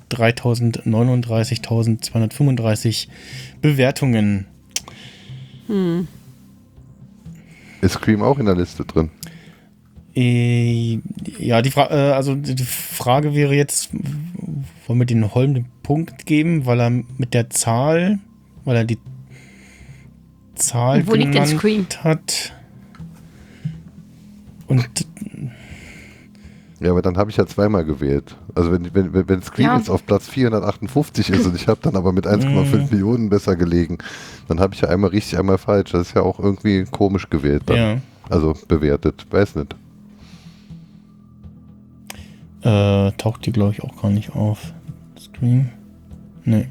dreitausendneununddreißigtausendzweihundertfünfunddreißig Bewertungen. Hm. Ist Scream auch in der Liste drin? Ja, die, Fra- äh, also die Frage wäre jetzt, wollen wir den Holm den Punkt geben, weil er mit der Zahl, weil er die Zahl und wo liegt denn Scream? Hat. Und ja, aber dann habe ich ja zweimal gewählt. Also wenn, wenn, wenn Scream ja. jetzt auf Platz vierhundertachtundfünfzig ist und ich habe dann aber mit eins Komma fünf mm. Millionen besser gelegen, dann habe ich ja einmal richtig, einmal falsch. Das ist ja auch irgendwie komisch gewählt dann. Ja. Also bewertet, weiß nicht. Äh, taucht die, glaube ich, auch gar nicht auf. Scream. Nee.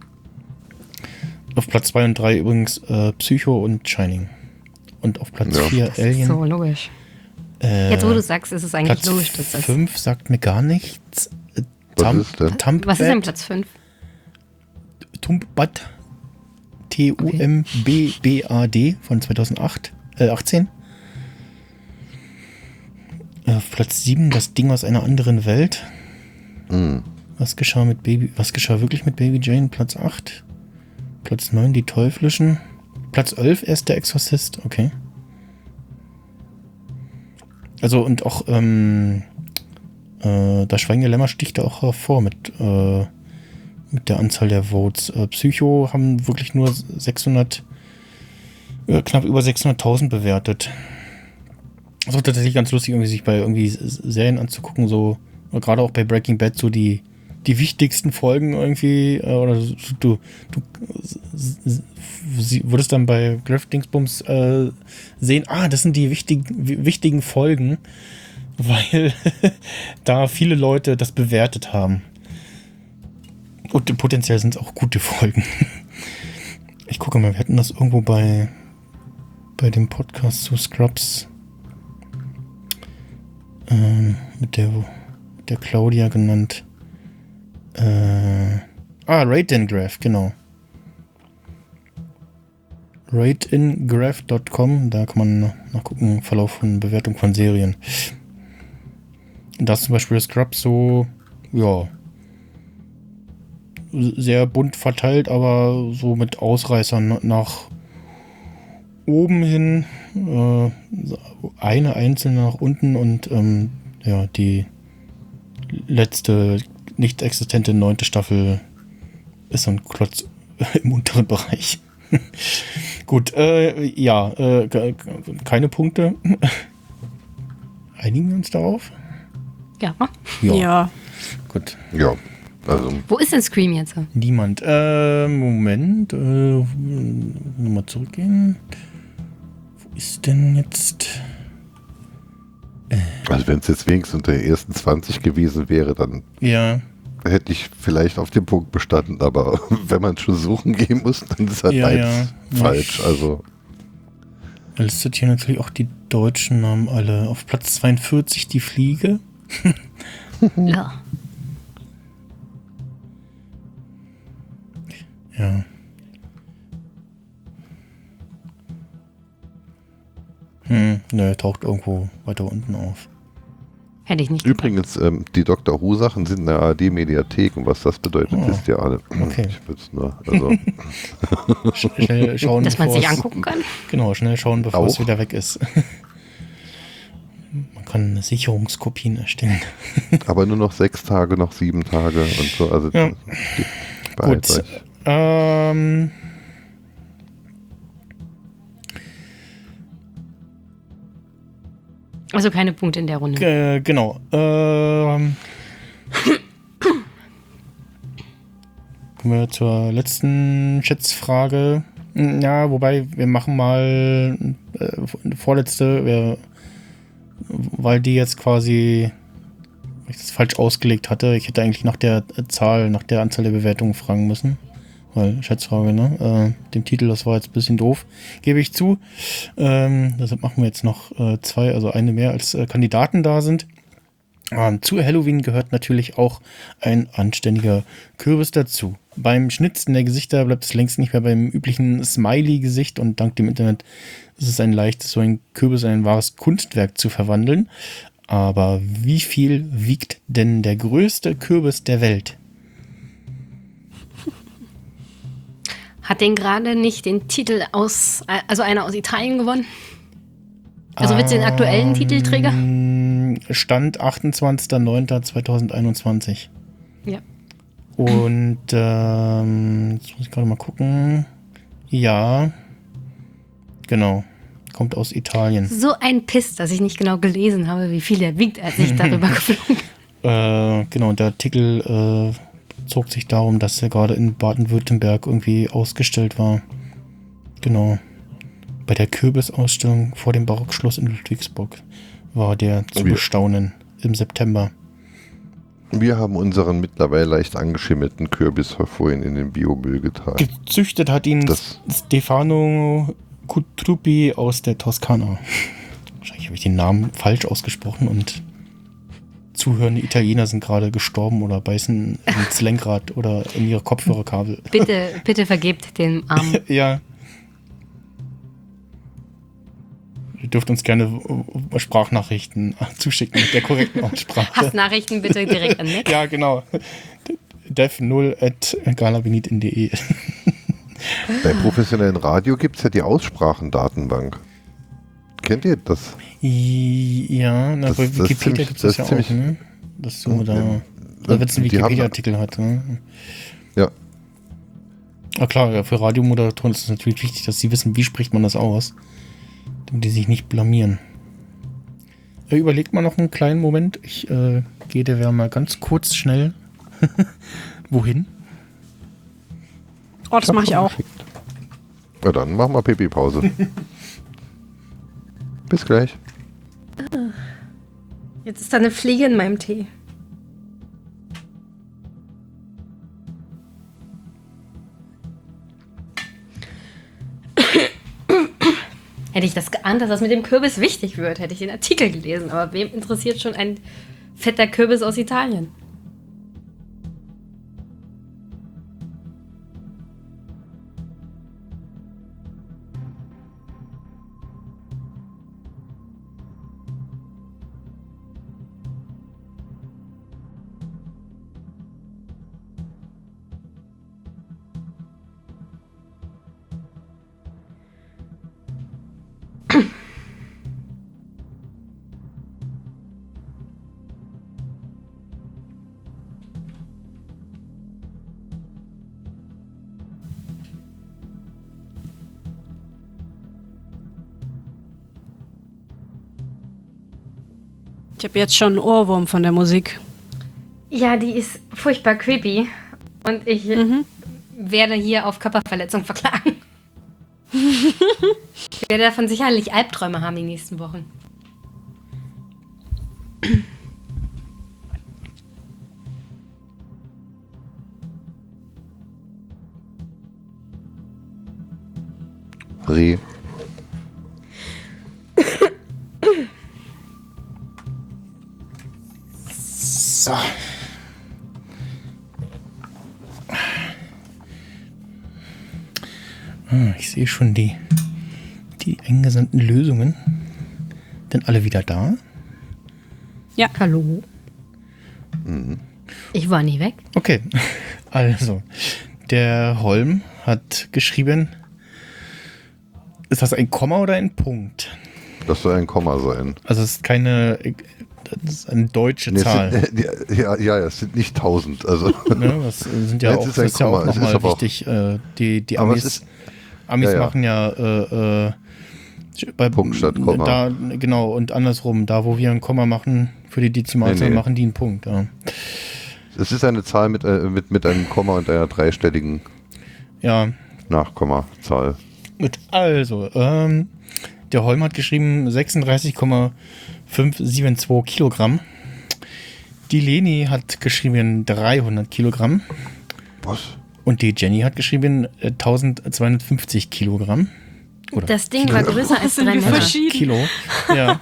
Auf Platz zwei und drei übrigens äh, Psycho und Shining. Und auf Platz Ja. vier Das Alien. ist so logisch. Äh, Jetzt, wo du sagst, ist es eigentlich Platz logisch, dass das. fünf sagt mir gar nichts. Äh, Was Tam- ist denn? Tumbad, Was ist denn Platz fünf? Tumbad. T U M B B A D von zweitausendacht. Äh, achtzehn. Auf Platz sieben das Ding aus einer anderen Welt. Hm. Was geschah mit Baby, was geschah wirklich mit Baby Jane? Platz acht. Platz neun die Teuflischen. Platz elf erst der Exorzist, okay. Also und auch ähm, äh, das Schweigen der Lämmer sticht da auch hervor mit, äh, mit der Anzahl der Votes. Äh, Psycho haben wirklich nur sechshundert, äh, knapp über sechshunderttausend bewertet. Das war tatsächlich ganz lustig, irgendwie sich bei irgendwie Serien anzugucken, so gerade auch bei Breaking Bad so die die wichtigsten Folgen irgendwie, äh, oder so, du, du sie, würdest dann bei Griff Dingsbums äh, sehen, ah, das sind die wichtigen, wichtigen Folgen, weil da viele Leute das bewertet haben. Und potenziell sind es auch gute Folgen. Ich gucke mal, wir hatten das irgendwo bei bei dem Podcast zu Scrubs ähm, mit der, mit der Claudia genannt. Äh, ah, Ratingraph, genau. ratingraph Punkt com, da kann man nachgucken, Verlauf von Bewertung von Serien. Da ist zum Beispiel Scrubs so, ja, sehr bunt verteilt, aber so mit Ausreißern nach oben hin, äh, eine einzelne nach unten und ähm, ja, die letzte nicht existente neunte Staffel ist so ein Klotz im unteren Bereich. Gut, äh, ja, äh, keine Punkte. Einigen wir uns darauf? Ja. Ja. Gut. Ja, also Wo ist denn Scream jetzt? Niemand. Äh, Moment. Äh, nochmal zurückgehen. Wo ist denn jetzt... Also wenn es jetzt wenigstens unter den ersten zwanzig gewesen wäre, dann Ja. hätte ich vielleicht auf den Punkt bestanden, aber wenn man schon suchen gehen muss, dann ist halt Ja, eins ja. falsch. Also Weil es sind hier natürlich auch die deutschen Namen alle. Auf Platz zweiundvierzig die Fliege. Ja. Ja. Hm, ne, taucht irgendwo weiter unten auf. Hätte ich nicht. übrigens, ähm, die Doctor Who Sachen sind in der A R D-Mediathek und was das bedeutet, Oh. wisst ihr alle. Okay. Ich würde es nur, also Sch- Schnell schauen, Dass man bevor sich es- angucken kann. Genau, schnell schauen, bevor es Auch. wieder weg ist. Man kann Sicherungskopien erstellen. aber nur noch sechs Tage, noch sieben Tage und so. Also Ja. die, behalt Gut. euch. Ähm, Also keine Punkte in der Runde. Äh, genau. Ähm, kommen wir zur letzten Schätzfrage. Ja, wobei wir machen mal äh, eine vorletzte, wir, weil die jetzt quasi, weil ich das falsch ausgelegt hatte. Ich hätte eigentlich nach der Zahl, nach der Anzahl der Bewertungen fragen müssen. Weil, Schätzfrage, ne? Äh, dem Titel, das war jetzt ein bisschen doof, gebe ich zu. Ähm, deshalb machen wir jetzt noch äh, zwei, also eine mehr als äh, Kandidaten da sind. Ähm, zu Halloween gehört natürlich auch ein anständiger Kürbis dazu. Beim Schnitzen der Gesichter bleibt es längst nicht mehr beim üblichen Smiley-Gesicht und dank dem Internet ist es ein leichtes, so ein Kürbis in ein wahres Kunstwerk zu verwandeln. Aber wie viel wiegt denn der größte Kürbis der Welt? Hat den gerade nicht den Titel aus, also einer aus Italien gewonnen? Also wird sie den aktuellen Titelträger? Ähm, Stand achtundzwanzigster neunter zweitausendeinundzwanzig. Ja. Und ähm, jetzt muss ich gerade mal gucken. Ja, genau. Kommt aus Italien. So ein Piss, dass ich nicht genau gelesen habe, wie viel er wiegt, als ich darüber geflogen bin. Äh, genau, der Artikel äh, zog sich darum, dass er gerade in Baden-Württemberg irgendwie ausgestellt war. Genau. Bei der Kürbisausstellung vor dem Barockschloss in Ludwigsburg war der zu Ja. bestaunen im September. Wir haben unseren mittlerweile leicht angeschimmelten Kürbis vorhin in den Biomüll getan. Gezüchtet hat ihn Das- Stefano Cutrupi aus der Toskana. Wahrscheinlich habe ich den Namen falsch ausgesprochen und zuhörende Italiener sind gerade gestorben oder beißen ins Lenkrad oder in ihre Kopfhörerkabel. Bitte, bitte vergebt den Armen. Ja. Ihr dürft uns gerne äh, Sprachnachrichten zuschicken mit der korrekten Aussprache. Hassnachrichten bitte direkt an Nick. Ja, genau. dev null at galabinit punkt de. Bei professionellen Radio gibt es ja die Aussprachendatenbank. Kennt ihr das? Ja, na, Das- bei das ist Wikipedia ziemlich- gibt es das das ja ist auch, ne? Dass du Ja, da, ja. da wenn es einen Die haben- Wikipedia-Artikel hat. Ne? Ja. Na klar, ja, für Radiomoderatoren ist es natürlich wichtig, dass sie wissen, wie spricht man das aus, damit die sich nicht blamieren. Äh, überlegt mal noch einen kleinen Moment. Ich äh, gehe der mal ganz kurz schnell. Wohin? Oh, das mache ich auch. Ja, dann machen wir Pipi-Pause. Bis gleich. Jetzt ist da eine Fliege in meinem Tee. Hätte ich das geahnt, dass das mit dem Kürbis wichtig wird, hätte ich den Artikel gelesen. Aber wem interessiert schon ein fetter Kürbis aus Italien? Ich habe jetzt schon einen Ohrwurm von der Musik. Ja, die ist furchtbar creepy. Und ich Mhm. werde hier auf Körperverletzung verklagen. Ich werde davon sicherlich Albträume haben die nächsten Wochen. Reh. So. Ah, ich sehe schon die, die eingesandten Lösungen. Denn alle wieder da? Ja. Hallo? Ich war nie weg. Okay, also, der Holm hat geschrieben, ist das ein Komma oder ein Punkt? Das soll ein Komma sein. Also es ist keine, das ist eine deutsche Nee, es Zahl. sind, äh, ja, ja, ja, es sind nicht tausend. Also, Ne, das sind ja Ja, es auch, ist ein das ist ja auch Komma, es ist nochmal aber auch- wichtig. Äh, die die Aber Amis, es ist- Amis ja, ja. machen ja äh, äh, bei, Punkt statt Komma. Da, genau, und andersrum, da wo wir ein Komma machen für die Dezimalzahl, Nee, nee. machen die einen Punkt. Ja, es ist eine Zahl mit, äh, mit, mit einem Komma und einer dreistelligen ja Nachkommazahl. gut. Also, ähm, der Holm hat geschrieben sechsunddreißig Komma fünfhundertzweiundsiebzig Kilogramm. Die Leni hat geschrieben dreihundert Kilogramm. Was? Und die Jenny hat geschrieben äh, eintausendzweihundertfünfzig Kilogramm. Oder Das Ding war größer als Sind drei wir Männer. verschieden? Kilo. Ja.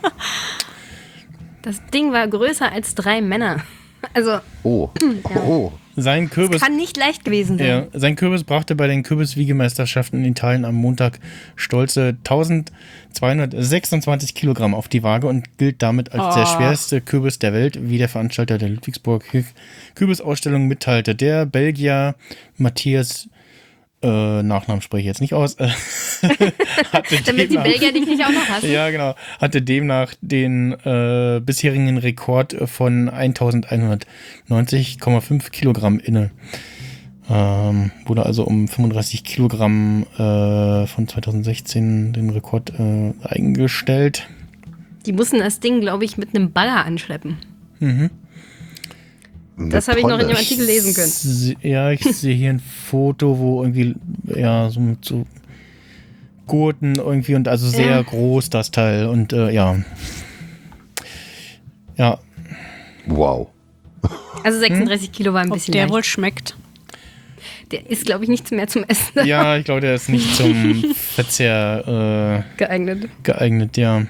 Das Ding war größer als drei Männer. Also, Oh. Oh. Sein Kürbis, kann nicht leicht gewesen sein. ja, sein Kürbis brachte bei den Kürbiswiegemeisterschaften in Italien am Montag stolze eintausendzweihundertsechsundzwanzig Kilogramm auf die Waage und gilt damit als der Oh. schwerste Kürbis der Welt, wie der Veranstalter der Ludwigsburg Kürbisausstellung mitteilte. Der Belgier Matthias, äh, Nachnamen spreche ich jetzt nicht aus, äh, hatte Damit die demnach- Belgier dich nicht auch noch hassen. Ja, genau. Hatte demnach den äh, bisherigen Rekord von eintausendeinhundertneunzig Komma fünf Kilogramm inne. Ähm, wurde also um fünfunddreißig Kilogramm äh, von zweitausendsechzehn den Rekord äh, eingestellt. Die mussten das Ding, glaube ich, mit einem Bagger anschleppen. Mhm. Das habe ich noch in dem Artikel lesen können. Se- Ja, ich sehe hier ein Foto, wo irgendwie, ja, so mit so Gurten irgendwie und also sehr Ja. groß das Teil und äh, ja. Ja, Wow. Also sechsunddreißig Kilo war ein Ob bisschen der leicht. wohl schmeckt. Der ist, glaube ich, nichts mehr zum Essen Ja, ich glaube, der ist nicht zum Verzehr äh, geeignet. geeignet, ja.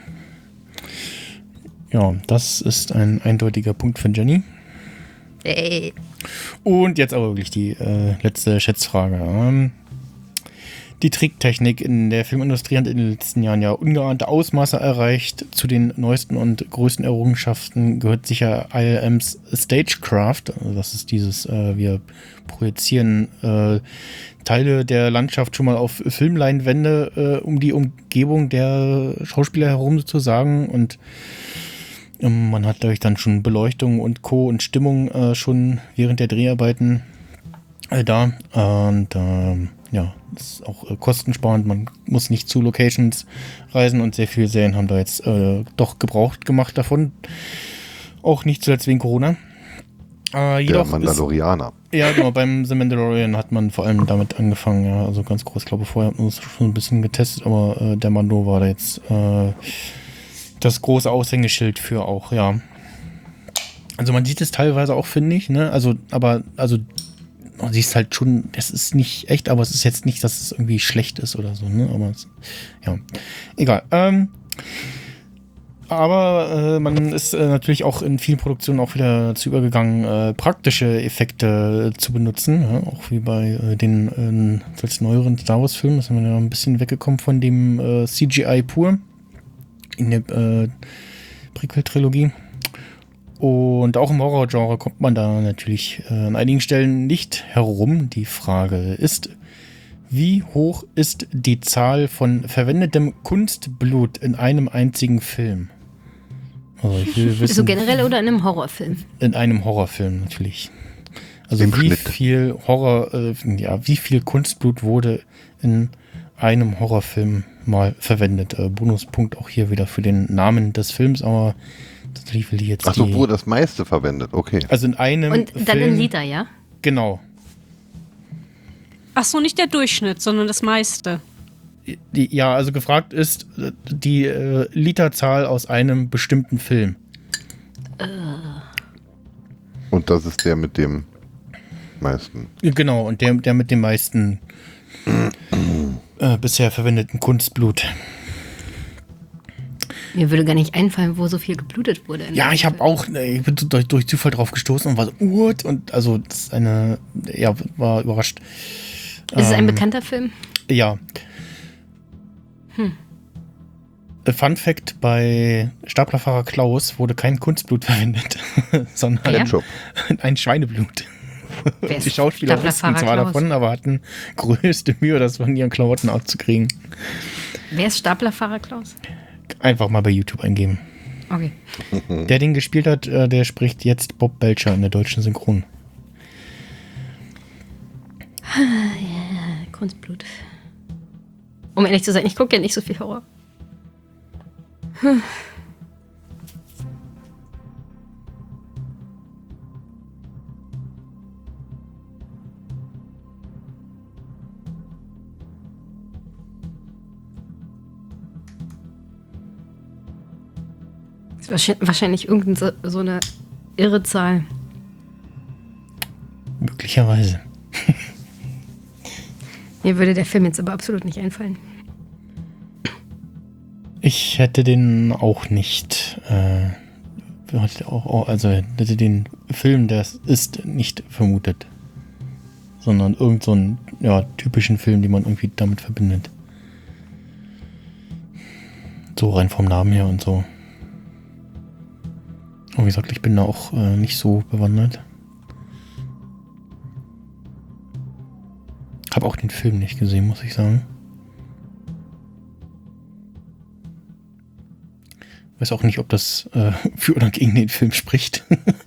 Ja, das ist ein eindeutiger Punkt für Jenny. Ey. Und jetzt aber wirklich die äh, letzte Schätzfrage. Ähm, die Tricktechnik in der Filmindustrie hat in den letzten Jahren ja ungeahnte Ausmaße erreicht. Zu den neuesten und größten Errungenschaften gehört sicher I L Ms Stagecraft. Also das ist dieses, äh, wir projizieren äh, Teile der Landschaft schon mal auf Filmleinwände äh, um die Umgebung der Schauspieler herum sozusagen. Und ähm, man hat dadurch dann schon Beleuchtung und Co. und Stimmung äh, schon während der Dreharbeiten äh, da. Und ähm, ja, ist auch äh, kostensparend. Man muss nicht zu Locations reisen und sehr viele Serien haben da jetzt äh, doch Gebrauch gemacht davon. Auch nicht zuletzt wegen Corona. Äh, jedoch Der Mandalorianer. Ist, ja, genau, beim The Mandalorian hat man vor allem damit angefangen. Ja, also ganz groß, ich glaube, vorher hat man es schon ein bisschen getestet, aber äh, der Mando war da jetzt äh, das große Aushängeschild für auch, ja. Also man sieht es teilweise auch, finde ich, ne? Also, aber, also man sieht es halt schon, das ist nicht echt, aber es ist jetzt nicht, dass es irgendwie schlecht ist oder so, ne? Aber es, ja, egal. Ähm, aber äh, man ist äh, natürlich auch in vielen Produktionen auch wieder dazu übergegangen, äh, praktische Effekte äh, zu benutzen, ja? Auch wie bei äh, den äh, als neueren Star Wars Filmen, da sind wir ja ein bisschen weggekommen von dem äh, C G I pur in der äh, Prequel-Trilogie. Und auch im Horror-Genre kommt man da natürlich äh, an einigen Stellen nicht herum. Die Frage ist, wie hoch ist die Zahl von verwendetem Kunstblut in einem einzigen Film? Also ich will wissen, So generell oder in einem Horrorfilm? in einem Horrorfilm natürlich. Also Im wie Schnitt. viel Horror, äh, ja, wie viel Kunstblut wurde in einem Horrorfilm mal verwendet? Äh, Bonuspunkt auch hier wieder für den Namen des Films, aber tatsächlich will ich jetzt Achso, die, wo das meiste verwendet, okay. also in einem Und dann Film, in Liter, ja? genau. Ach so, nicht der Durchschnitt, sondern das meiste. Die, ja, also gefragt ist äh, die äh, Literzahl aus einem bestimmten Film. Und das ist der mit dem meisten. Genau, und der, der mit dem meisten äh, bisher verwendeten Kunstblut. Mir würde gar nicht einfallen, wo so viel geblutet wurde. in Ja, dem ich habe Film. auch, äh, ich bin so durch, durch Zufall drauf gestoßen und war so, what? Und also, das ist eine, ja, war überrascht. Ist es ein Ähm, bekannter Film? Ja. Hm. Fun Fact: Bei Staplerfahrer Klaus wurde kein Kunstblut verwendet, sondern Ja? Ketchup. ein Schweineblut. Wer ist Die Schauspieler wussten Staplerfahrer zwar Klaus? davon, aber hatten größte Mühe, das von ihren Klamotten auszukriegen. Wer ist Staplerfahrer Klaus? Einfach mal bei YouTube eingeben. Okay. Der den gespielt hat, äh, der spricht jetzt Bob Belcher in der deutschen Synchron. Kunstblut. Um ehrlich zu sein, ich gucke ja nicht so viel Horror. Hm. Das ist wahrscheinlich, wahrscheinlich irgendeine so, so eine irre Zahl. Möglicherweise. Mir würde der Film jetzt aber absolut nicht einfallen. Ich hätte den auch nicht, äh, hätte auch, also hätte den Film, der es ist, nicht vermutet. Sondern irgend so einen, ja, typischen Film, den man irgendwie damit verbindet. So rein vom Namen her und so. Und wie gesagt, ich bin da auch äh, nicht so bewandert. Habe auch den Film nicht gesehen, muss ich sagen. Weiß auch nicht, ob das äh, für oder gegen den Film spricht.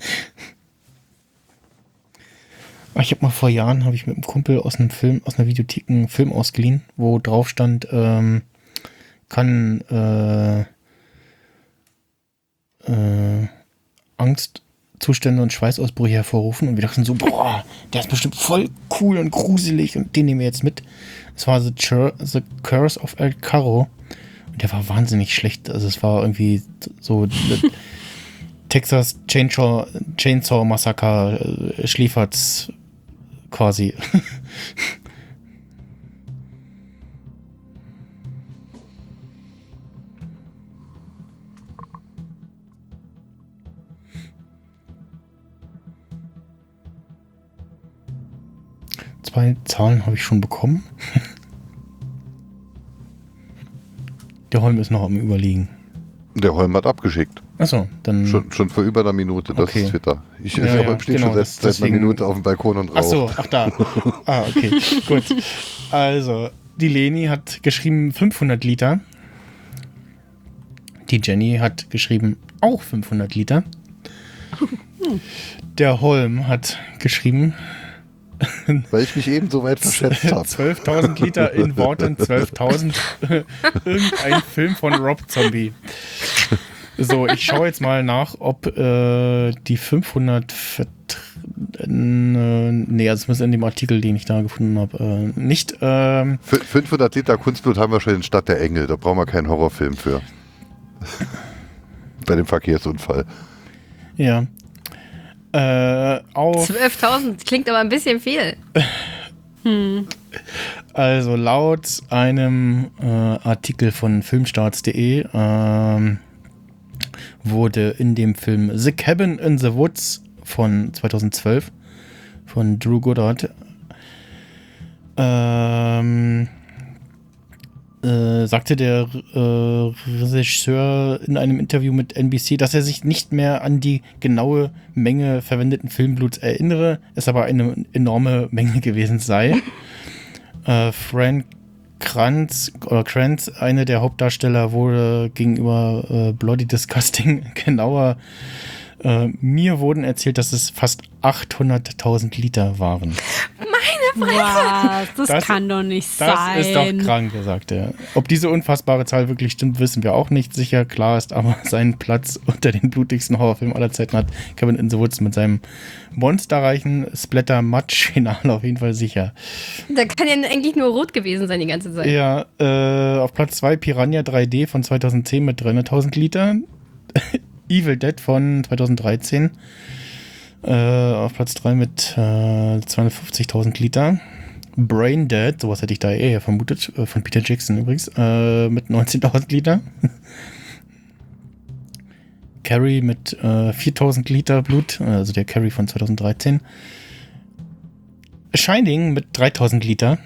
Aber ich habe mal vor Jahren, habe ich mit einem Kumpel aus einem Film, aus einer Videothek einen Film ausgeliehen, wo drauf stand, ähm, kann äh, äh, Angstzustände und Schweißausbrüche hervorrufen. Und wir dachten so, boah, der ist bestimmt voll cool und gruselig und den nehmen wir jetzt mit. Es war The, Chur- The Curse of El Carro. Und der war wahnsinnig schlecht. Also es war irgendwie so Texas Chainsaw, Chainsaw Massacre äh, schläfert's quasi. Zwei Zahlen habe ich schon bekommen. Der Holm ist noch am Überlegen. Der Holm hat abgeschickt. Achso, dann. Schon, schon vor über einer Minute, das Okay. ist Twitter. Ich Ja, ja, ja, ja, stehe genau, schon seit, das- seit einer deswegen- Minute auf dem Balkon und rauche. Achso, ach da. Ah, okay, gut. Also, die Leni hat geschrieben fünfhundert Liter. Die Jenny hat geschrieben auch fünfhundert Liter. Der Holm hat geschrieben Weil ich mich eben so weit verschätzt habe. zwölftausend Liter in Worten, zwölftausend. Irgendein Film von Rob Zombie. So, ich schaue jetzt mal nach, ob äh, die fünfhundert Vert äh, nee, also es muss in dem Artikel, den ich da gefunden habe, äh, nicht. Ähm, F- fünfhundert Liter Kunstblut haben wir schon in Stadt der Engel. Da brauchen wir keinen Horrorfilm für. Bei dem Verkehrsunfall. ja. Äh, auf, zwölftausend klingt aber ein bisschen viel. also laut einem äh, Artikel von filmstarts punkt de ähm, wurde in dem Film The Cabin in the Woods von zweitausendzwölf von Drew Goddard ähm, äh, sagte der äh, Regisseur in einem Interview mit N B C, dass er sich nicht mehr an die genaue Menge verwendeten Filmbluts erinnere, es aber eine enorme Menge gewesen sei. äh, Frank Kranz, oder Kranz, einer der Hauptdarsteller, wurde gegenüber äh, Bloody Disgusting genauer. Äh, mir wurden erzählt, dass es fast achthunderttausend Liter waren. Was? Das, Das- kann doch nicht Das sein. ist doch krank, sagt er. Ob diese unfassbare Zahl wirklich stimmt, wissen wir auch nicht sicher. Klar ist aber, seinen Platz unter den blutigsten Horrorfilmen aller Zeiten hat Cabin in the Woods mit seinem monsterreichen Splatter-Matsch-Finale auf jeden Fall sicher. Da kann ja eigentlich nur rot gewesen sein die ganze Zeit. Ja, äh, auf Platz zwei Piranha drei D von zweitausendzehn mit dreihunderttausend Liter. Evil Dead von zweitausenddreizehn. Äh, auf Platz drei mit äh, zweihundertfünfzigtausend Liter. Brain Dead, sowas hätte ich da eher vermutet, äh, von Peter Jackson übrigens, äh, mit neunzehntausend Liter. Carrie mit äh, viertausend Liter Blut, also der Carrie von zweitausenddreizehn. Shining mit dreitausend Liter.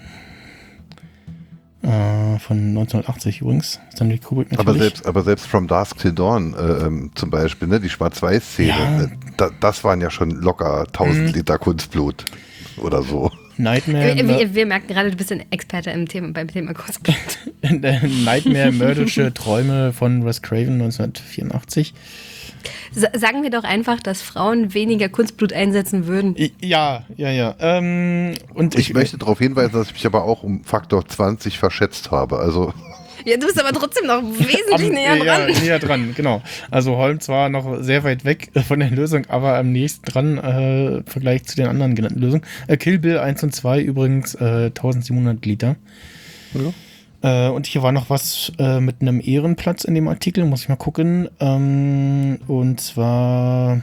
Äh, von neunzehnhundertachtzig übrigens. Stanley Kubrick natürlich. Aber selbst, aber selbst From Dusk Till Dawn äh, ähm, zum Beispiel, ne, die Schwarz-Weiß-Szene, Ja. äh, da, das waren ja schon locker tausend Mhm. Liter Kunstblut oder so. Nightmare, Wir, wir, wir merken gerade, du bist ein Experte im Thema, beim Thema Cosplay. Nightmare, mörderische Träume von Wes Craven neunzehnhundertvierundachtzig. Sa- Sagen wir doch einfach, dass Frauen weniger Kunstblut einsetzen würden. I- Ja, ja, ja. Ähm, und Ich möchte darauf hinweisen, dass ich mich aber auch um Faktor zwanzig verschätzt habe. Also Ja, du bist aber trotzdem noch wesentlich am, näher ja, dran. näher dran, genau. Also Holm zwar noch sehr weit weg von der Lösung, aber am nächsten dran äh, im Vergleich zu den anderen genannten Lösungen. Äh, Kill Bill eins und zwei übrigens äh, eintausendsiebenhundert Liter. Ja. Äh, und hier war noch was äh, mit einem Ehrenplatz in dem Artikel, muss ich mal gucken. Ähm, und zwar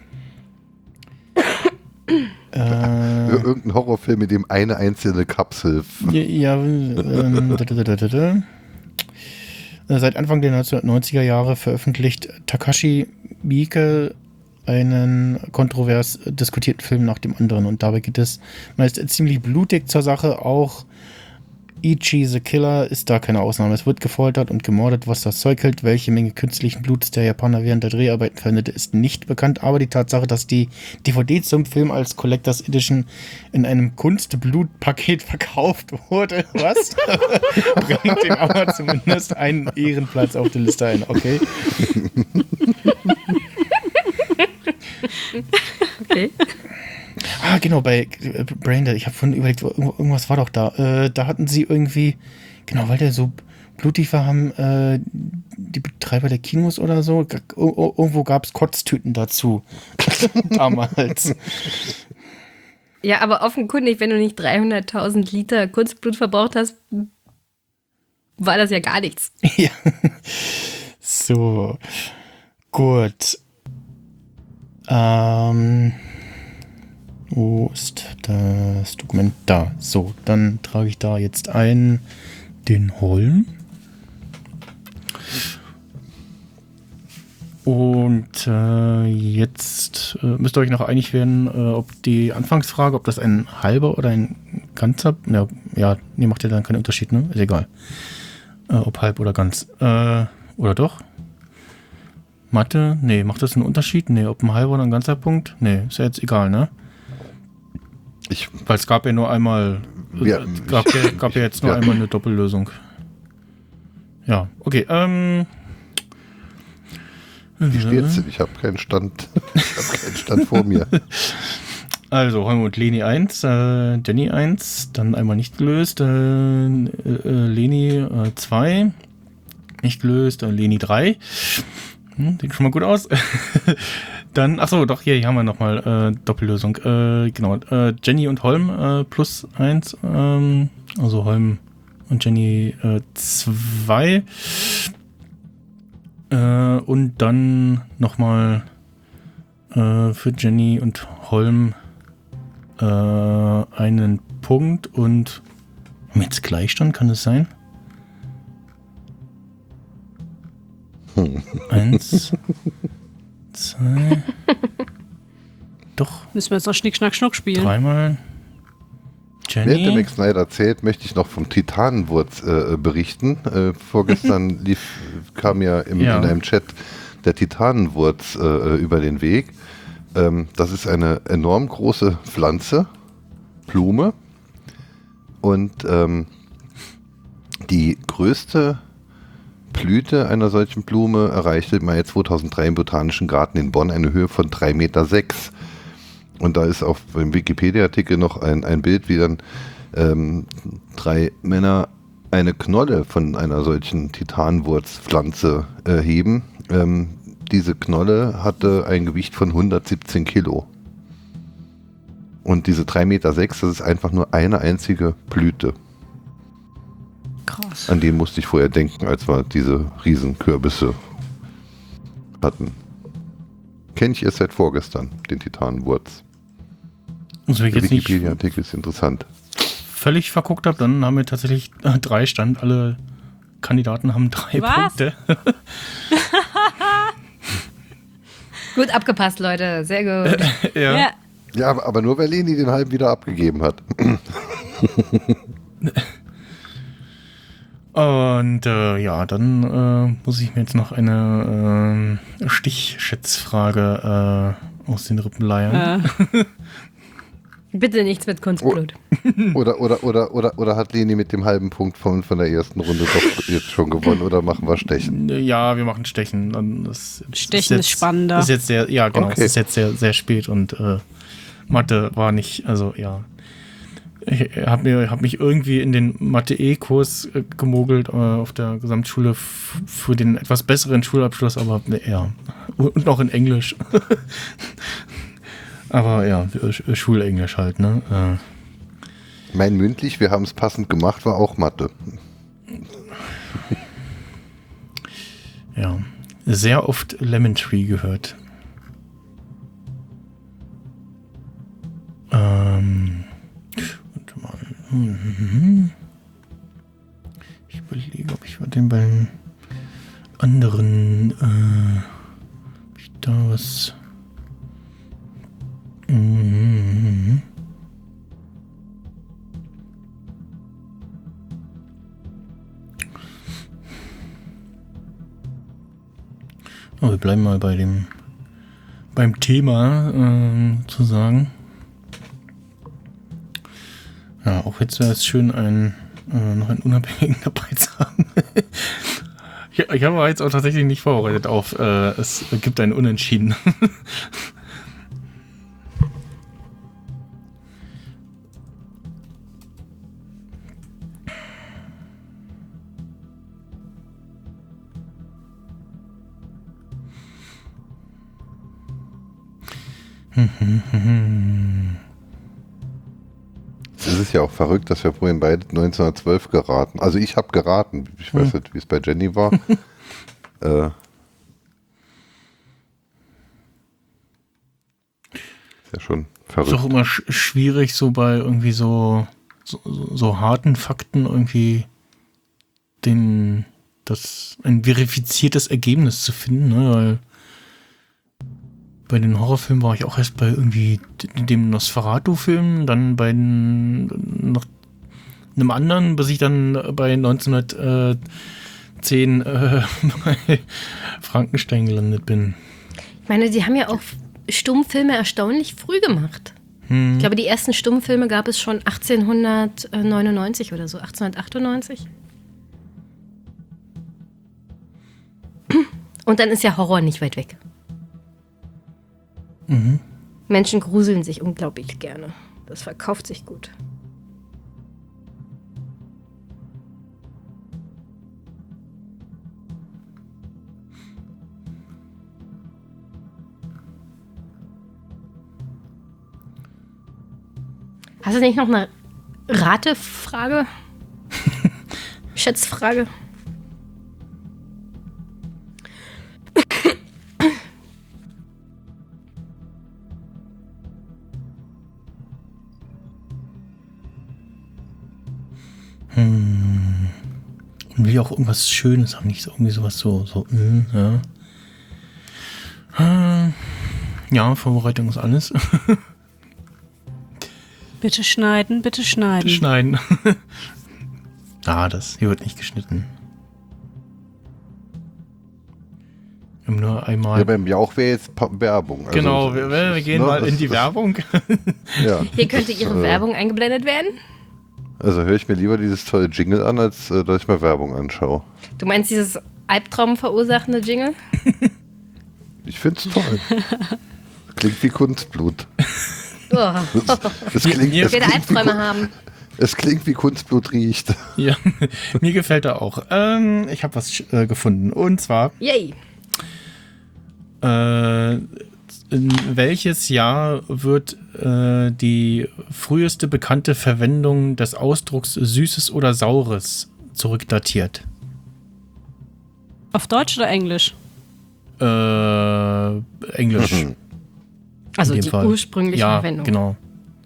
äh, irgendein Horrorfilm, in dem eine einzelne Kapsel. Ja, ja ähm, da, da, da, da, da. Äh, Seit Anfang der neunzehnhundertneunziger Jahre veröffentlicht Takashi Miike einen kontrovers diskutierten Film nach dem anderen. Und dabei geht es meist ziemlich blutig zur Sache. Auch Ichi the Killer ist da keine Ausnahme. Es wird gefoltert und gemordet, was das Zeug hält. Welche Menge künstlichen Bluts der Japaner während der Dreharbeiten verwendete, ist nicht bekannt. Aber die Tatsache, dass die D V D zum Film als Collectors Edition in einem Kunstblutpaket verkauft wurde, was? Bringt ihm aber zumindest einen Ehrenplatz auf der Liste ein. Okay. Okay. Ah, genau, bei äh, Braindead, ich habe vorhin überlegt, irgendwo- irgendwas war doch da. Äh, da hatten sie irgendwie, genau, weil der so blutig war, haben äh, die Betreiber der Kinos oder so, g- ir- irgendwo gab es Kotztüten dazu. Damals. Ja, aber offenkundig, wenn du nicht dreihunderttausend Liter Kunstblut verbraucht hast, war das ja gar nichts. Ja. So. Gut. Ähm, wo ist das Dokument? Da. So, dann trage ich da jetzt ein den Holm. Und äh, jetzt äh, müsst ihr euch noch einig werden, äh, ob die Anfangsfrage, ob das ein halber oder ein ganzer, ja, ja nee, macht ja dann keinen Unterschied, ne? Ist egal. Äh, ob halb oder ganz. Äh, oder doch? Mathe? Nee, macht das einen Unterschied? Nee, ob ein halber oder ein ganzer Punkt? Nee, ist ja jetzt egal, ne? Ich, Weil es gab ja nur einmal, Ja, äh, gab, ja, gab ja jetzt nur ja. einmal eine Doppellösung. Ja, okay, ähm. wie steht's denn? Ich habe keinen Stand. Ich habe keinen Stand vor mir. Also, Holm und Leni eins, äh, Jenny eins, dann einmal nicht gelöst, äh, äh, Leni zwei, nicht gelöst, äh, Leni drei. Hm, sieht schon mal gut aus. Dann, achso, doch, hier, hier haben wir nochmal äh, Doppellösung. Äh, genau, äh, Jenny und Holm äh, plus eins, ähm, also Holm und Jenny zwei. Äh, und dann nochmal äh, für Jenny und Holm äh, einen Punkt und mit Gleichstand, kann es sein? Eins, zwei, doch, Müssen wir jetzt noch Schnick, Schnack, Schnuck spielen. dreimal. Während der Jenny. Max Snyder erzählt, möchte ich noch vom Titanenwurz äh, berichten. Äh, vorgestern lief, kam ja, im, Ja. in einem Chat der Titanenwurz äh, über den Weg. Ähm, das ist eine enorm große Pflanze, Blume. Und ähm, die größte Blüte einer solchen Blume erreichte im Mai zweitausenddrei im Botanischen Garten in Bonn eine Höhe von drei Komma sechs Meter. Und da ist auf dem Wikipedia-Artikel noch ein, ein Bild, wie dann ähm, drei Männer eine Knolle von einer solchen Titanwurzpflanze äh, heben. Ähm, diese Knolle hatte ein Gewicht von hundertsiebzehn Kilo. Und diese drei Komma sechs Meter, das ist einfach nur eine einzige Blüte. Krass. An den musste ich vorher denken, als wir diese Riesenkürbisse hatten. Kenne ich erst seit vorgestern, den Titanenwurz. Also wenn ich Der jetzt nicht Wikipedia-Artikel ist interessant. völlig verguckt habe, dann haben wir tatsächlich äh, drei Stand. Alle Kandidaten haben drei Was? Punkte. Gut abgepasst, Leute. Sehr gut. ja. Ja. Ja, aber, aber nur weil Leni den halben wieder abgegeben hat. Und äh, ja, dann äh, muss ich mir jetzt noch eine äh, Stichschätzfrage äh, aus den Rippen leiern. Äh, Bitte nichts mit Kunstblut. Oder, oder, oder, oder, oder hat Leni mit dem halben Punkt von, von der ersten Runde doch jetzt schon gewonnen oder machen wir Stechen? Ja, wir machen Stechen. Dann das, Stechen jetzt, ist spannender. Ist jetzt sehr, ja, genau. Okay. Es ist jetzt sehr, sehr spät und äh, Mathe war nicht, also ja. Ich habe hab mich irgendwie in den Mathe-E-Kurs äh, gemogelt äh, auf der Gesamtschule f- für den etwas besseren Schulabschluss, aber ne, ja. Und noch in Englisch. Aber ja, Sch- Schulenglisch halt, ne? Äh, Mein mündlich, wir haben es passend gemacht, war auch Mathe. ja. Sehr oft Lemon Tree gehört. Ähm. Warte mal. Mhm. Ich überlege, ob ich bei dem beim anderen äh, ob ich da was. Mhm. Aber wir bleiben mal bei dem beim Thema ähm, zu sagen. Ja, auch jetzt wäre es schön, ein, äh, noch einen Unabhängigen dabei zu haben. ich, ich habe aber jetzt auch tatsächlich nicht vorbereitet auf, äh, es gibt einen Unentschieden. Es ist ja auch verrückt, dass wir vorhin beide neunzehnhundertzwölf geraten. Also ich habe geraten. Ich weiß nicht, wie es bei Jenny war. äh, Ja, ja schon Ist verrückt. auch immer sch schwierig, so bei irgendwie so, so, so harten Fakten irgendwie den, das, ein verifiziertes Ergebnis zu finden, ne? Weil bei den Horrorfilmen war ich auch erst bei irgendwie dem Nosferatu-Film, dann bei noch einem anderen, bis ich dann bei neunzehnhundertzehn äh, bei Frankenstein gelandet bin. Ich meine, die haben ja auch Stummfilme erstaunlich früh gemacht. Hm. Ich glaube, die ersten Stummfilme gab es schon achtzehnhundertneunundneunzig oder so, achtzehnhundertachtundneunzig. Und dann ist ja Horror nicht weit weg. Mhm. Menschen gruseln sich unglaublich gerne. Das verkauft sich gut. Hast du nicht noch eine Ratefrage? Schätzfrage? Hm. Und will auch irgendwas Schönes haben, nicht so irgendwie sowas so, so, mm, ja. Äh, ja, Vorbereitung ist alles. Bitte schneiden, bitte schneiden. Schneiden. Ah, das hier wird nicht geschnitten. Wir haben nur einmal. Ja, beim Jauch wäre jetzt Pa- Werbung. Also, genau, wir, wir gehen ne, mal das- in die das- Werbung. Ja. Hier könnte Ihre Äh, Werbung eingeblendet werden. Also höre ich mir lieber dieses tolle Jingle an, als äh, dass ich mir Werbung anschaue. Du meinst dieses Albtraum verursachende Jingle? Ich finde es toll. Klingt wie Kunstblut. Oh. Es, es, klingt, Mir- es, Ich will klingt wie, Albträume Kun- haben. es klingt wie Kunstblut riecht. Ja, mir gefällt er auch. Ähm, ich habe was äh, gefunden. Und zwar, Yay. äh, in welches Jahr wird äh, die früheste bekannte Verwendung des Ausdrucks Süßes oder Saures zurückdatiert? Auf Deutsch oder Englisch? Äh, Englisch. Also in dem die Fall. ursprüngliche Ja, Verwendung. genau.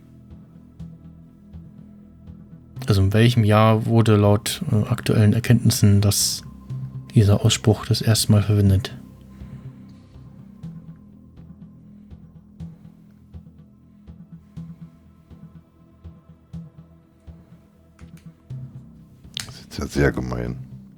Also in welchem Jahr wurde laut äh, aktuellen Erkenntnissen das, dieser Ausspruch das erste Mal verwendet? Das ist ja sehr gemein.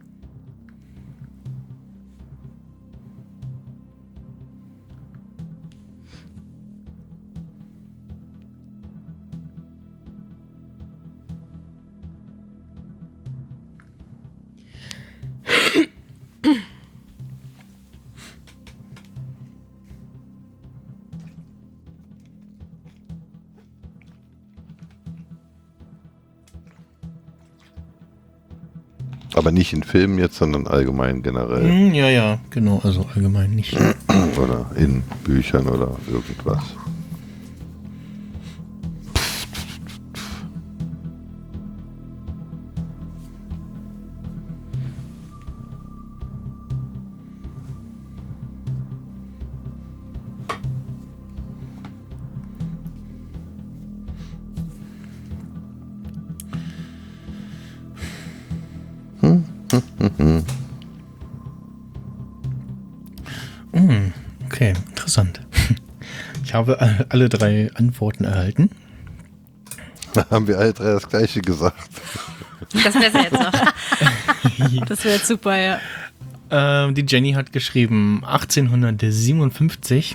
Aber nicht in Filmen jetzt, sondern allgemein generell. Hm, ja, ja, genau, also allgemein nicht. Oder in Büchern oder irgendwas. Hm, okay, interessant. Ich habe all- alle drei Antworten erhalten. Da haben wir alle drei das Gleiche gesagt. Das wäre jetzt noch. Das wäre jetzt super, ja. Ähm, die Jenny hat geschrieben achtzehnhundertsiebenundfünfzig.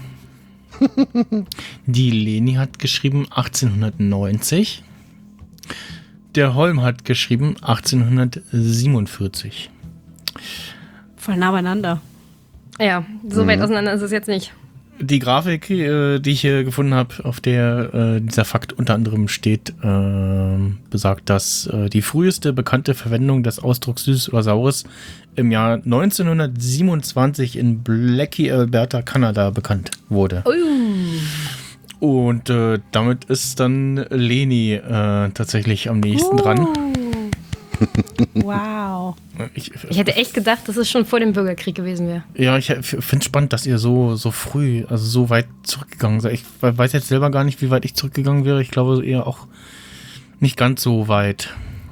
Die Leni hat geschrieben achtzehnhundertneunzig. Der Holm hat geschrieben achtzehnhundertsiebenundvierzig. Voll nah beieinander. Ja, so weit auseinander ist es jetzt nicht. Die Grafik, äh, die ich hier gefunden habe, auf der äh, dieser Fakt unter anderem steht, äh, besagt, dass äh, die früheste bekannte Verwendung des Ausdrucks Süßes oder Saures im Jahr neunzehnhundertsiebenundzwanzig in Blackie, Alberta, Kanada bekannt wurde. Oh. Und äh, damit ist dann Leni äh, tatsächlich am nächsten dran. Wow. Ich, Ich hätte echt gedacht, dass es schon vor dem Bürgerkrieg gewesen wäre. Ja, ich finde es spannend, dass ihr so, so früh, also so weit zurückgegangen seid. Ich weiß jetzt selber gar nicht, wie weit ich zurückgegangen wäre. Ich glaube eher auch nicht ganz so weit.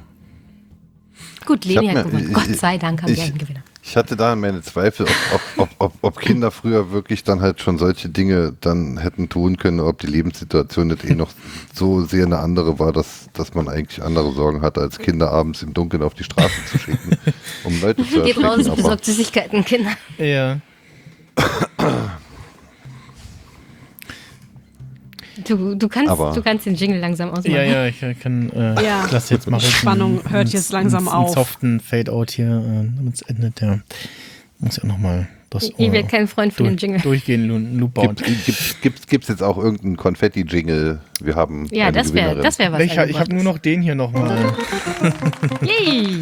Gut, Ich Leni hab hat mir- gewonnen. ich- Gott sei Dank haben wir ich- einen Gewinner. Ich hatte da meine Zweifel, ob, ob, ob, ob, ob Kinder früher wirklich dann halt schon solche Dinge dann hätten tun können, ob die Lebenssituation nicht eh noch so sehr eine andere war, dass, dass man eigentlich andere Sorgen hatte, als Kinder abends im Dunkeln auf die Straße zu schicken, um Leute zu Geht raus, erschrecken. Aber besorgt Süßigkeiten, Kinder. Ja. Du, du, kannst, Aber- du kannst den Jingle langsam ausmachen. Ja, ja, ich kann äh, Ja. das jetzt machen. Spannung hört jetzt langsam einen, einen auf. soften Fade-out hier, äh, damit es endet. Ja. Muss ja nochmal das Ich werde kein Freund von dem durch, Jingle. durchgehen, Lu- Loop bauen. gibt gibt gibt gibt's jetzt auch irgendeinen Konfetti-Jingle? Wir haben Ja, eine das wäre Gewinnerin. das wär was. Ich, ich habe nur Eingebrachtes. noch den hier nochmal. Yay!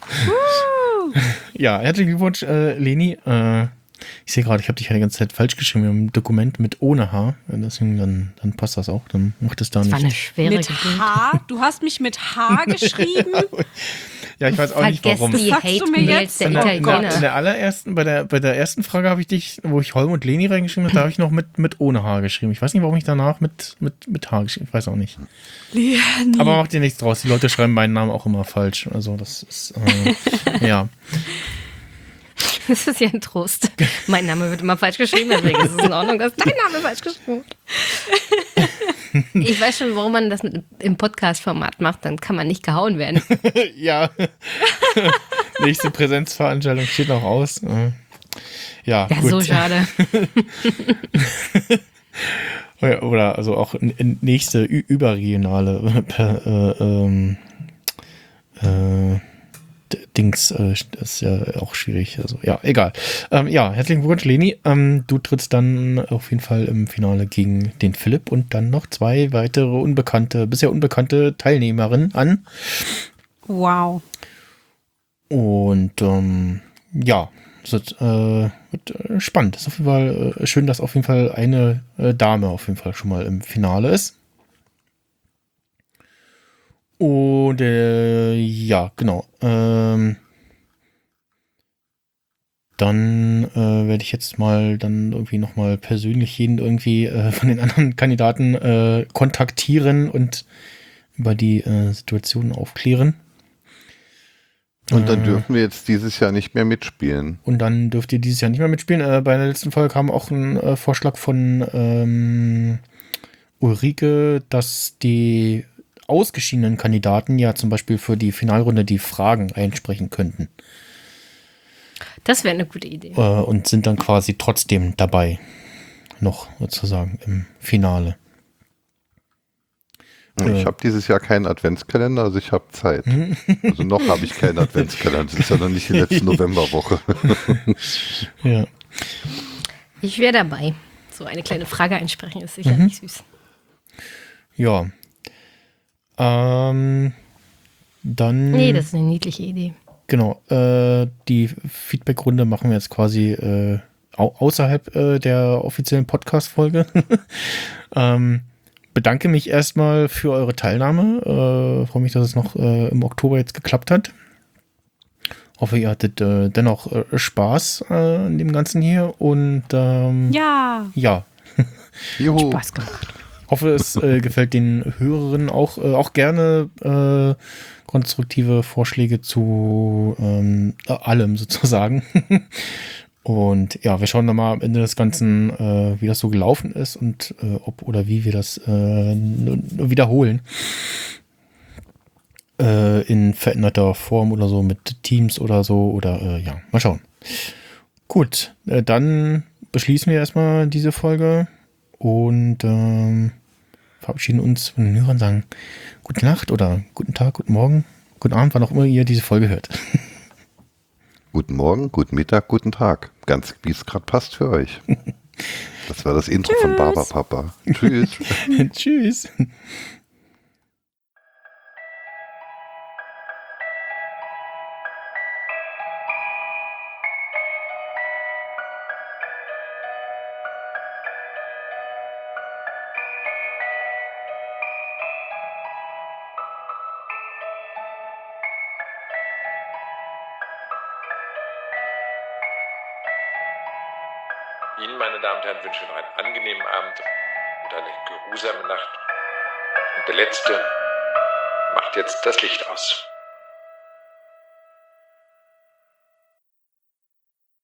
Ja, herzlichen Glückwunsch, äh, Leni. Äh, ich sehe gerade, ich habe dich ja die ganze Zeit falsch geschrieben. Wir haben ein Dokument mit ohne H. Deswegen, dann, dann passt das auch. Dann macht es da Das war eine nicht. schwere Mit Geburt. H? Du hast mich mit H geschrieben? Ja, ich weiß auch nicht Vergesst warum. die Das sagst du mir Hate-Mails jetzt? der In der, in, der, in Italiener. der allerersten, bei der, bei der ersten Frage habe ich dich, wo ich Holm und Leni reingeschrieben habe, da habe ich noch mit, mit ohne H geschrieben. Ich weiß nicht, warum ich danach mit, mit, mit H geschrieben habe. Ich weiß auch nicht. Leni. Aber macht dir nichts draus. Die Leute schreiben meinen Namen auch immer falsch. Also das ist, äh, ja. Das ist ja ein Trost. Mein Name wird immer falsch geschrieben, deswegen ist es in Ordnung, dass dein Name falsch geschrieben wird. Ich weiß schon, warum man das mit, im Podcast-Format macht, dann kann man nicht gehauen werden. Ja. Nächste Präsenzveranstaltung steht noch aus. Äh, Ja, Ja, gut. so schade. Oder- Oder also auch n- n- nächste ü- überregionale per, äh, ähm, äh, D- Dings äh, ist ja auch schwierig. Also ja, egal. Ähm, ja, herzlichen Glückwunsch, Leni. Ähm, du trittst dann auf jeden Fall im Finale gegen den Philipp und dann noch zwei weitere unbekannte, bisher unbekannte Teilnehmerinnen an. Wow. Und ähm, ja, es wird, äh, wird äh, spannend. Es ist auf jeden Fall äh, schön, dass auf jeden Fall eine äh, Dame auf jeden Fall schon mal im Finale ist. Und äh, ja, genau. Ähm, dann äh, werde ich jetzt mal dann irgendwie nochmal persönlich jeden irgendwie äh, von den anderen Kandidaten äh, kontaktieren und über die äh, Situation aufklären. Und dann Äh, dürfen wir jetzt dieses Jahr nicht mehr mitspielen. Und dann dürft ihr dieses Jahr nicht mehr mitspielen. Äh, bei der letzten Folge kam auch ein äh, Vorschlag von ähm, Ulrike, dass die ausgeschiedenen Kandidaten ja zum Beispiel für die Finalrunde die Fragen einsprechen könnten. Das wäre eine gute Idee. Äh, und sind dann quasi trotzdem dabei. Noch sozusagen im Finale. Ich Äh. habe dieses Jahr keinen Adventskalender, also ich habe Zeit. Also noch habe ich keinen Adventskalender. Das ist ja noch nicht die letzte Novemberwoche. Ja. Ich wäre dabei. So eine kleine Frage einsprechen ist sicherlich Mhm. süß. Ja. Ähm, dann. Nee, das ist eine niedliche Idee. Genau, äh, die Feedback-Runde machen wir jetzt quasi äh, au außerhalb äh, der offiziellen Podcast-Folge. ähm, bedanke mich erstmal für eure Teilnahme. Äh, freue mich, dass es noch äh, im Oktober jetzt geklappt hat. Hoffe, ihr hattet äh, dennoch äh, Spaß äh, an dem Ganzen hier. Und ähm, Ja. ja, Juhu. Spaß gemacht. hoffe, es äh, gefällt den Hörerinnen auch, äh, auch gerne äh, konstruktive Vorschläge zu ähm, äh, allem sozusagen. Und ja, wir schauen dann mal am Ende des Ganzen, äh, wie das so gelaufen ist und äh, ob oder wie wir das äh, n- n- wiederholen. Äh, in veränderter Form oder so mit Teams oder so oder äh, ja, mal schauen. Gut, äh, dann beschließen wir erstmal diese Folge und ähm, verabschieden uns von den Hörern, sagen gute Nacht oder guten Tag, guten Morgen, guten Abend, wann auch immer ihr diese Folge hört. Guten Morgen, guten Mittag, guten Tag. Ganz wie es gerade passt für euch. Das war das Intro von Barbapapa. Tschüss. Tschüss. Ihnen, meine Damen und Herren, wünschen wir noch einen angenehmen Abend und eine geruhsame Nacht. Und der Letzte macht jetzt das Licht aus.